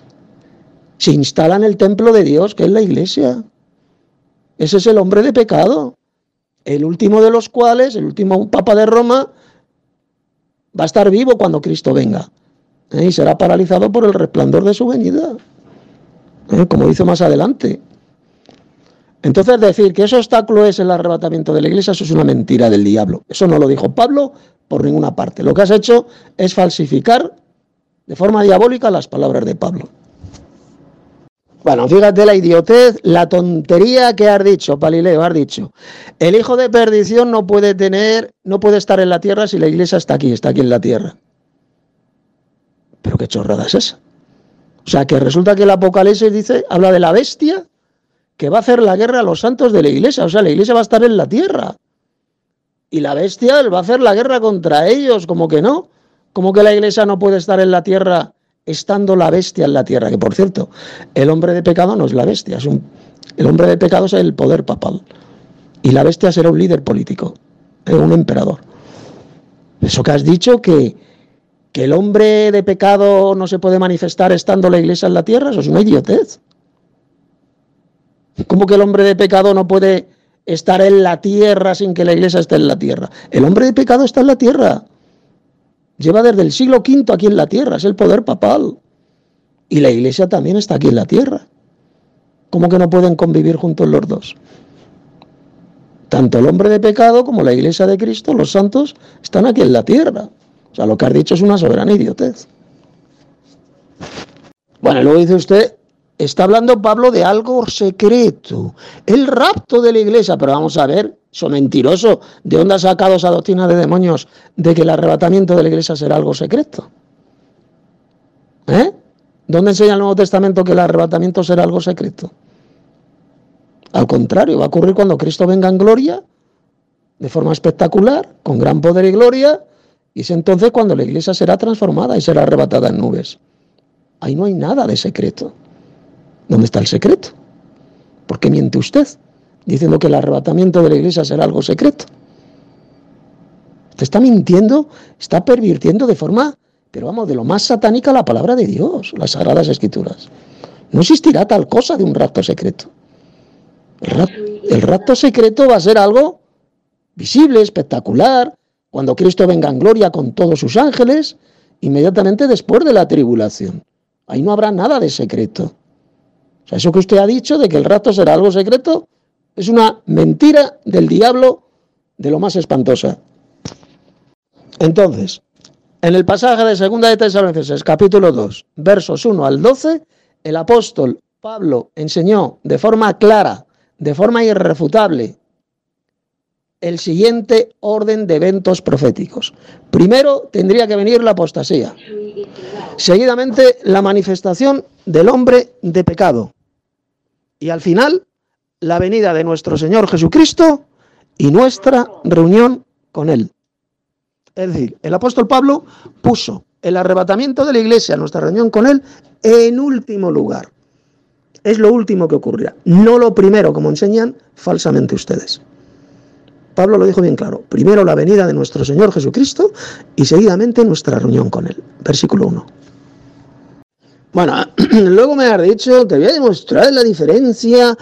Se instala en el templo de Dios, que es la iglesia. Ese es el hombre de pecado. El último de los cuales, el último papa de Roma, va a estar vivo cuando Cristo venga. Y será paralizado por el resplandor de su venida. Como dice más adelante. Entonces decir que ese obstáculo es el arrebatamiento de la iglesia, eso es una mentira del diablo. Eso no lo dijo Pablo por ninguna parte. Lo que has hecho es falsificar de forma diabólica las palabras de Pablo. Bueno, fíjate la idiotez, la tontería que has dicho, Palileo, has dicho. El hijo de perdición no puede estar en la tierra si la iglesia está aquí en la tierra. Pero qué chorrada es esa. O sea, que resulta que el Apocalipsis habla de la bestia que va a hacer la guerra a los santos de la iglesia. O sea, la iglesia va a estar en la tierra. Y la bestia va a hacer la guerra contra ellos, como que no. Como que la iglesia no puede estar en la tierra estando la bestia en la tierra. Que por cierto, el hombre de pecado no es la bestia. El hombre de pecado es el poder papal. Y la bestia será un líder político, un emperador. Eso que has dicho, que el hombre de pecado no se puede manifestar estando la iglesia en la tierra, eso es una idiotez. ¿Cómo que el hombre de pecado no puede estar en la tierra sin que la iglesia esté en la tierra? El hombre de pecado está en la tierra. Lleva desde el siglo V aquí en la tierra, es el poder papal. Y la iglesia también está aquí en la tierra. ¿Cómo que no pueden convivir juntos los dos? Tanto el hombre de pecado como la iglesia de Cristo, los santos, están aquí en la tierra. O sea, lo que has dicho es una soberana idiotez. Bueno, luego dice usted, está hablando Pablo de algo secreto, el rapto de la iglesia, pero vamos a ver, eso mentiroso, ¿de dónde ha sacado esa doctrina de demonios de que el arrebatamiento de la iglesia será algo secreto? ¿Dónde enseña el Nuevo Testamento que el arrebatamiento será algo secreto? Al contrario, va a ocurrir cuando Cristo venga en gloria, de forma espectacular, con gran poder y gloria, y es entonces cuando la iglesia será transformada y será arrebatada en nubes. Ahí no hay nada de secreto. ¿Dónde está el secreto? ¿Por qué miente usted diciendo que el arrebatamiento de la iglesia será algo secreto? Usted está mintiendo, está pervirtiendo de forma, pero vamos, de lo más satánica la palabra de Dios, las Sagradas Escrituras. No existirá tal cosa de un rapto secreto. El rapto secreto va a ser algo visible, espectacular, cuando Cristo venga en gloria con todos sus ángeles, inmediatamente después de la tribulación. Ahí no habrá nada de secreto. O sea, eso que usted ha dicho de que el rapto será algo secreto es una mentira del diablo de lo más espantosa. Entonces, en el pasaje de 2 de Tesalonicenses, capítulo 2, versos 1 al 12, el apóstol Pablo enseñó de forma clara, de forma irrefutable, el siguiente orden de eventos proféticos. Primero tendría que venir la apostasía. Seguidamente la manifestación del hombre de pecado. Y al final la venida de nuestro Señor Jesucristo y nuestra reunión con Él. Es decir, el apóstol Pablo puso el arrebatamiento de la iglesia, nuestra reunión con Él, en último lugar. Es lo último que ocurrirá, no lo primero, como enseñan falsamente ustedes. Pablo lo dijo bien claro. Primero la venida de nuestro Señor Jesucristo y seguidamente nuestra reunión con Él. Versículo 1. Bueno, luego me has dicho, te voy a demostrar la diferencia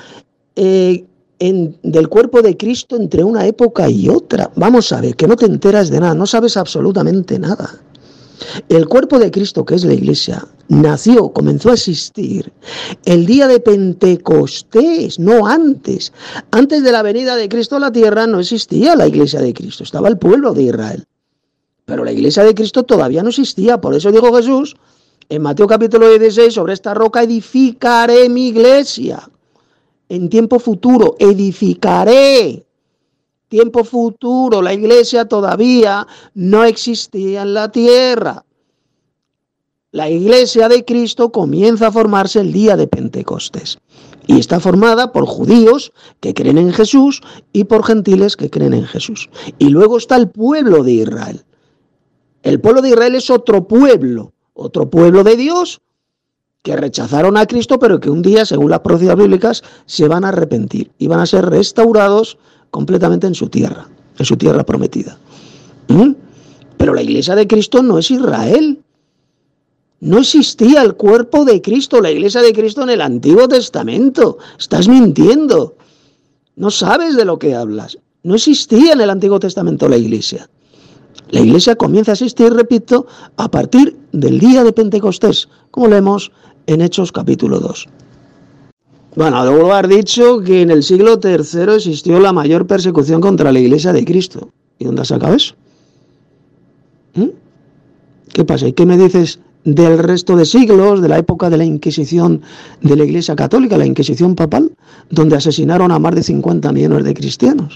del cuerpo de Cristo entre una época y otra. Vamos a ver, que no te enteras de nada, no sabes absolutamente nada. El cuerpo de Cristo, que es la iglesia, nació, comenzó a existir el día de Pentecostés, no antes. Antes de la venida de Cristo a la tierra no existía la iglesia de Cristo, estaba el pueblo de Israel. Pero la iglesia de Cristo todavía no existía, por eso dijo Jesús en Mateo capítulo 16, sobre esta roca edificaré mi iglesia. En tiempo futuro, edificaré. Tiempo futuro, la iglesia todavía no existía en la tierra. La iglesia de Cristo comienza a formarse el día de Pentecostés. Y está formada por judíos que creen en Jesús y por gentiles que creen en Jesús. Y luego está el pueblo de Israel. El pueblo de Israel es otro pueblo de Dios que rechazaron a Cristo, pero que un día, según las profecías bíblicas, se van a arrepentir y van a ser restaurados completamente en su tierra prometida. Pero la iglesia de Cristo no es Israel. No existía el cuerpo de Cristo, la iglesia de Cristo en el Antiguo Testamento. Estás mintiendo. No sabes de lo que hablas. No existía en el Antiguo Testamento la iglesia. La iglesia comienza a existir, repito, a partir del día de Pentecostés, como leemos en Hechos capítulo 2. Bueno, luego has dicho que en el siglo III existió la mayor persecución contra la iglesia de Cristo. ¿Y dónde has sacado eso? ¿Qué pasa? ¿Y qué me dices del resto de siglos, de la época de la Inquisición de la Iglesia Católica, la Inquisición papal, donde asesinaron a más de 50 millones de cristianos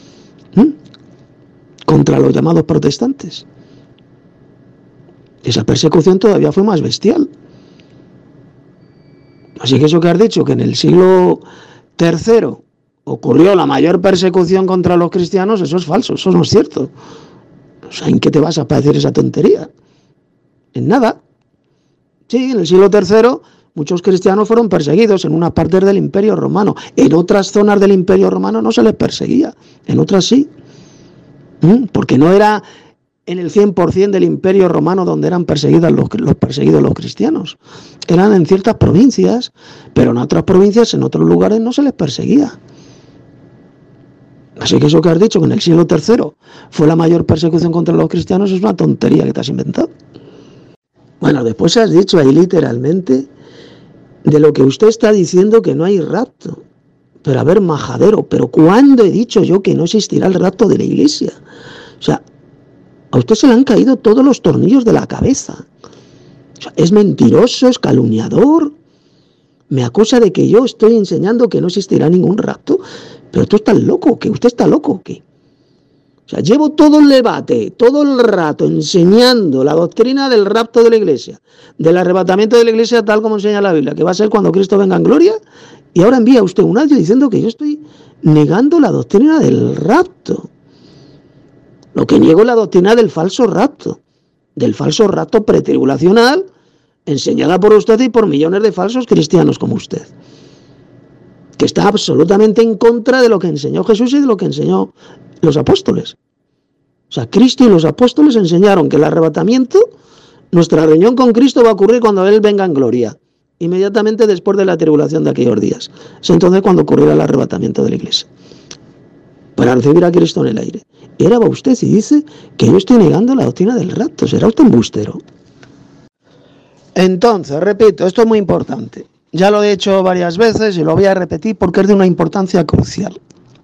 contra los llamados protestantes. Esa persecución todavía fue más bestial. Así que eso que has dicho, que en el siglo III ocurrió la mayor persecución contra los cristianos, eso es falso, eso no es cierto. O sea, ¿en qué te vas a decir esa tontería? En nada. Sí, en el siglo III muchos cristianos fueron perseguidos en unas partes del Imperio Romano. En otras zonas del Imperio Romano no se les perseguía, en otras sí. Porque no era en el 100% del Imperio Romano donde eran perseguidos los cristianos. Eran en ciertas provincias, pero en otras provincias, en otros lugares no se les perseguía. Así que eso que has dicho, que en el siglo III fue la mayor persecución contra los cristianos, es una tontería que te has inventado. Bueno, después has dicho ahí literalmente de lo que usted está diciendo, que no hay rapto. Pero a ver, majadero, ¿pero cuándo he dicho yo que no existirá el rapto de la Iglesia? O sea, a usted se le han caído todos los tornillos de la cabeza. O sea, es mentiroso, es calumniador. Me acusa de que yo estoy enseñando que no existirá ningún rapto. Pero tú estás loco, ¿qué? ¿Usted está loco o qué? O sea, llevo todo el debate, todo el rato enseñando la doctrina del rapto de la Iglesia, del arrebatamiento de la Iglesia tal como enseña la Biblia, que va a ser cuando Cristo venga en gloria, y ahora envía usted un audio diciendo que yo estoy negando la doctrina del rapto. Lo que niego es la doctrina del falso rapto pretribulacional, enseñada por usted y por millones de falsos cristianos como usted, que está absolutamente en contra de lo que enseñó Jesús y de lo que enseñó los apóstoles. O sea, Cristo y los apóstoles enseñaron que el arrebatamiento, nuestra reunión con Cristo va a ocurrir cuando Él venga en gloria, inmediatamente después de la tribulación de aquellos días. Es entonces cuando ocurrirá el arrebatamiento de la Iglesia, para recibir a Cristo en el aire. Y ahora va usted y dice que yo estoy negando la doctrina del rapto. ¿Será usted embustero? Entonces, repito, esto es muy importante. Ya lo he hecho varias veces y lo voy a repetir porque es de una importancia crucial.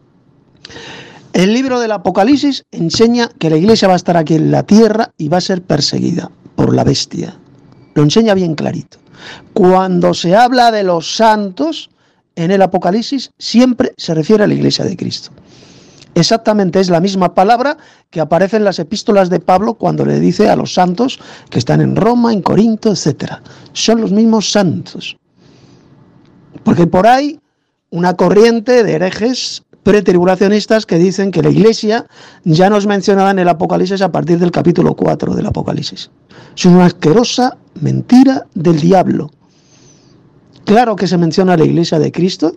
El libro del Apocalipsis enseña que la Iglesia va a estar aquí en la tierra y va a ser perseguida por la bestia. Lo enseña bien clarito. Cuando se habla de los santos en el Apocalipsis, siempre se refiere a la Iglesia de Cristo. Exactamente es la misma palabra que aparece en las epístolas de Pablo cuando le dice a los santos que están en Roma, en Corinto, etc. Son los mismos santos. Porque por ahí una corriente de herejes pretribulacionistas que dicen que la Iglesia ya no es mencionada en el Apocalipsis a partir del capítulo 4 del Apocalipsis. Es una asquerosa mentira del diablo. Claro que se menciona la Iglesia de Cristo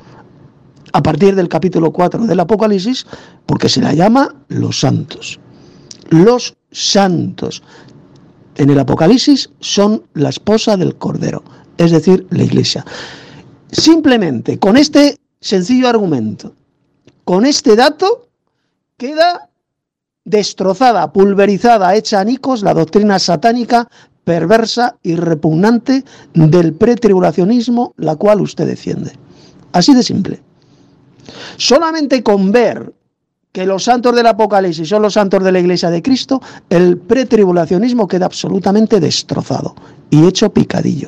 a partir del capítulo 4 del Apocalipsis porque se la llama los santos. Los santos en el Apocalipsis son la esposa del Cordero, es decir, la Iglesia. Simplemente con este sencillo argumento, con este dato, queda destrozada, pulverizada, hecha anicos la doctrina satánica, perversa y repugnante del pretribulacionismo, la cual usted defiende. Así de simple. Solamente con ver que los santos del Apocalipsis son los santos de la Iglesia de Cristo, el pretribulacionismo queda absolutamente destrozado y hecho picadillo.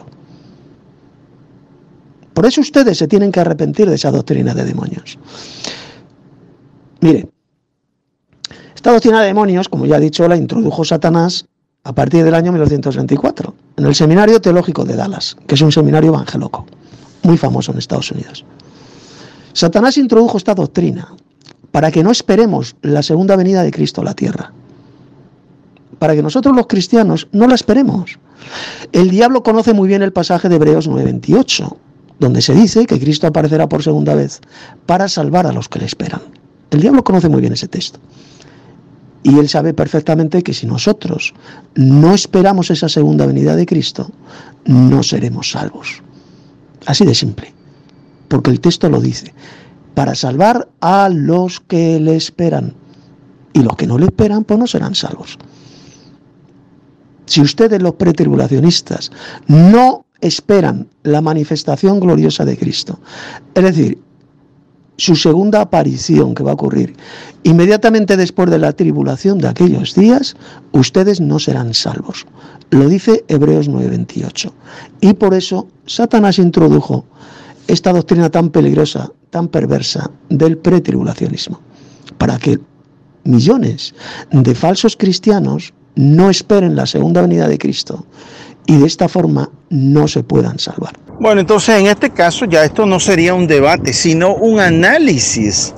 Por eso ustedes se tienen que arrepentir de esa doctrina de demonios. Mire, esta doctrina de demonios, como ya he dicho, la introdujo Satanás a partir del año 1924, en el Seminario Teológico de Dallas, que es un seminario evangeloco, muy famoso en Estados Unidos. Satanás introdujo esta doctrina para que no esperemos la segunda venida de Cristo a la tierra, para que nosotros los cristianos no la esperemos. El diablo conoce muy bien el pasaje de Hebreos 9:28, donde se dice que Cristo aparecerá por segunda vez para salvar a los que le esperan. El diablo conoce muy bien ese texto. Y él sabe perfectamente que si nosotros no esperamos esa segunda venida de Cristo, no seremos salvos. Así de simple. Porque el texto lo dice. Para salvar a los que le esperan. Y los que no le esperan, pues no serán salvos. Si ustedes, los pretribulacionistas, no esperan la manifestación gloriosa de Cristo, es decir, su segunda aparición que va a ocurrir inmediatamente después de la tribulación de aquellos días, ustedes no serán salvos. Lo dice Hebreos 9:28. Y por eso Satanás introdujo esta doctrina tan peligrosa, tan perversa del pretribulacionismo, para que millones de falsos cristianos no esperen la segunda venida de Cristo y de esta forma no se puedan salvar. Bueno, entonces en este caso ya esto no sería un debate, sino un análisis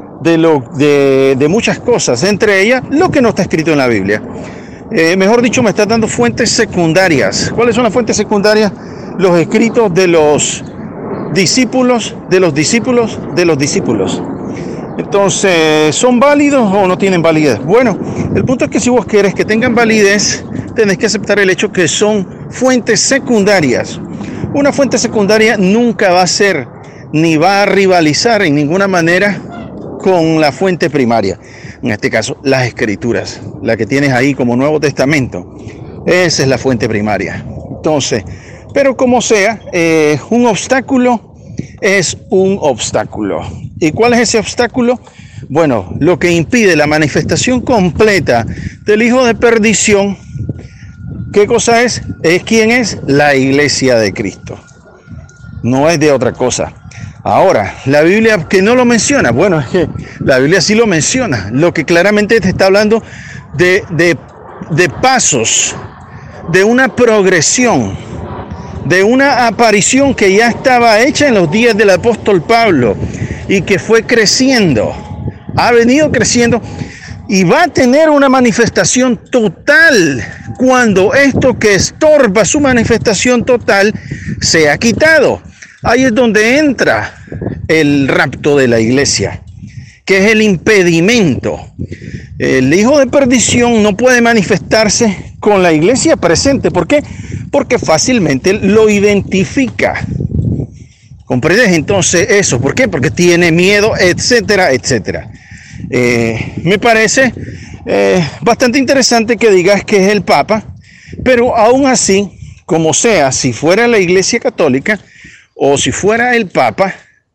de muchas cosas, entre ellas lo que no está escrito en la Biblia. Mejor dicho, me está dando fuentes secundarias. ¿Cuáles son las fuentes secundarias? Los escritos de los discípulos, de los discípulos, de los discípulos. Entonces, ¿son válidos o no tienen validez? Bueno, el punto es que si vos querés que tengan validez, tenés que aceptar el hecho que son fuentes secundarias. Una fuente secundaria nunca va a ser ni va a rivalizar en ninguna manera con la fuente primaria. En este caso, las Escrituras, la que tienes ahí como Nuevo Testamento. Esa es la fuente primaria. Entonces, pero como sea, un obstáculo es un obstáculo. ¿Y cuál es ese obstáculo? Bueno, lo que impide la manifestación completa del Hijo de Perdición. ¿Qué cosa es? Es quién es la Iglesia de Cristo. No es de otra cosa. Ahora, la Biblia que no lo menciona, bueno, es que la Biblia sí lo menciona. Lo que claramente te está hablando de pasos, de una progresión, de una aparición que ya estaba hecha en los días del apóstol Pablo y que fue creciendo, ha venido creciendo y va a tener una manifestación total cuando esto que estorba su manifestación total sea quitado. Ahí es donde entra el rapto de la iglesia, que es el impedimento. El hijo de perdición no puede manifestarse con la iglesia presente. ¿Por qué? Porque fácilmente lo identifica. ¿Comprendes entonces eso? ¿Por qué? Porque tiene miedo, etcétera, etcétera. Me parece bastante interesante que digas que es el Papa, pero aún así, como sea, si fuera la Iglesia Católica o si fuera el Papa,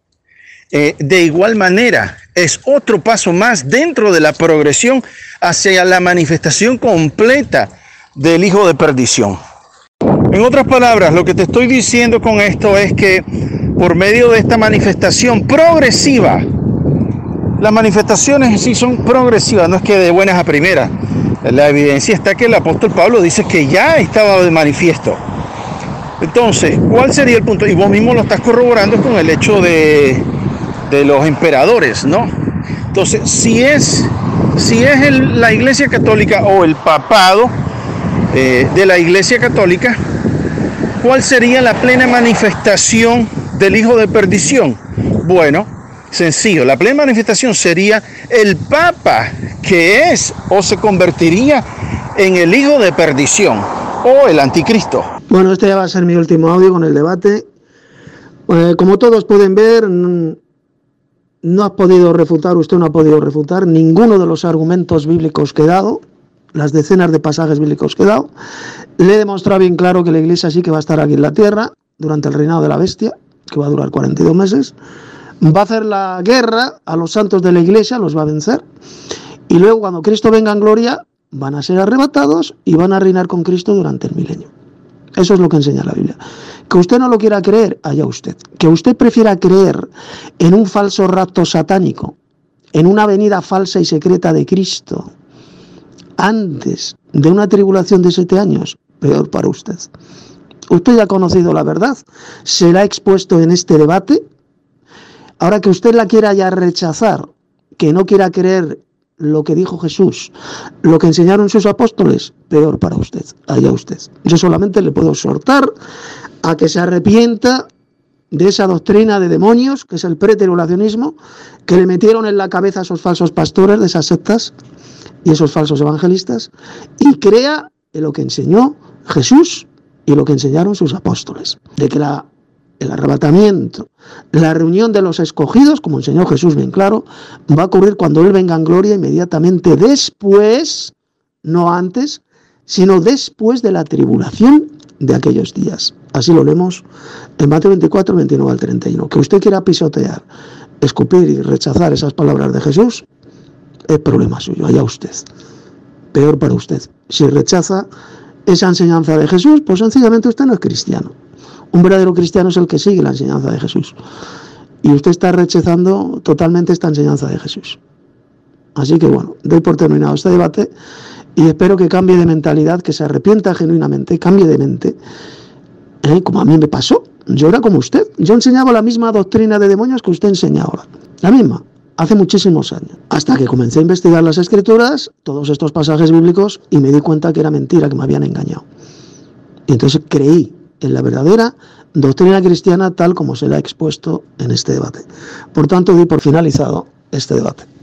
de igual manera es otro paso más dentro de la progresión hacia la manifestación completa del Hijo de Perdición. En otras palabras, lo que te estoy diciendo con esto es que por medio de esta manifestación progresiva, las manifestaciones sí son progresivas, no es que de buenas a primeras. La evidencia está que el apóstol Pablo dice que ya estaba de manifiesto. Entonces, ¿cuál sería el punto? Y vos mismo lo estás corroborando con el hecho de los emperadores, ¿no? Entonces, si es la Iglesia Católica o el papado de la Iglesia Católica, ¿cuál sería la plena manifestación del Hijo de Perdición? Bueno, sencillo, la plena manifestación sería el Papa, que es o se convertiría en el Hijo de Perdición o el Anticristo. Bueno, este ya va a ser mi último audio con el debate. Como todos pueden ver, no ha podido refutar, usted no ha podido refutar ninguno de los argumentos bíblicos que he dado, las decenas de pasajes bíblicos que he dado. Le he demostrado bien claro que la iglesia sí que va a estar aquí en la tierra durante el reinado de la bestia, que va a durar 42 meses. Va a hacer la guerra a los santos de la iglesia, los va a vencer. Y luego cuando Cristo venga en gloria, van a ser arrebatados y van a reinar con Cristo durante el milenio. Eso es lo que enseña la Biblia. Que usted no lo quiera creer, allá usted. Que usted prefiera creer en un falso rapto satánico, en una venida falsa y secreta de Cristo, antes de una tribulación de 7 años, peor para usted. Usted ya ha conocido la verdad, se la ha expuesto en este debate. Ahora que usted la quiera ya rechazar, que no quiera creer lo que dijo Jesús, lo que enseñaron sus apóstoles, peor para usted, allá usted. Yo solamente le puedo exhortar a que se arrepienta de esa doctrina de demonios, que es el pretribulacionismo, que le metieron en la cabeza a esos falsos pastores de esas sectas y esos falsos evangelistas, y crea en lo que enseñó Jesús y lo que enseñaron sus apóstoles, de que el arrebatamiento, la reunión de los escogidos, como enseñó Jesús bien claro, va a ocurrir cuando Él venga en gloria, inmediatamente después, no antes, sino después de la tribulación de aquellos días. Así lo leemos en Mateo 24, 29 al 31. Que usted quiera pisotear, escupir y rechazar esas palabras de Jesús, es problema suyo, allá usted. Peor para usted. Si rechaza esa enseñanza de Jesús, pues sencillamente usted no es cristiano. Un verdadero cristiano es el que sigue la enseñanza de Jesús. Y usted está rechazando totalmente esta enseñanza de Jesús. Así que bueno, doy por terminado este debate y espero que cambie de mentalidad, que se arrepienta genuinamente, cambie de mente, como a mí me pasó. Yo era como usted. Yo enseñaba la misma doctrina de demonios que usted enseñaba. La misma. Hace muchísimos años. Hasta que comencé a investigar las Escrituras, todos estos pasajes bíblicos, y me di cuenta que era mentira, que me habían engañado. Y entonces creí en la verdadera doctrina cristiana tal como se la ha expuesto en este debate. Por tanto, doy por finalizado este debate.